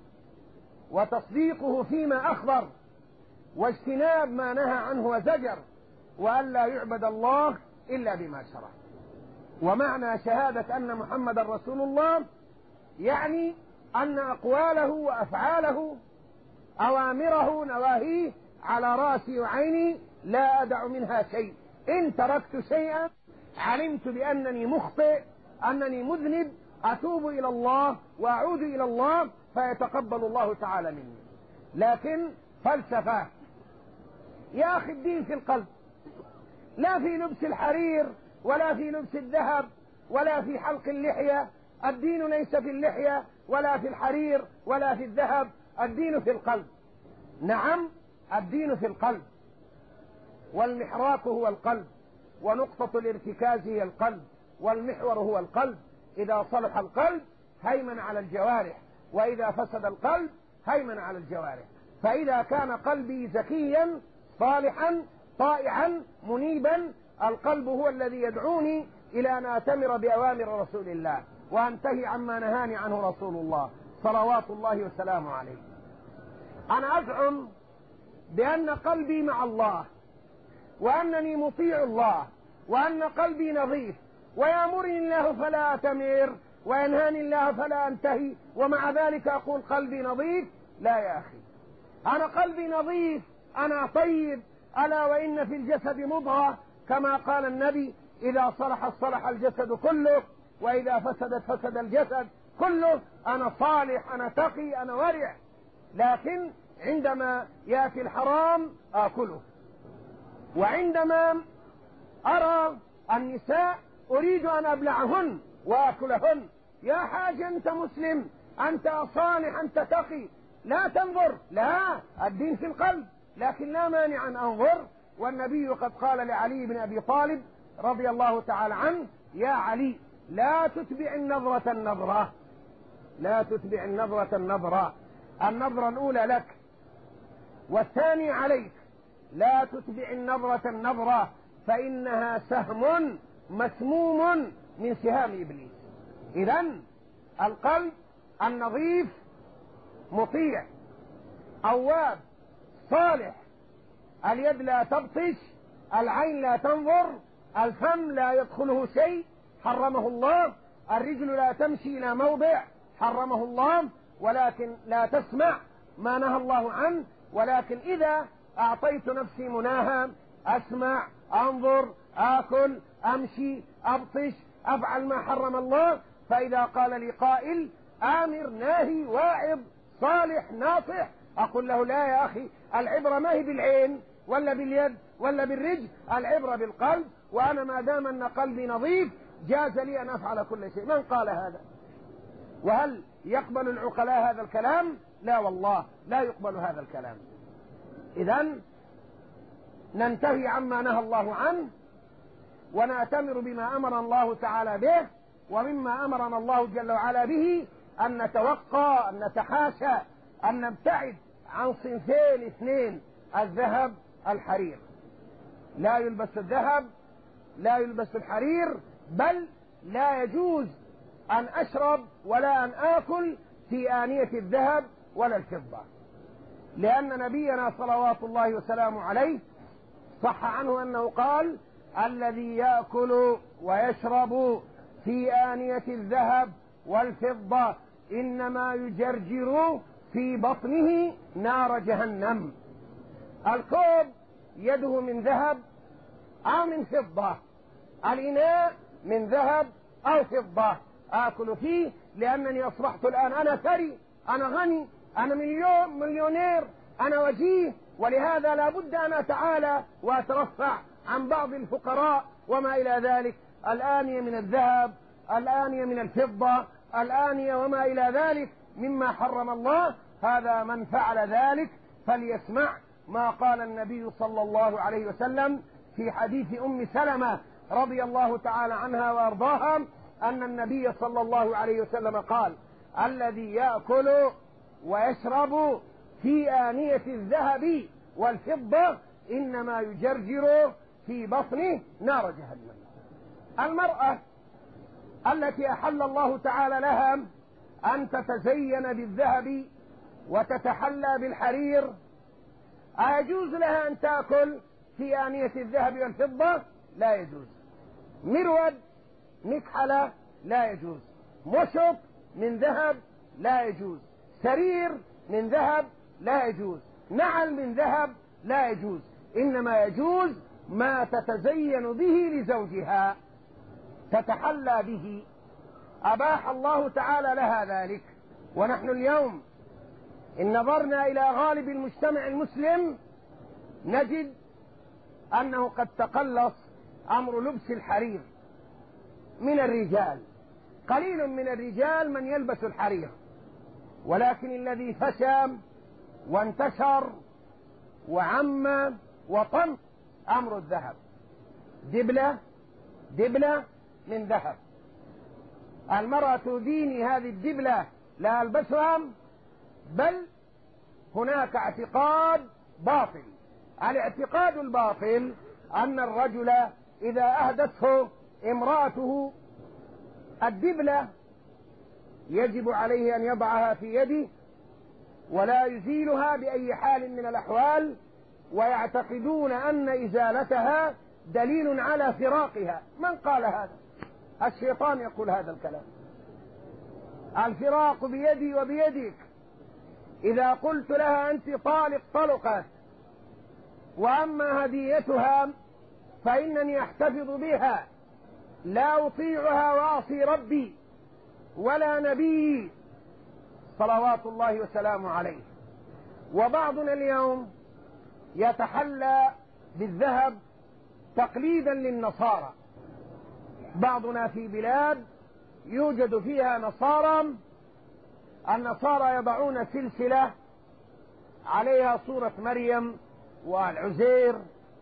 وتصديقه فيما أخبر واجتناب ما نهى عنه وزجر، وأن لا يعبد الله إلا بما شرع. ومعنى شهادة أن محمد رسول الله يعني أن أقواله وأفعاله أوامره نواهيه على رأسي وعيني لا أدع منها شيء. إن تركت شيئا علمت بأنني مخطئ، أنني مذنب، أتوب إلى الله وأعود إلى الله فيتقبل الله تعالى مني. لكن فلسفة يا أخي، الدين في القلب، لا في لبس الحرير ولا في لبس الذهب ولا في حلق اللحية. الدين ليس في اللحية ولا في الحرير ولا في الذهب، الدين في القلب. نعم، الدين في القلب، والمحراك هو القلب، ونقطة الارتكاز هي القلب، والمحور هو القلب. إذا صلح القلب هيمن على الجوارح، وإذا فسد القلب هيمن على الجوارح. فإذا كان قلبي زكيا صالحا طائعا منيبا، القلب هو الذي يدعوني إلى أن أتمر بأوامر رسول الله وأنتهي عما نهاني عنه رسول الله صلوات الله وسلامه عليه. أنا أزعم بأن قلبي مع الله، وأنني مطيع الله، وأن قلبي نظيف، ويأمرني الله فلا أتمر وينهاني الله فلا أنتهي، ومع ذلك أقول قلبي نظيف. لا يا أخي، أنا قلبي نظيف، أنا طيب. ألا وإن في الجسد مضغة، كما قال النبي: إذا صلحت صلح الجسد كله، وإذا فسدت فسد الجسد كله. أنا صالح، أنا تقي، أنا ورع، لكن عندما يأتي الحرام آكله، وعندما أرى النساء أريد أن أبلعهن وأكلهن. يا حاج، أنت مسلم، أنت صالح، أنت تقي، لا تنظر. لا، الدين في القلب، لكن لا مانع أن أنظر. والنبي قد قال لعلي بن أبي طالب رضي الله تعالى عنه: يا علي، لا تتبع النظرة النظرة، لا تتبع النظرة النظرة. النظرة الأولى لك والثاني عليك، لا تتبع النظرة النظرة، فإنها سهم مسموم من سهام إبليس. إذن القلب النظيف مطيع، أواب، صالح. اليد لا تبطش، العين لا تنظر، الفم لا يدخله شيء حرمه الله، الرجل لا تمشي إلى موضع حرمه الله، ولكن لا تسمع ما نهى الله عنه. ولكن إذا أعطيت نفسي مناها، أسمع، أنظر، آكل، أمشي، أبطش، أفعل ما حرم الله. فإذا قال لي قائل: آمر، ناهي، واعظ، صالح، ناصح، أقول له: لا يا أخي، العبرة ما هي بالعين ولا باليد ولا بالرجل، العبرة بالقلب. وأنا ما دام أن قلبي نظيف جاز لي أن أفعل كل شيء. من قال هذا؟ وهل يقبل العقلاء هذا الكلام؟ لا والله، لا يقبل هذا الكلام. إذن ننتهي عما نهى الله عنه، ونأتمر بما أمر الله تعالى به. ومما أمرنا الله جل وعلا به أن نتوقى، أن نتحاشى، أن نبتعد عن صنفين اثنين: الذهب، الحرير. لا يلبس الذهب، لا يلبس الحرير، بل لا يجوز أن أشرب ولا أن آكل في آنية الذهب ولا الفضة، لأن نبينا صلوات الله وسلامه عليه صح عنه أنه قال: الذي يأكل ويشرب في آنية الذهب والفضة إنما يجرجر في بطنه نار جهنم. الكوب يده من ذهب أو من فضة، الإناء من ذهب أو فضة، آكل فيه لأنني أصبحت الآن أنا ثري، أنا غني، أنا مليون مليونير، أنا وجيه، ولهذا لا بد أن أتعالى وأترفع عن بعض الفقراء وما إلى ذلك. الآنية من الذهب، الآنية من الفضة، الآنية وما إلى ذلك مما حرم الله. هذا من فعل ذلك فليسمع ما قال النبي صلى الله عليه وسلم في حديث أم سلمة رضي الله تعالى عنها وأرضاها، أن النبي صلى الله عليه وسلم قال: الذي يأكل ويشرب في آنية الذهب والفضة إنما يجرجر في بطنه نار جهنم. المرأة التي أحل الله تعالى لها أن تتزين بالذهب وتتحلى بالحرير، أيجوز لها أن تأكل في آنية الذهب والفضة؟ لا يجوز. مرود مكحلة لا يجوز. مشط من ذهب لا يجوز. سرير من ذهب لا يجوز. نعل من ذهب لا يجوز. إنما يجوز ما تتزين به لزوجها، تتحلى به، أباح الله تعالى لها ذلك. ونحن اليوم إن نظرنا إلى غالب المجتمع المسلم نجد أنه قد تقلص أمر لبس الحرير من الرجال. قليل من الرجال من يلبس الحرير، ولكن الذي فشى وانتشر وعم وطم أمر الذهب. دبلة دبلة من ذهب. المرأة تديني هذه الدبلة لا ألبسها، بل هناك اعتقاد باطل. الاعتقاد الباطل أن الرجل إذا أهدته امرأته الدبلة يجب عليه أن يضعها في يده ولا يزيلها بأي حال من الأحوال، ويعتقدون أن إزالتها دليل على فراقها. من قال هذا؟ الشيطان يقول هذا الكلام. الفراق بيدي وبيدك. إذا قلت لها أنت طالق طلقت، وأما هديتها فإنني أحتفظ بها، لا أطيعها وأعصي ربي ولا نبي صلوات الله وسلامه عليه. وبعضنا اليوم يتحلى بالذهب تقليدا للنصارى. بعضنا في بلاد يوجد فيها نصارى، النصارى يضعون سلسلة عليها صورة مريم والعزير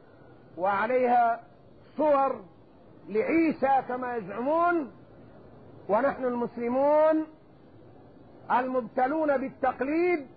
وعليها صور لعيسى كما يزعمون، ونحن المسلمون المبتلون بالتقليد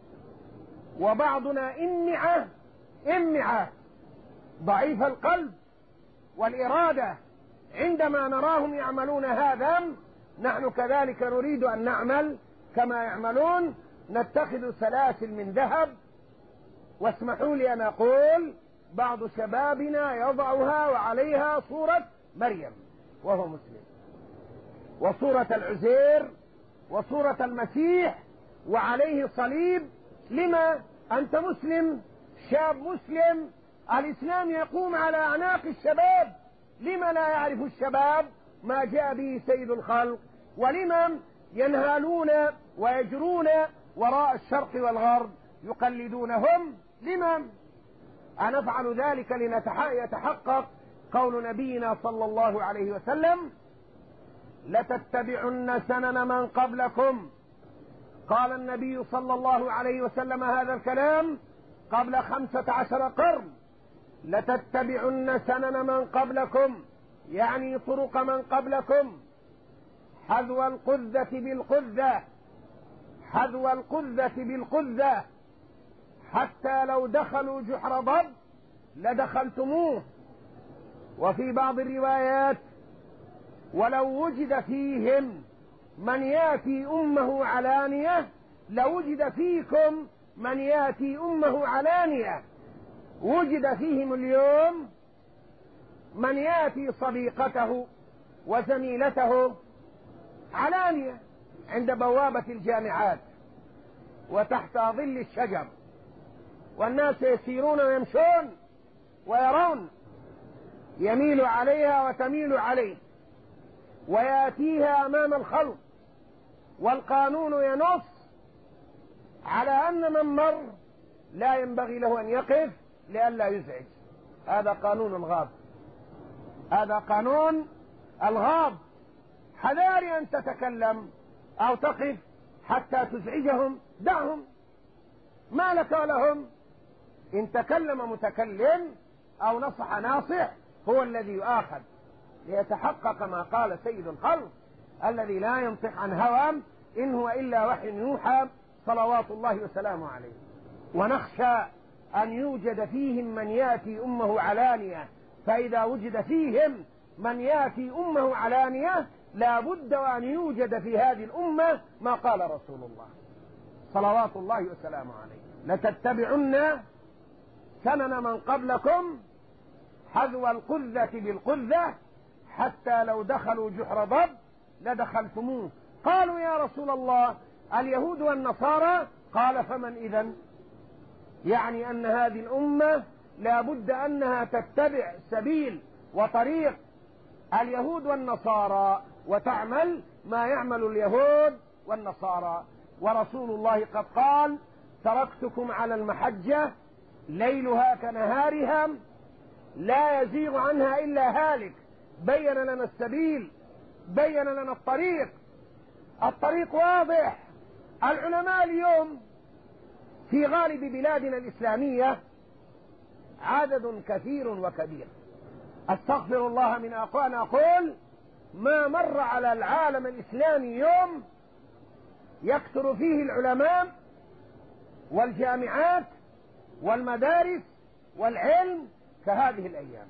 وبعضنا إمعة إمعة ضعيف القلب والإرادة، عندما نراهم يعملون هذا نحن كذلك نريد أن نعمل كما يعملون. نتخذ سلاسل من ذهب، واسمحوا لي أن أقول بعض شبابنا يضعها وعليها صورة مريم وهو مسلم، وصورة العزير، وصورة المسيح، وعليه صليب. لما؟ أنت مسلم، شاب مسلم، الإسلام يقوم على أعناق الشباب. لما لا يعرف الشباب ما جاء به سيد الخلق؟ ولما ينهالون ويجرون وراء الشرق والغرب يقلدونهم؟ لما؟ أنفعل ذلك ليتحقق قول نبينا صلى الله عليه وسلم: لتتبعن سنن من قبلكم. قال النبي صلى الله عليه وسلم هذا الكلام قبل خمسة عشر قرن. لتتبعن سنن من قبلكم، يعني طرق من قبلكم، حذو القذة بالقذة، حذو القذة بالقذة، حتى لو دخلوا جحر ضب لدخلتموه. وفي بعض الروايات: ولو وجد فيهم من ياتي أمه علانية لوجد فيكم من ياتي أمه علانية. وجد فيهم اليوم من ياتي صديقته وزميلته علانية عند بوابة الجامعات وتحت ظل الشجر، والناس يسيرون ويمشون ويرون، يميل عليها وتميل عليه، وياتيها أمام الخلق، والقانون ينص على أن من مر لا ينبغي له أن يقف لئلا يزعج. هذا قانون الغاب، هذا قانون الغاب. حذاري أن تتكلم أو تقف حتى تزعجهم، دعهم، ما لك ولهم. إن تكلم متكلم أو نصح ناصح هو الذي يؤاخذ، ليتحقق ما قال سيد الخلق الذي لا ينطق عن هوى إن هو إلا وحي يوحى صلوات الله وسلامه عليه. ونخشى أن يوجد فيهم من يأتي أمه علانية، فإذا وجد فيهم من يأتي أمه علانية لا بد أن يوجد في هذه الأمة ما قال رسول الله صلوات الله وسلامه عليه: لتتبعن سنن من قبلكم حذو القذة بالقذة حتى لو دخلوا جحر ضب لدخلتموه. قالوا: يا رسول الله اليهود والنصارى؟ قال: فمن إذن؟ يعني أن هذه الأمة لا بد أنها تتبع سبيل وطريق اليهود والنصارى وتعمل ما يعمل اليهود والنصارى. ورسول الله قد قال: تركتكم على المحجة ليلها كنهارها لا يزيغ عنها إلا هالك. بين لنا السبيل، بين لنا الطريق، الطريق واضح. العلماء اليوم في غالب بلادنا الإسلامية عدد كثير وكبير، استغفر الله من أن أقول ما مر على العالم الإسلامي يوم يكثر فيه العلماء والجامعات والمدارس والعلم كهذه الأيام،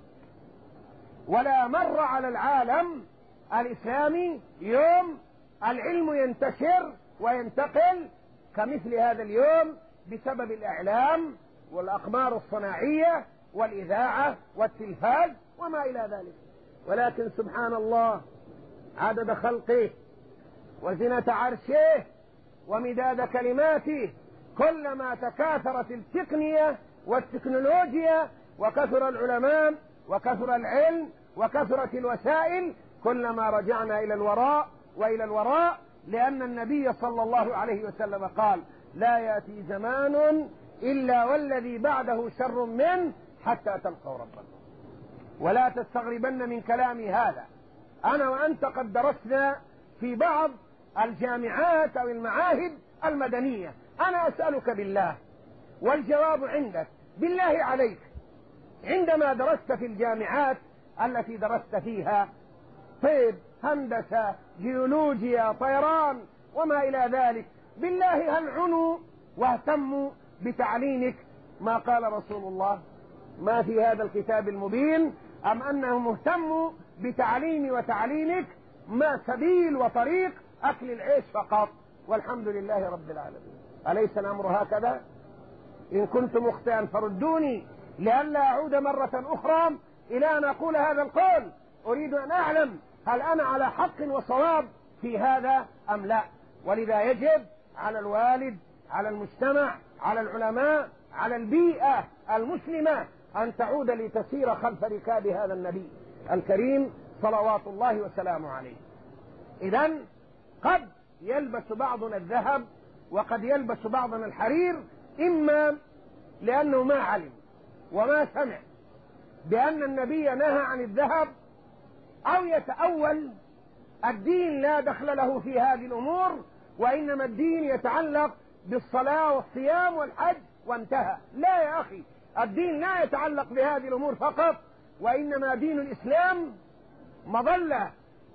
ولا مر على العالم الإسلامي يوم العلم ينتشر وينتقل كمثل هذا اليوم بسبب الإعلام والأقمار الصناعية والإذاعة والتلفاز وما إلى ذلك. ولكن سبحان الله عدد خلقه وزنة عرشه ومداد كلماته، كلما تكاثرت التقنية والتكنولوجيا وكثر العلماء وكثر العلم وكثرت الوسائل كلما رجعنا إلى الوراء وإلى الوراء، لأن النبي صلى الله عليه وسلم قال: لا يأتي زمان إلا والذي بعده شر منه حتى تلقوا ربكم. ولا تستغربن من كلامي هذا، أنا وأنت قد درسنا في بعض الجامعات أو المعاهد المدنية. أنا أسألك بالله والجواب عندك، بالله عليك، عندما درست في الجامعات التي درست فيها طب، هندسة، جيولوجيا، طيران وما إلى ذلك، بالله هل عنوا واهتموا بتعليمك ما قال رسول الله ما في هذا الكتاب المبين، أم أنهم اهتموا بتعليم وتعليمك ما سبيل وطريق أكل العيش فقط والحمد لله رب العالمين؟ أليس الأمر هكذا؟ إن كنت مخطئا فردوني لئلا أعود مرة أخرى إلى أن أقول هذا القول. أريد أن أعلم هل أنا على حق وصواب في هذا أم لا. ولذا يجب على الوالد، على المجتمع، على العلماء، على البيئة المسلمة أن تعود لتسير خلف ركاب هذا النبي الكريم صلوات الله وسلامه عليه. إذن قد يلبس بعضنا الذهب وقد يلبس بعضنا الحرير، إما لأنه ما علم وما سمع بأن النبي نهى عن الذهب، أو يتأول الدين لا دخل له في هذه الأمور، وإنما الدين يتعلق بالصلاة والصيام والحج وانتهى. لا يا أخي، الدين لا يتعلق بهذه الأمور فقط، وإنما دين الإسلام مظلة،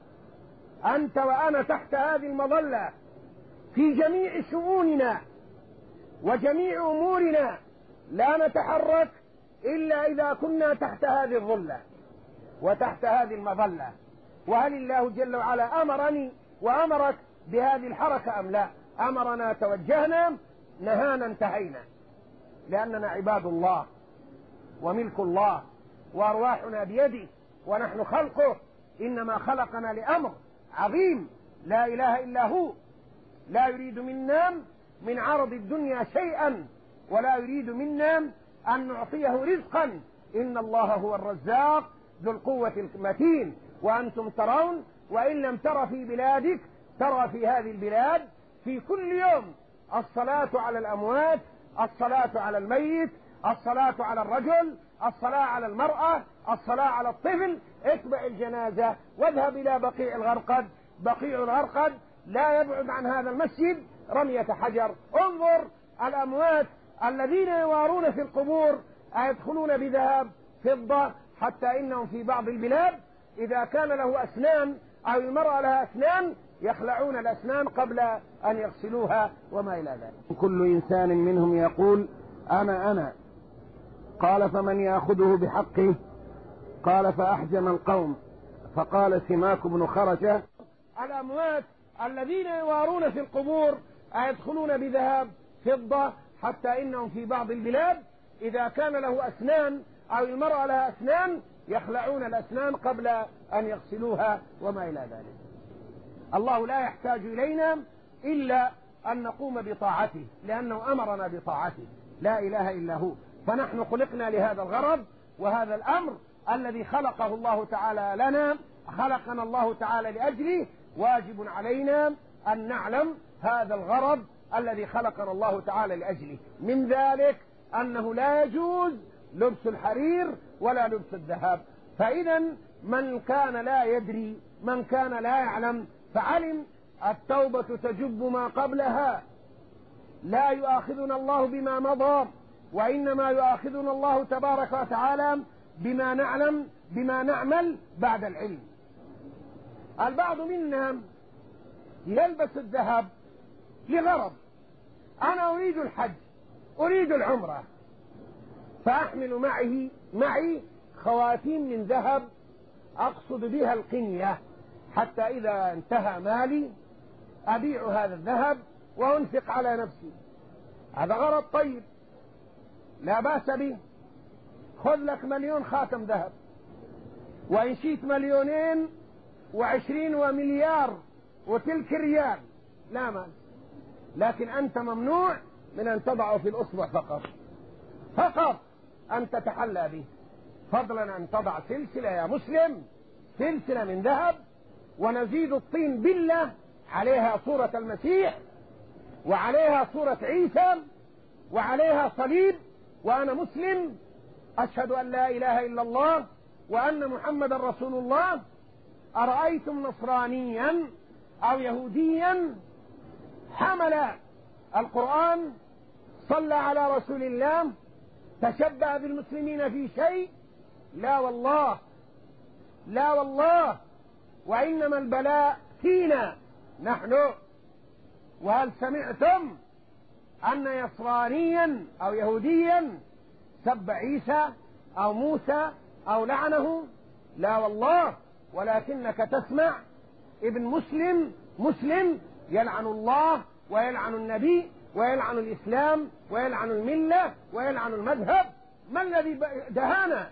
أنت وأنا تحت هذه المظلة في جميع شؤوننا وجميع أمورنا، لا نتحرك إلا إذا كنا تحت هذه الظلة وتحت هذه المظلة. وهل الله جل وعلا أمرني وأمرك بهذه الحركة أم لا؟ أمرنا توجهنا، نهانا انتهينا، لأننا عباد الله وملك الله وأرواحنا بيده ونحن خلقه، إنما خلقنا لأمر عظيم لا إله إلا هو، لا يريد منا من عرض الدنيا شيئا ولا يريد منا أن نعطيه رزقا. إن الله هو الرزاق ذو القوة المتين. وأنتم ترون، وإن لم تر في بلادك ترى في هذه البلاد في كل يوم الصلاة على الأموات، الصلاة على الميت، الصلاة على الرجل، الصلاة على المرأة، الصلاة على الطفل. اتبع الجنازة واذهب إلى بقيع الغرقد. بقيع الغرقد لا يبعد عن هذا المسجد رمية حجر. انظر الأموات الذين يوارون في القبور أيدخلون بذهب فضة، حتى إنهم في بعض البلاد إذا كان له أسنان أو المرأة لها أسنان يخلعون الأسنان قبل أن يغسلوها وما إلى ذلك. كل إنسان منهم يقول أنا أنا قال فمن يأخذه بحقه؟ قال فأحجم القوم، فقال سماك بن خرجة: الأموات الذين يوارون في القبور أيدخلون بذهب فضة، حتى إنهم في بعض البلاد إذا كان له أسنان أو المرأة لها أسنان يخلعون الأسنان قبل أن يغسلوها وما إلى ذلك. الله لا يحتاج إلينا إلا أن نقوم بطاعته، لأنه أمرنا بطاعته، لا إله إلا هو. فنحن خلقنا لهذا الغرض، وهذا الأمر الذي خلقه الله تعالى لنا، خلقنا الله تعالى لأجله، واجب علينا أن نعلم هذا الغرض الذي خلقنا الله تعالى لأجله. من ذلك أنه لا يجوز لبس الحرير ولا لبس الذهب. فإذا من كان لا يدري، من كان لا يعلم، فعلم التوبة تجب ما قبلها. لا يؤاخذنا الله بما مضى، وإنما يؤاخذنا الله تبارك وتعالى بما نعلم، بما نعمل بعد العلم. البعض منا يلبس الذهب لغرض: أنا أريد الحج، أريد العمرة، فأحمل معي معي خواتيم من ذهب أقصد بها القنية، حتى إذا انتهى مالي أبيع هذا الذهب وأنفق على نفسي. هذا غرض طيب، لا بأس به. خذ لك مليون خاتم ذهب، وإن شئت مليونين وعشرين ومليار وتلك ريال، لا مال. لكن أنت ممنوع من أن تضعه في الأصبع فقط، فقط أن تتحلى به، فضلا أن تضع سلسلة يا مسلم، سلسلة من ذهب، ونزيد الطين بلة عليها صورة المسيح، وعليها صورة عيسى، وعليها صليب، وأنا مسلم أشهد أن لا إله إلا الله وأن محمد رسول الله. أرأيتم نصرانيا أو يهوديا حمل القرآن، صلى على رسول الله، تشبه بالمسلمين في شيء؟ لا والله، لا والله، وإنما البلاء فينا نحن. وهل سمعتم أن نصرانيا أو يهوديا سب عيسى أو موسى أو لعنه؟ لا والله، ولكنك تسمع ابن مسلم مسلم يلعن الله ويلعن النبي ويلعن الإسلام ويلعن الملة ويلعن المذهب. ما الذي دهانا؟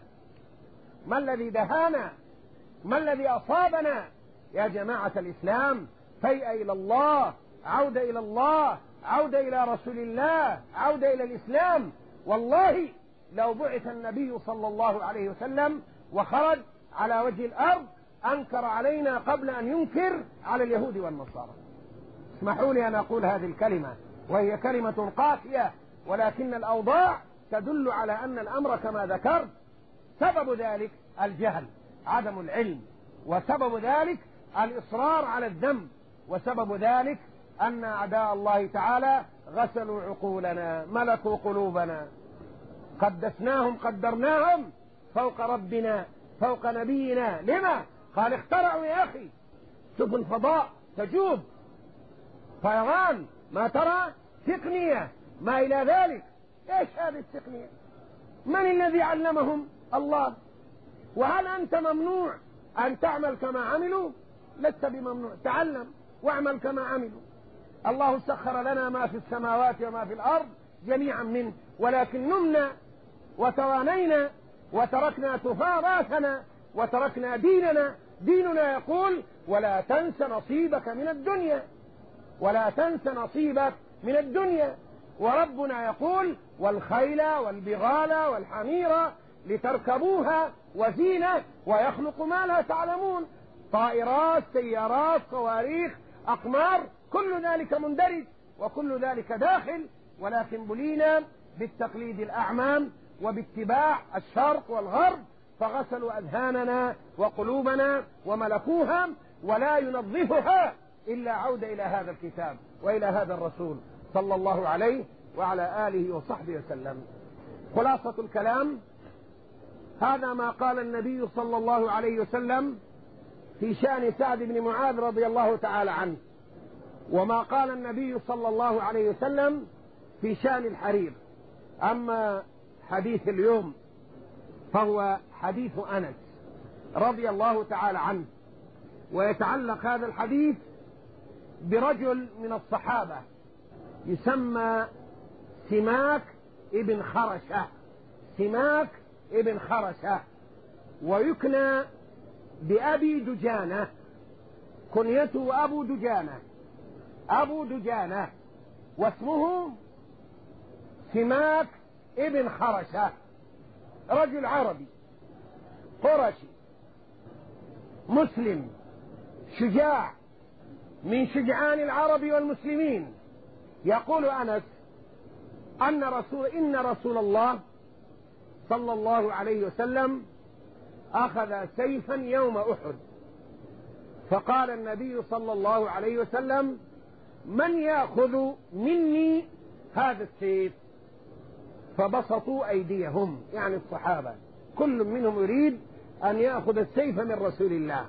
ما الذي دهانا؟ ما الذي أصابنا؟ يا جماعة الإسلام، فيئة إلى الله، عودة إلى الله، عودة إلى رسول الله، عودة إلى الإسلام. والله لو بعث النبي صلى الله عليه وسلم وخرج على وجه الأرض أنكر علينا قبل أن ينكر على اليهود والنصارى. اسمحوا لي أن أقول هذه الكلمة، وهي كلمة قاسية، ولكن الأوضاع تدل على أن الأمر كما ذكرت. سبب ذلك الجهل، عدم العلم، وسبب ذلك الإصرار على الذنب، وسبب ذلك أن أعداء الله تعالى غسلوا عقولنا، ملكوا قلوبنا، قدسناهم قدرناهم فوق ربنا، فوق نبينا. لما؟ قال اخترعوا يا أخي سفن فضاء تجوب، فيغان، ما ترى تقنية، ما إلى ذلك. ايش هذه التقنية؟ من الذي علمهم؟ الله. وهل أنت ممنوع أن تعمل كما عملوا؟ لست بممنوع، تعلم واعمل كما عملوا. الله سخر لنا ما في السماوات وما في الأرض جميعا منه، ولكن نمنا وتوانينا وتركنا تفاراثنا وتركنا ديننا. ديننا يقول: ولا تنس نصيبك من الدنيا، ولا تنس نصيبك من الدنيا. وربنا يقول: والخيل والبغال والحمير لتركبوها وزينة ويخلق ما لا تعلمون. طائرات، سيارات، صواريخ، أقمار، كل ذلك مندرج وكل ذلك داخل، ولكن بلينا بالتقليد الأعمى وباتباع الشرق والغرب، فغسلوا أذهاننا وقلوبنا وملكوها، ولا ينظفها إلا عودة إلى هذا الكتاب وإلى هذا الرسول صلى الله عليه وعلى آله وصحبه وسلم. خلاصة الكلام: هذا ما قال النبي صلى الله عليه وسلم في شأن سعد بن معاذ رضي الله تعالى عنه، وما قال النبي صلى الله عليه وسلم في شأن الحرير. أما حديث اليوم فهو حديث أنس رضي الله تعالى عنه، ويتعلق هذا الحديث برجل من الصحابة يسمى سماك ابن خرشة، سماك ابن خرشة، ويكنى بأبي دجانة، كنيته أبو دجانة، أبو دجانة، واسمه سماك ابن خرشة، رجل عربي قرشي مسلم شجاع من شجعان العرب والمسلمين. يقول أنس أن رسول إن رسول الله صلى الله عليه وسلم أخذ سيفا يوم أحد، فقال النبي صلى الله عليه وسلم: من يأخذ مني هذا السيف؟ فبسطوا أيديهم، يعني الصحابة كل منهم يريد أن يأخذ السيف من رسول الله،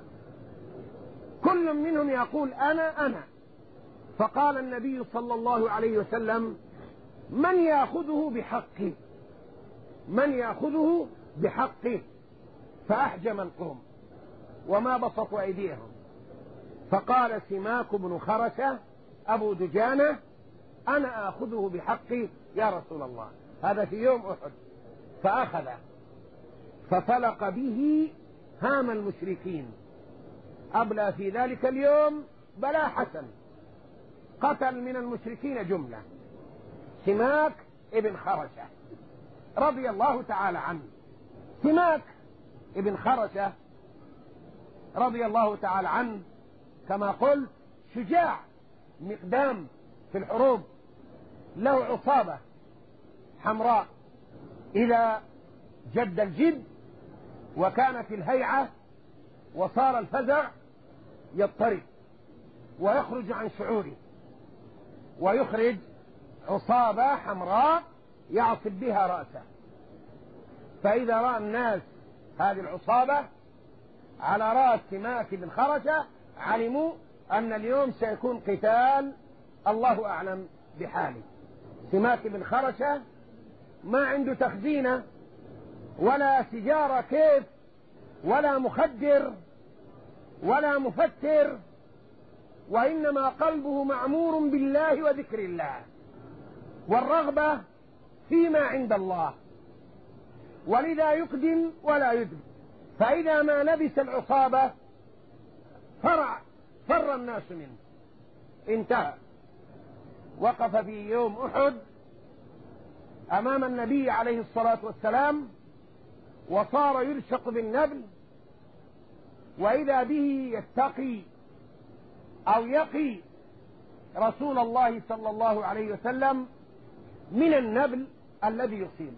كل منهم يقول أنا أنا. فقال النبي صلى الله عليه وسلم: من يأخذه بحقه، من يأخذه بحقه. فأحجم القوم وما بسطوا أيديهم. فقال سماك بن خرشة أبو دجانة: أنا آخذه بحقي يا رسول الله. هذا في يوم أحد. فأخذ ففلق به هام المشركين. أبلى في ذلك اليوم بلا حسن، قتل من المشركين جملة. سماك ابن خرشة رضي الله تعالى عنه. سماك ابن خرشة رضي الله تعالى عنه كما قلت شجاع مقدام في الحروب، له عصابة حمراء إذا جد الجد وكان في الهيعة وصار الفزع يضطرب ويخرج عن شعوره، ويخرج عصابة حمراء يعصب بها رأسه. فإذا رأى الناس هذه العصابة على رأس سماك بن خرشة علموا أن اليوم سيكون قتال الله أعلم بحاله. سماك بن خرشة ما عنده تخزينة ولا سجارة كيف ولا مخدر ولا مفتر، وإنما قلبه معمور بالله وذكر الله والرغبة فيما عند الله، ولذا يقدم ولا يدم. فإذا ما لبس العصابة فرع فر الناس منه، انتهى. وقف في يوم أحد أمام النبي عليه الصلاة والسلام وصار يلشق بالنبل، وإذا به يتقي أو يقي رسول الله صلى الله عليه وسلم من النبل الذي يصيبه.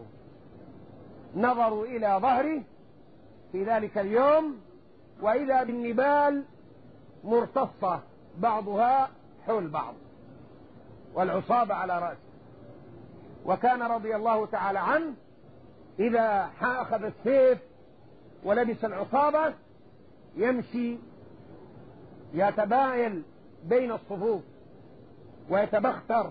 نظروا إلى ظهره في ذلك اليوم وإذا بالنبال مرتصة بعضها حول بعض والعصابة على رأسه. وكان رضي الله تعالى عنه إذا أخذ السيف ولبس العصابة يمشي يتباين بين الصفوف ويتبختر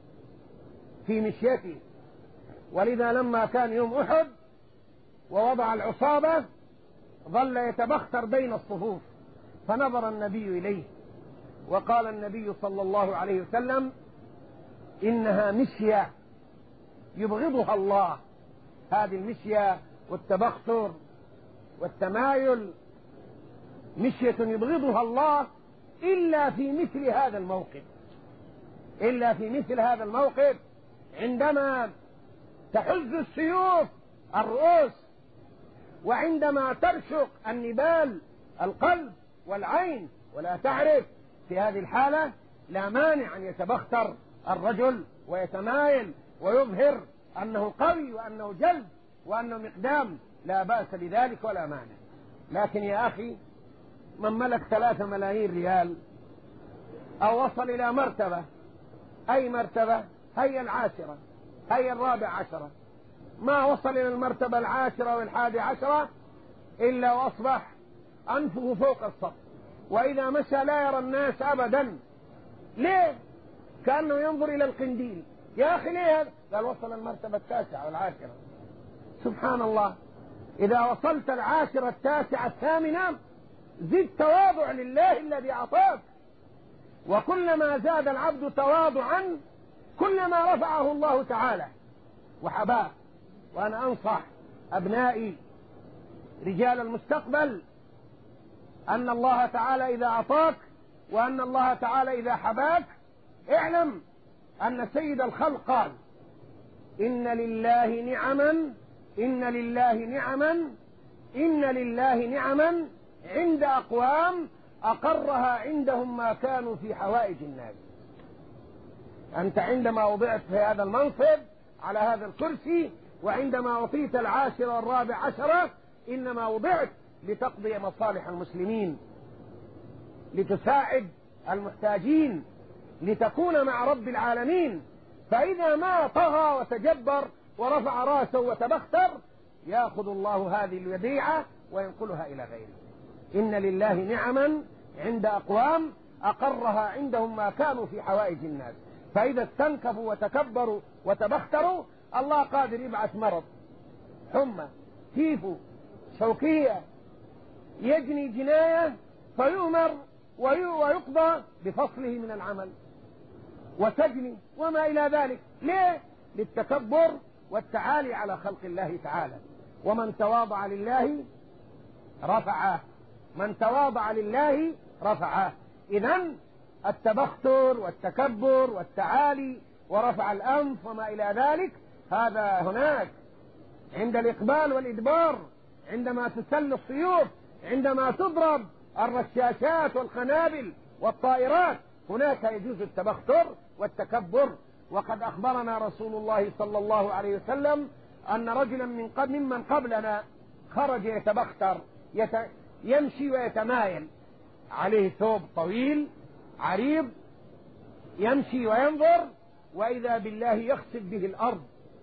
في مشيته. ولذا لما كان يوم أحد ووضع العصابة ظل يتبختر بين الصفوف، فنظر النبي إليه وقال النبي صلى الله عليه وسلم: إنها مشية يبغضها الله. هذه المشية والتبختر والتمايل مشية يبغضها الله إلا في مثل هذا الموقف، إلا في مثل هذا الموقف عندما تحز السيوف الرؤوس وعندما ترشق النبال القلب والعين ولا تعرف. في هذه الحالة لا مانع أن يتبختر الرجل ويتمايل ويظهر أنه قوي وأنه جلد وأنه مقدام، لا بأس بذلك ولا مانع. لكن يا أخي من ملك ثلاثة ملايين ريال أو وصل إلى مرتبة، أي مرتبة؟ هي العاشرة، هي الرابع عشرة، ما وصل إلى المرتبة العاشرة والحادي عشرة إلا وأصبح أنفه فوق السطح، وإذا مشى لا يرى الناس أبدا. ليه؟ كأنه ينظر إلى القنديل يا أخي ليه هذا؟ قال وصل المرتبة التاسعة والعاشرة. سبحان الله، إذا وصلت العاشرة التاسعة الثامنة زد تواضع لله الذي أعطاك، وكلما زاد العبد تواضعا كلما رفعه الله تعالى وحباه. وأنا أنصح أبنائي رجال المستقبل أن الله تعالى إذا أعطاك وأن الله تعالى إذا حباك اعلم أن سيد الخلق قال إن لله نعما إن لله نعما إن لله نعما عند أقوام أقرها عندهم ما كانوا في حوائج الناس. أنت عندما وضعت في هذا المنصب على هذا الكرسي وعندما أعطيت العاشرة والرابع عشرة إنما وضعت لتقضي مصالح المسلمين، لتساعد المحتاجين، لتكون مع رب العالمين. فإذا ما طغى وتجبر ورفع راسه وتبختر يأخذ الله هذه الوديعة وينقلها إلى غيره. إن لله نعما عند أقوام أقرها عندهم ما كانوا في حوائج الناس. فإذا استنكفوا وتكبروا وتبختروا الله قادر يبعث مرض، حمى، تيفو، شوكية، يجني جناية فيؤمر ويقضى بفصله من العمل وسجنه وما إلى ذلك. ليه؟ للتكبر والتعالي على خلق الله تعالى. ومن تواضع لله رفعه، من تواضع لله رفعه. إذن التبختر والتكبر والتعالي ورفع الأنف وما إلى ذلك هذا هناك عند الإقبال والإدبار، عندما تسل السيوف، عندما تضرب الرشاشات والقنابل والطائرات، هناك يجوز التبختر والتكبر. وقد أخبرنا رسول الله صلى الله عليه وسلم أن رجلا من قبل ممن قبلنا خرج يتبختر، يت... يمشي ويتمايل، عليه ثوب طويل عريض، يمشي وينظر وإذا بالله يخسف به الأرض.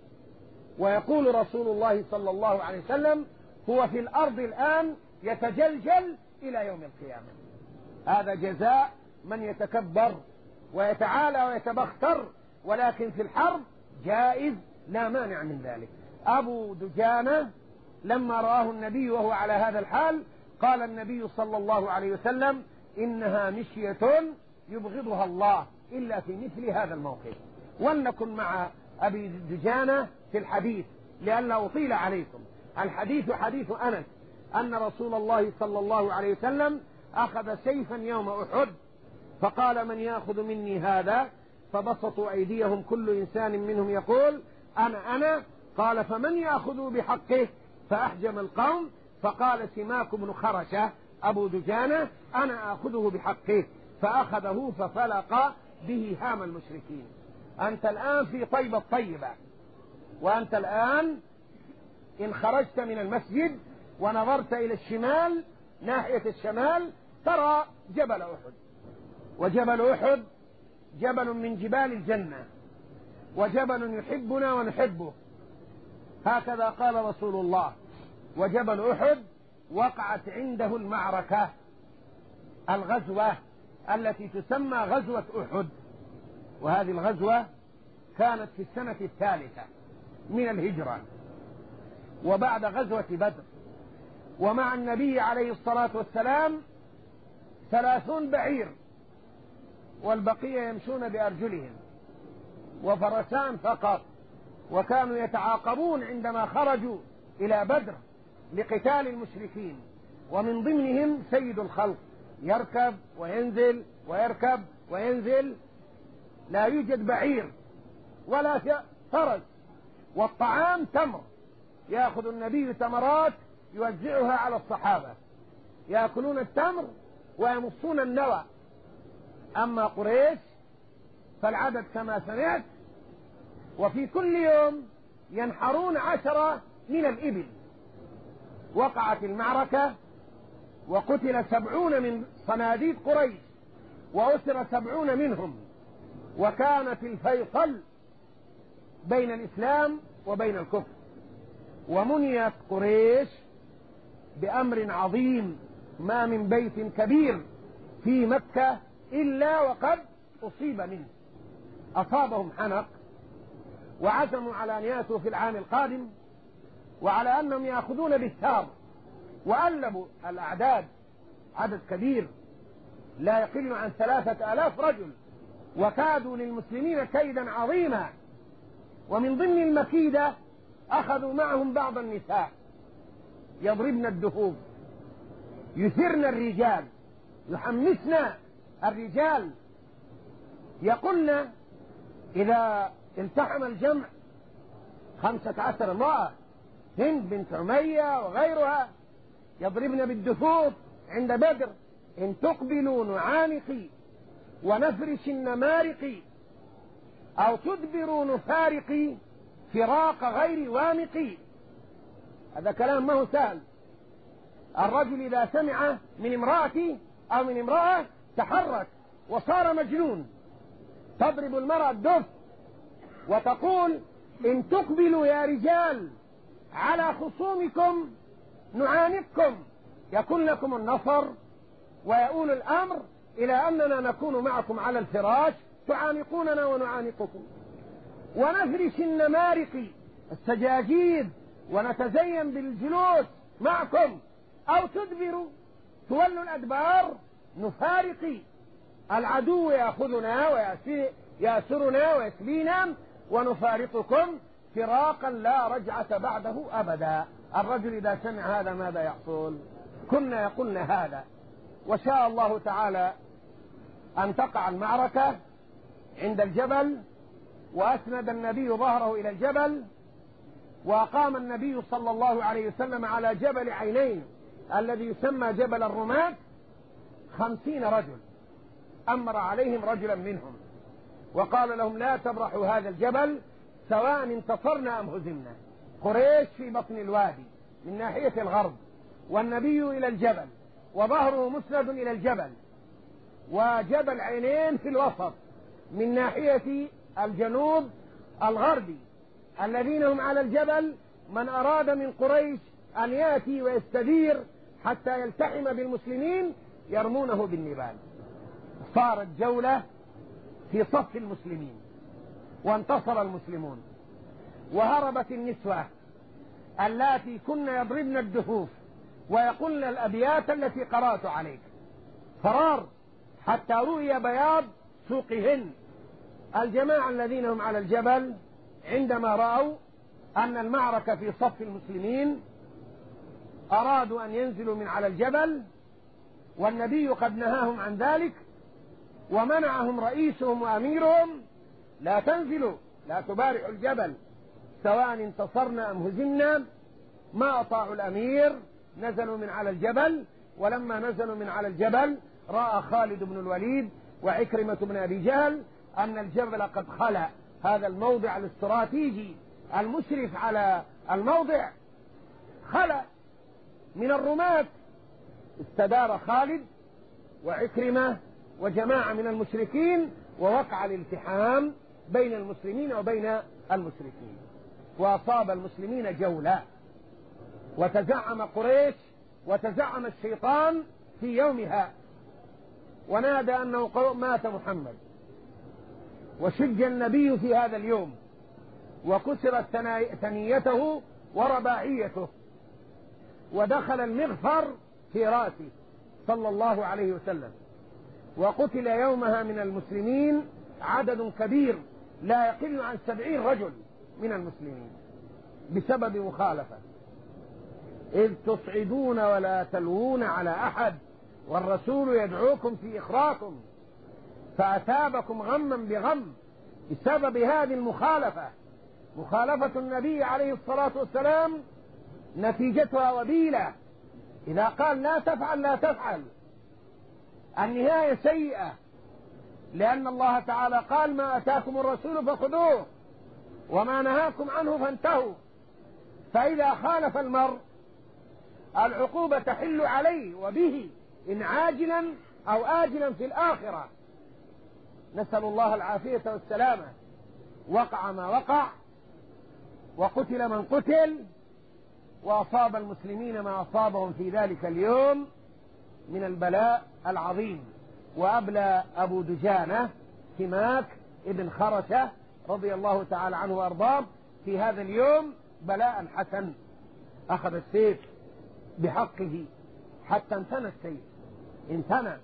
ويقول رسول الله صلى الله عليه وسلم هو في الأرض الآن يتجلجل إلى يوم القيامة. هذا جزاء من يتكبر ويتعالى ويتبختر، ولكن في الحرب جائز لا مانع من ذلك. أبو دجانة لما رآه النبي وهو على هذا الحال قال النبي صلى الله عليه وسلم إنها مشية يبغضها الله إلا في مثل هذا الموقف. ولنكن مع أبي دجانة في الحديث لئلا أطيل عليكم. الحديث حديث أنس أن رسول الله صلى الله عليه وسلم أخذ سيفا يوم أحد فقال من يأخذ مني هذا؟ فبسطوا أيديهم كل إنسان منهم يقول أنا أنا. قال فمن يأخذ بحقه؟ فأحجم القوم فقال سماك بن خرشة أبو دجانة أنا أخذه بحقه، فأخذه ففلق به هام المشركين. أنت الآن في طيبة الطيبة، وأنت الآن إن خرجت من المسجد ونظرت إلى الشمال ناحية الشمال ترى جبل أحد، وجبل أحد جبل من جبال الجنة، وجبل يحبنا ونحبه، هكذا قال رسول الله. وجبل أحد وقعت عنده المعركة، الغزوة التي تسمى غزوة أحد، وهذه الغزوة كانت في السنة الثالثة من الهجرة وبعد غزوة بدر. ومع النبي عليه الصلاة والسلام ثلاثون بعير والبقية يمشون بأرجلهم وفرسان فقط، وكانوا يتعاقبون عندما خرجوا إلى بدر لقتال المشركين، ومن ضمنهم سيد الخلق يركب وينزل ويركب وينزل، لا يوجد بعير ولا فرس، والطعام تمر، يأخذ النبي تمرات يوزعها على الصحابة يأكلون التمر ويمصون النوى. أما قريش فالعدد كما سمعت، وفي كل يوم ينحرون عشرة من الإبل. وقعت المعركة وقتل سبعون من صناديد قريش وأسر سبعون منهم، وكانت الفيصل بين الإسلام وبين الكفر. ومنيت قريش بأمر عظيم، ما من بيت كبير في مكة إلا وقد أصيب منه، أصابهم حنق وعزموا على أن يأتوا في العام القادم، وعلى أنهم يأخذون بالثار، وألبوا الأعداد عدد كبير لا يقل عن ثلاثة آلاف رجل، وكادوا للمسلمين كيدا عظيما. ومن ضمن المكيدة أخذوا معهم بعض النساء يضربن الدفوف، يثرن الرجال، يحمسن الرجال، يقولن إذا التحم الجمع خمسة عشر امرأة، هند بنت عمية وغيرها، يضربن بالدفوف عند بدر: إن تقبلوا نعانق ونفرش النمارق، أو تدبروا نفارق فراق غير وامق. هذا كلام ما هو سهل. الرجل إذا سمع من امرأة أو من امرأة تحرك وصار مجنون. تضرب المرأة الدف وتقول: إن تقبلوا يا رجال على خصومكم نعانقكم، يكون لكم النصر ويؤول الأمر إلى أننا نكون معكم على الفراش، تعانقوننا ونعانقكم. ونفرش النمارق السجاجيد ونتزين بالجلوس معكم، أو تدبروا تولوا الأدبار نفارق، العدو يأخذنا ويأسرنا ويسبينا ونفارقكم فراقا لا رجعة بعده أبدا. الرجل إذا سمع هذا ماذا يحصل؟ كنا يقولن هذا. وشاء الله تعالى أن تقع المعركة عند الجبل، وأسند النبي ظهره إلى الجبل، وأقام النبي صلى الله عليه وسلم على جبل عينين الذي يسمى جبل الرماة خمسين رجل، أمر عليهم رجلا منهم وقال لهم: لا تبرحوا هذا الجبل سواء انتصرنا أم هزمنا. قريش في بطن الوادي من ناحية الغرب، والنبي إلى الجبل وظهره مسند إلى الجبل، وجبل عينين في الوسط من ناحية الجنوب الغربي. الذين هم على الجبل من أراد من قريش أن يأتي ويستدير حتى يلتحم بالمسلمين يرمونه بالنبال. صارت جولة في صف المسلمين، وانتصر المسلمون، وهربت النسوة اللاتي كن يضربن الدفوف ويقولن الأبيات التي قرأت عليك، فرار حتى رؤي بياض سوقهن. الجماعة الذين هم على الجبل عندما رأوا أن المعركة في صف المسلمين أرادوا أن ينزلوا من على الجبل، والنبي قد نهاهم عن ذلك، ومنعهم رئيسهم وأميرهم: لا تنزلوا، لا تبارحوا الجبل سواء انتصرنا أم هزمنا. ما أطاعوا الأمير، نزلوا من على الجبل. ولما نزلوا من على الجبل رأى خالد بن الوليد وعكرمة بن أبي جهل أن الجبل قد خلأ، هذا الموضع الاستراتيجي المشرف على الموضع خلأ من الرماة. استدار خالد وعكرمة وجماعة من المشركين، ووقع الالتحام بين المسلمين وبين المشركين، وأصاب المسلمين جولة. وتزعم قريش وتزعم الشيطان في يومها، ونادى أنه مات محمد، وشج النبي في هذا اليوم، وكسرت ثنيته ورباعيته، ودخل المغفر في رأسه صلى الله عليه وسلم. وقتل يومها من المسلمين عدد كبير لا يقل عن سبعين رجل من المسلمين بسبب مخالفة. إذ تصعدون ولا تلوون على أحد والرسول يدعوكم في إخراكم، فأثابكم غما بغم بسبب هذه المخالفة. مخالفة النبي عليه الصلاة والسلام نتيجتها وبيلة. إذا قال لا تفعل لا تفعل، النهاية سيئة، لأن الله تعالى قال: ما أتاكم الرسول فخذوه وما نهاكم عنه فانتهوا. فإذا خالف المرء العقوبة تحل عليه وبه، إن عاجلا أو آجلا في الآخرة. نسأل الله العافية والسلامة. وقع ما وقع، وقتل من قتل، وأصاب المسلمين ما أصابهم في ذلك اليوم من البلاء العظيم. وأبلى أبو دجانة سماك ابن خرشة رضي الله تعالى عنه وأرضاه في هذا اليوم بلاء حسن، أخذ السيف بحقه حتى انثنى السيف، انثنى،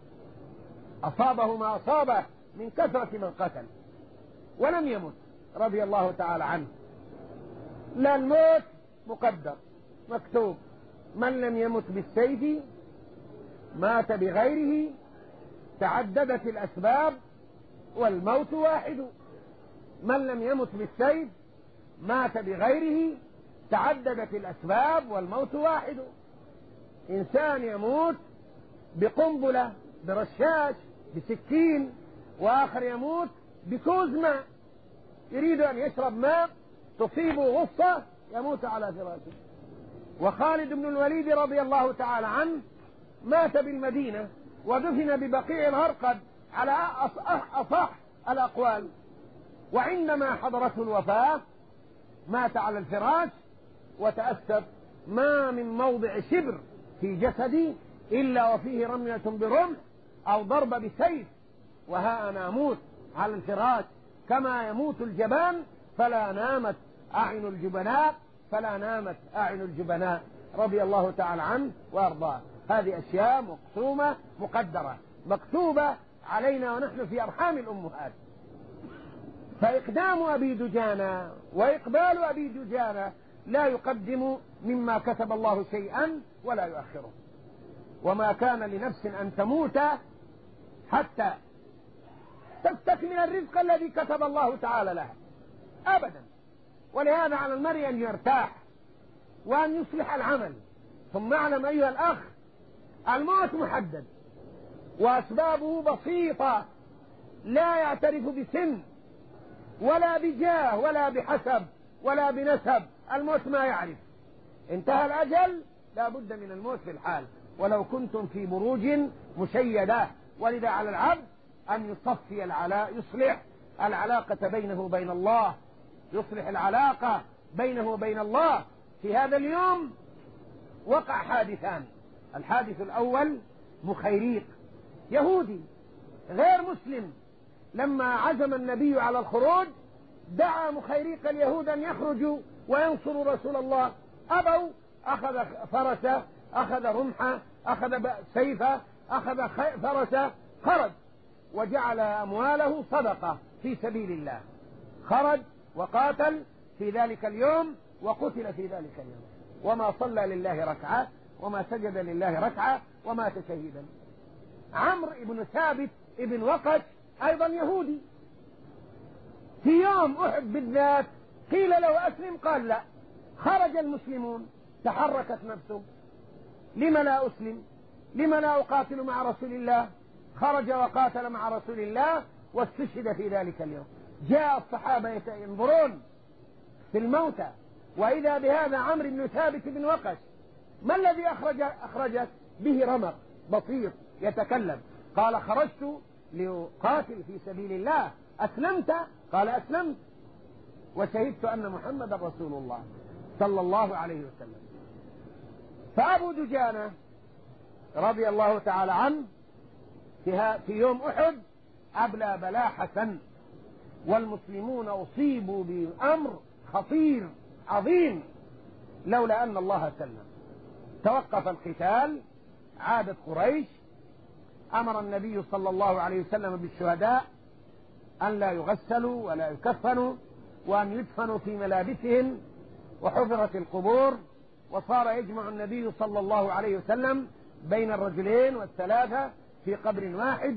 أصابه ما أصابه من كثرة من قتل ولم يمت رضي الله تعالى عنه. لا، الموت مقدر مكتوب، من لم يمت بالسيف مات بغيره، تعددت الأسباب والموت واحد. من لم يمت بالسيف مات بغيره، تعددت الأسباب والموت واحد. إنسان يموت بقنبلة، برشاش، بسكين، وآخر يموت بكوز ماء، يريد أن يشرب ماء تصيبه غصة يموت على فراشه. وخالد بن الوليد رضي الله تعالى عنه مات بالمدينة ودفن ببقيع الغرقد على أصح الأقوال، وعندما حضرته الوفاة مات على الفراش وتأسف: ما من موضع شبر في جسدي إلا وفيه رمية برمح أو ضرب بسيف، وها أنا أموت على الفراش كما يموت الجبان، فلا نامت أعين الجبناء فلا نامت أعين الجبناء رضي الله تعالى عنه وأرضاه. هذه أشياء مقسومة مقدرة مكتوبة علينا ونحن في أرحام الأمهات. فإقدام أبي دجانة وإقبال أبي دجانة لا يقدم مما كتب الله شيئا ولا يؤخره، وما كان لنفس أن تموت حتى تستكمل الرزق الذي كتب الله تعالى لها أبدا. ولهذا على المرء أن يرتاح وأن يصلح العمل. ثم اعلم أيها الأخ، الموت محدد وأسبابه بسيطة، لا يعترف بسن ولا بجاه ولا بحسب ولا بنسب. الموت ما يعرف، انتهى الأجل لا بد من الموت في الحال، ولو كنتم في بروج مشيدة. ولذا على العبد أن يصفي العلاقة، يصلح العلاقة بينه وبين الله، يصلح العلاقة بينه وبين الله. في هذا اليوم وقع حادثان. الحادث الأول مخيريق يهودي غير مسلم، لما عزم النبي على الخروج دعا مخيريق اليهود أن يخرجوا وينصروا رسول الله، أبوا. أخذ فرسه، أخذ رمحه، أخذ سيفه، أخذ فرسه، خرج وجعل أمواله صدقة في سبيل الله. خرج وقاتل في ذلك اليوم وقتل في ذلك اليوم، وما صلى لله ركعة وما سجد لله ركعة ومات شهيدا. عمرو بن ثابت ابن وقش أيضا يهودي، في يوم أحد بالذات قيل له أسلم، قال لا. خرج المسلمون، تحركت نفسه: لم لا أسلم؟ لم لا أقاتل مع رسول الله؟ خرج وقاتل مع رسول الله واستشهد في ذلك اليوم. جاء الصحابة ينظرون في الموتى، وإذا بهذا عمرو بن ثابت بن وقش. ما الذي أخرج أخرجت به رمق بسيط يتكلم؟ قال: خرجت لأقاتل في سبيل الله. أسلمت؟ قال: أسلمت وشهدت أن محمد رسول الله صلى الله عليه وسلم. فأبو دجانة رضي الله تعالى عنه في يوم أحد أبلى بلاء حسن، والمسلمون أصيبوا بأمر خطير عظيم لولا أن الله سلم. توقف القتال، عادت قريش، أمر النبي صلى الله عليه وسلم بالشهداء أن لا يغسلوا ولا يكفنوا وأن يدفنوا في ملابسهم، وحفرت القبور، وصار يجمع النبي صلى الله عليه وسلم بين الرجلين والثلاثة في قبر واحد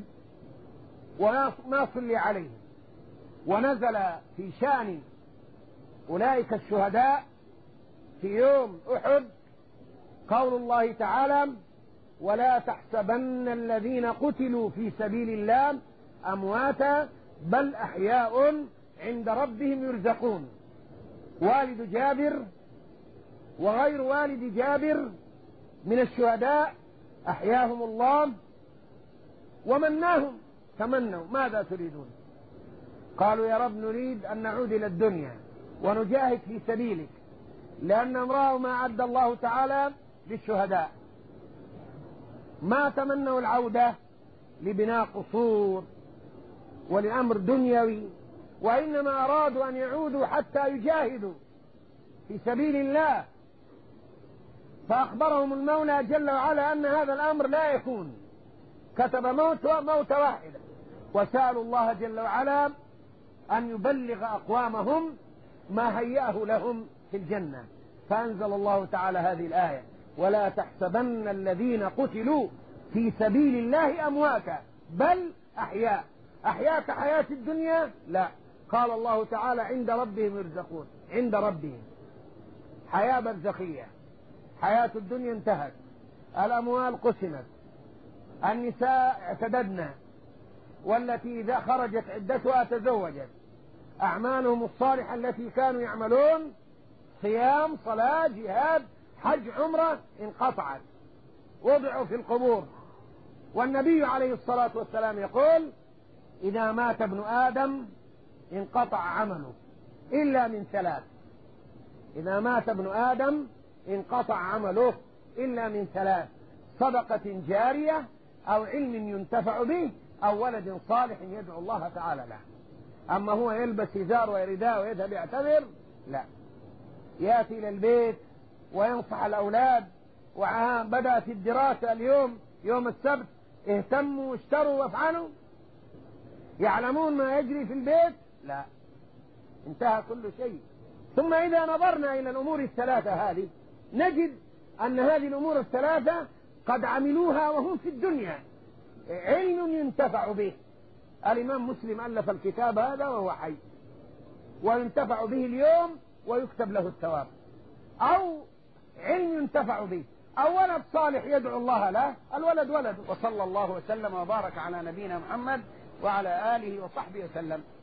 وما صلي عليه. ونزل في شأن أولئك الشهداء في يوم أحد قول الله تعالى: ولا تحسبن الذين قتلوا في سبيل الله أمواتا بل أحياء عند ربهم يرزقون. والد جابر وغير والد جابر من الشهداء أحياهم الله ومناهم. تمنوا: ماذا تريدون؟ قالوا: يا رب نريد أن نعود إلى الدنيا ونجاهد في سبيلك، لأنهم رأوا ما أعد الله تعالى للشهداء. ما تمنوا العودة لبناء قصور ولأمر دنيوي وإنما أرادوا أن يعودوا حتى يجاهدوا في سبيل الله، فأخبرهم المولى جل وعلا أن هذا الأمر لا يكون، كتب موت موت واحدة، وسألوا الله جل وعلا أن يبلغ أقوامهم ما هيأه لهم في الجنة، فأنزل الله تعالى هذه الآية: ولا تحسبن الذين قتلوا في سبيل الله أمواتا بل أحياء. أحياء كحياة الدنيا؟ لا، قال الله تعالى: عند ربهم يرزقون. عند ربهم حياة برزخية، حياة الدنيا انتهت، الأموال قسمت، النساء اعتددن، والتي إذا خرجت عدتها تزوجت، أعمالهم الصالحة التي كانوا يعملون صيام صلاة جهاد حج عمرة انقطعت، وضعوا في القبور. والنبي عليه الصلاة والسلام يقول: إذا مات ابن آدم انقطع عمله إلا من ثلاث. إذا مات ابن آدم انقطع عمله إلا من ثلاث: صدقة جارية، أو علم ينتفع به، أو ولد صالح يدعو الله تعالى له. أما هو يلبس إزار ورداء ويذهب يعتذر؟ لا، يأتي إلى البيت وينصح الأولاد، وبدأت الدراسة اليوم يوم السبت، اهتموا واشتروا وافعلوا، يعلمون ما يجري في البيت؟ لا، انتهى كل شيء. ثم إذا نظرنا إلى الأمور الثلاثة هذه نجد أن هذه الأمور الثلاثة قد عملوها وهم في الدنيا: علم ينتفع به، الإمام مسلم ألف الكتاب هذا وهو حي، وينتفع به اليوم ويكتب له الثواب، أو علم ينتفع به، أو ولد صالح يدعو الله له، الولد ولد. وصلى الله وسلم وبارك على نبينا محمد وعلى آله وصحبه وسلم.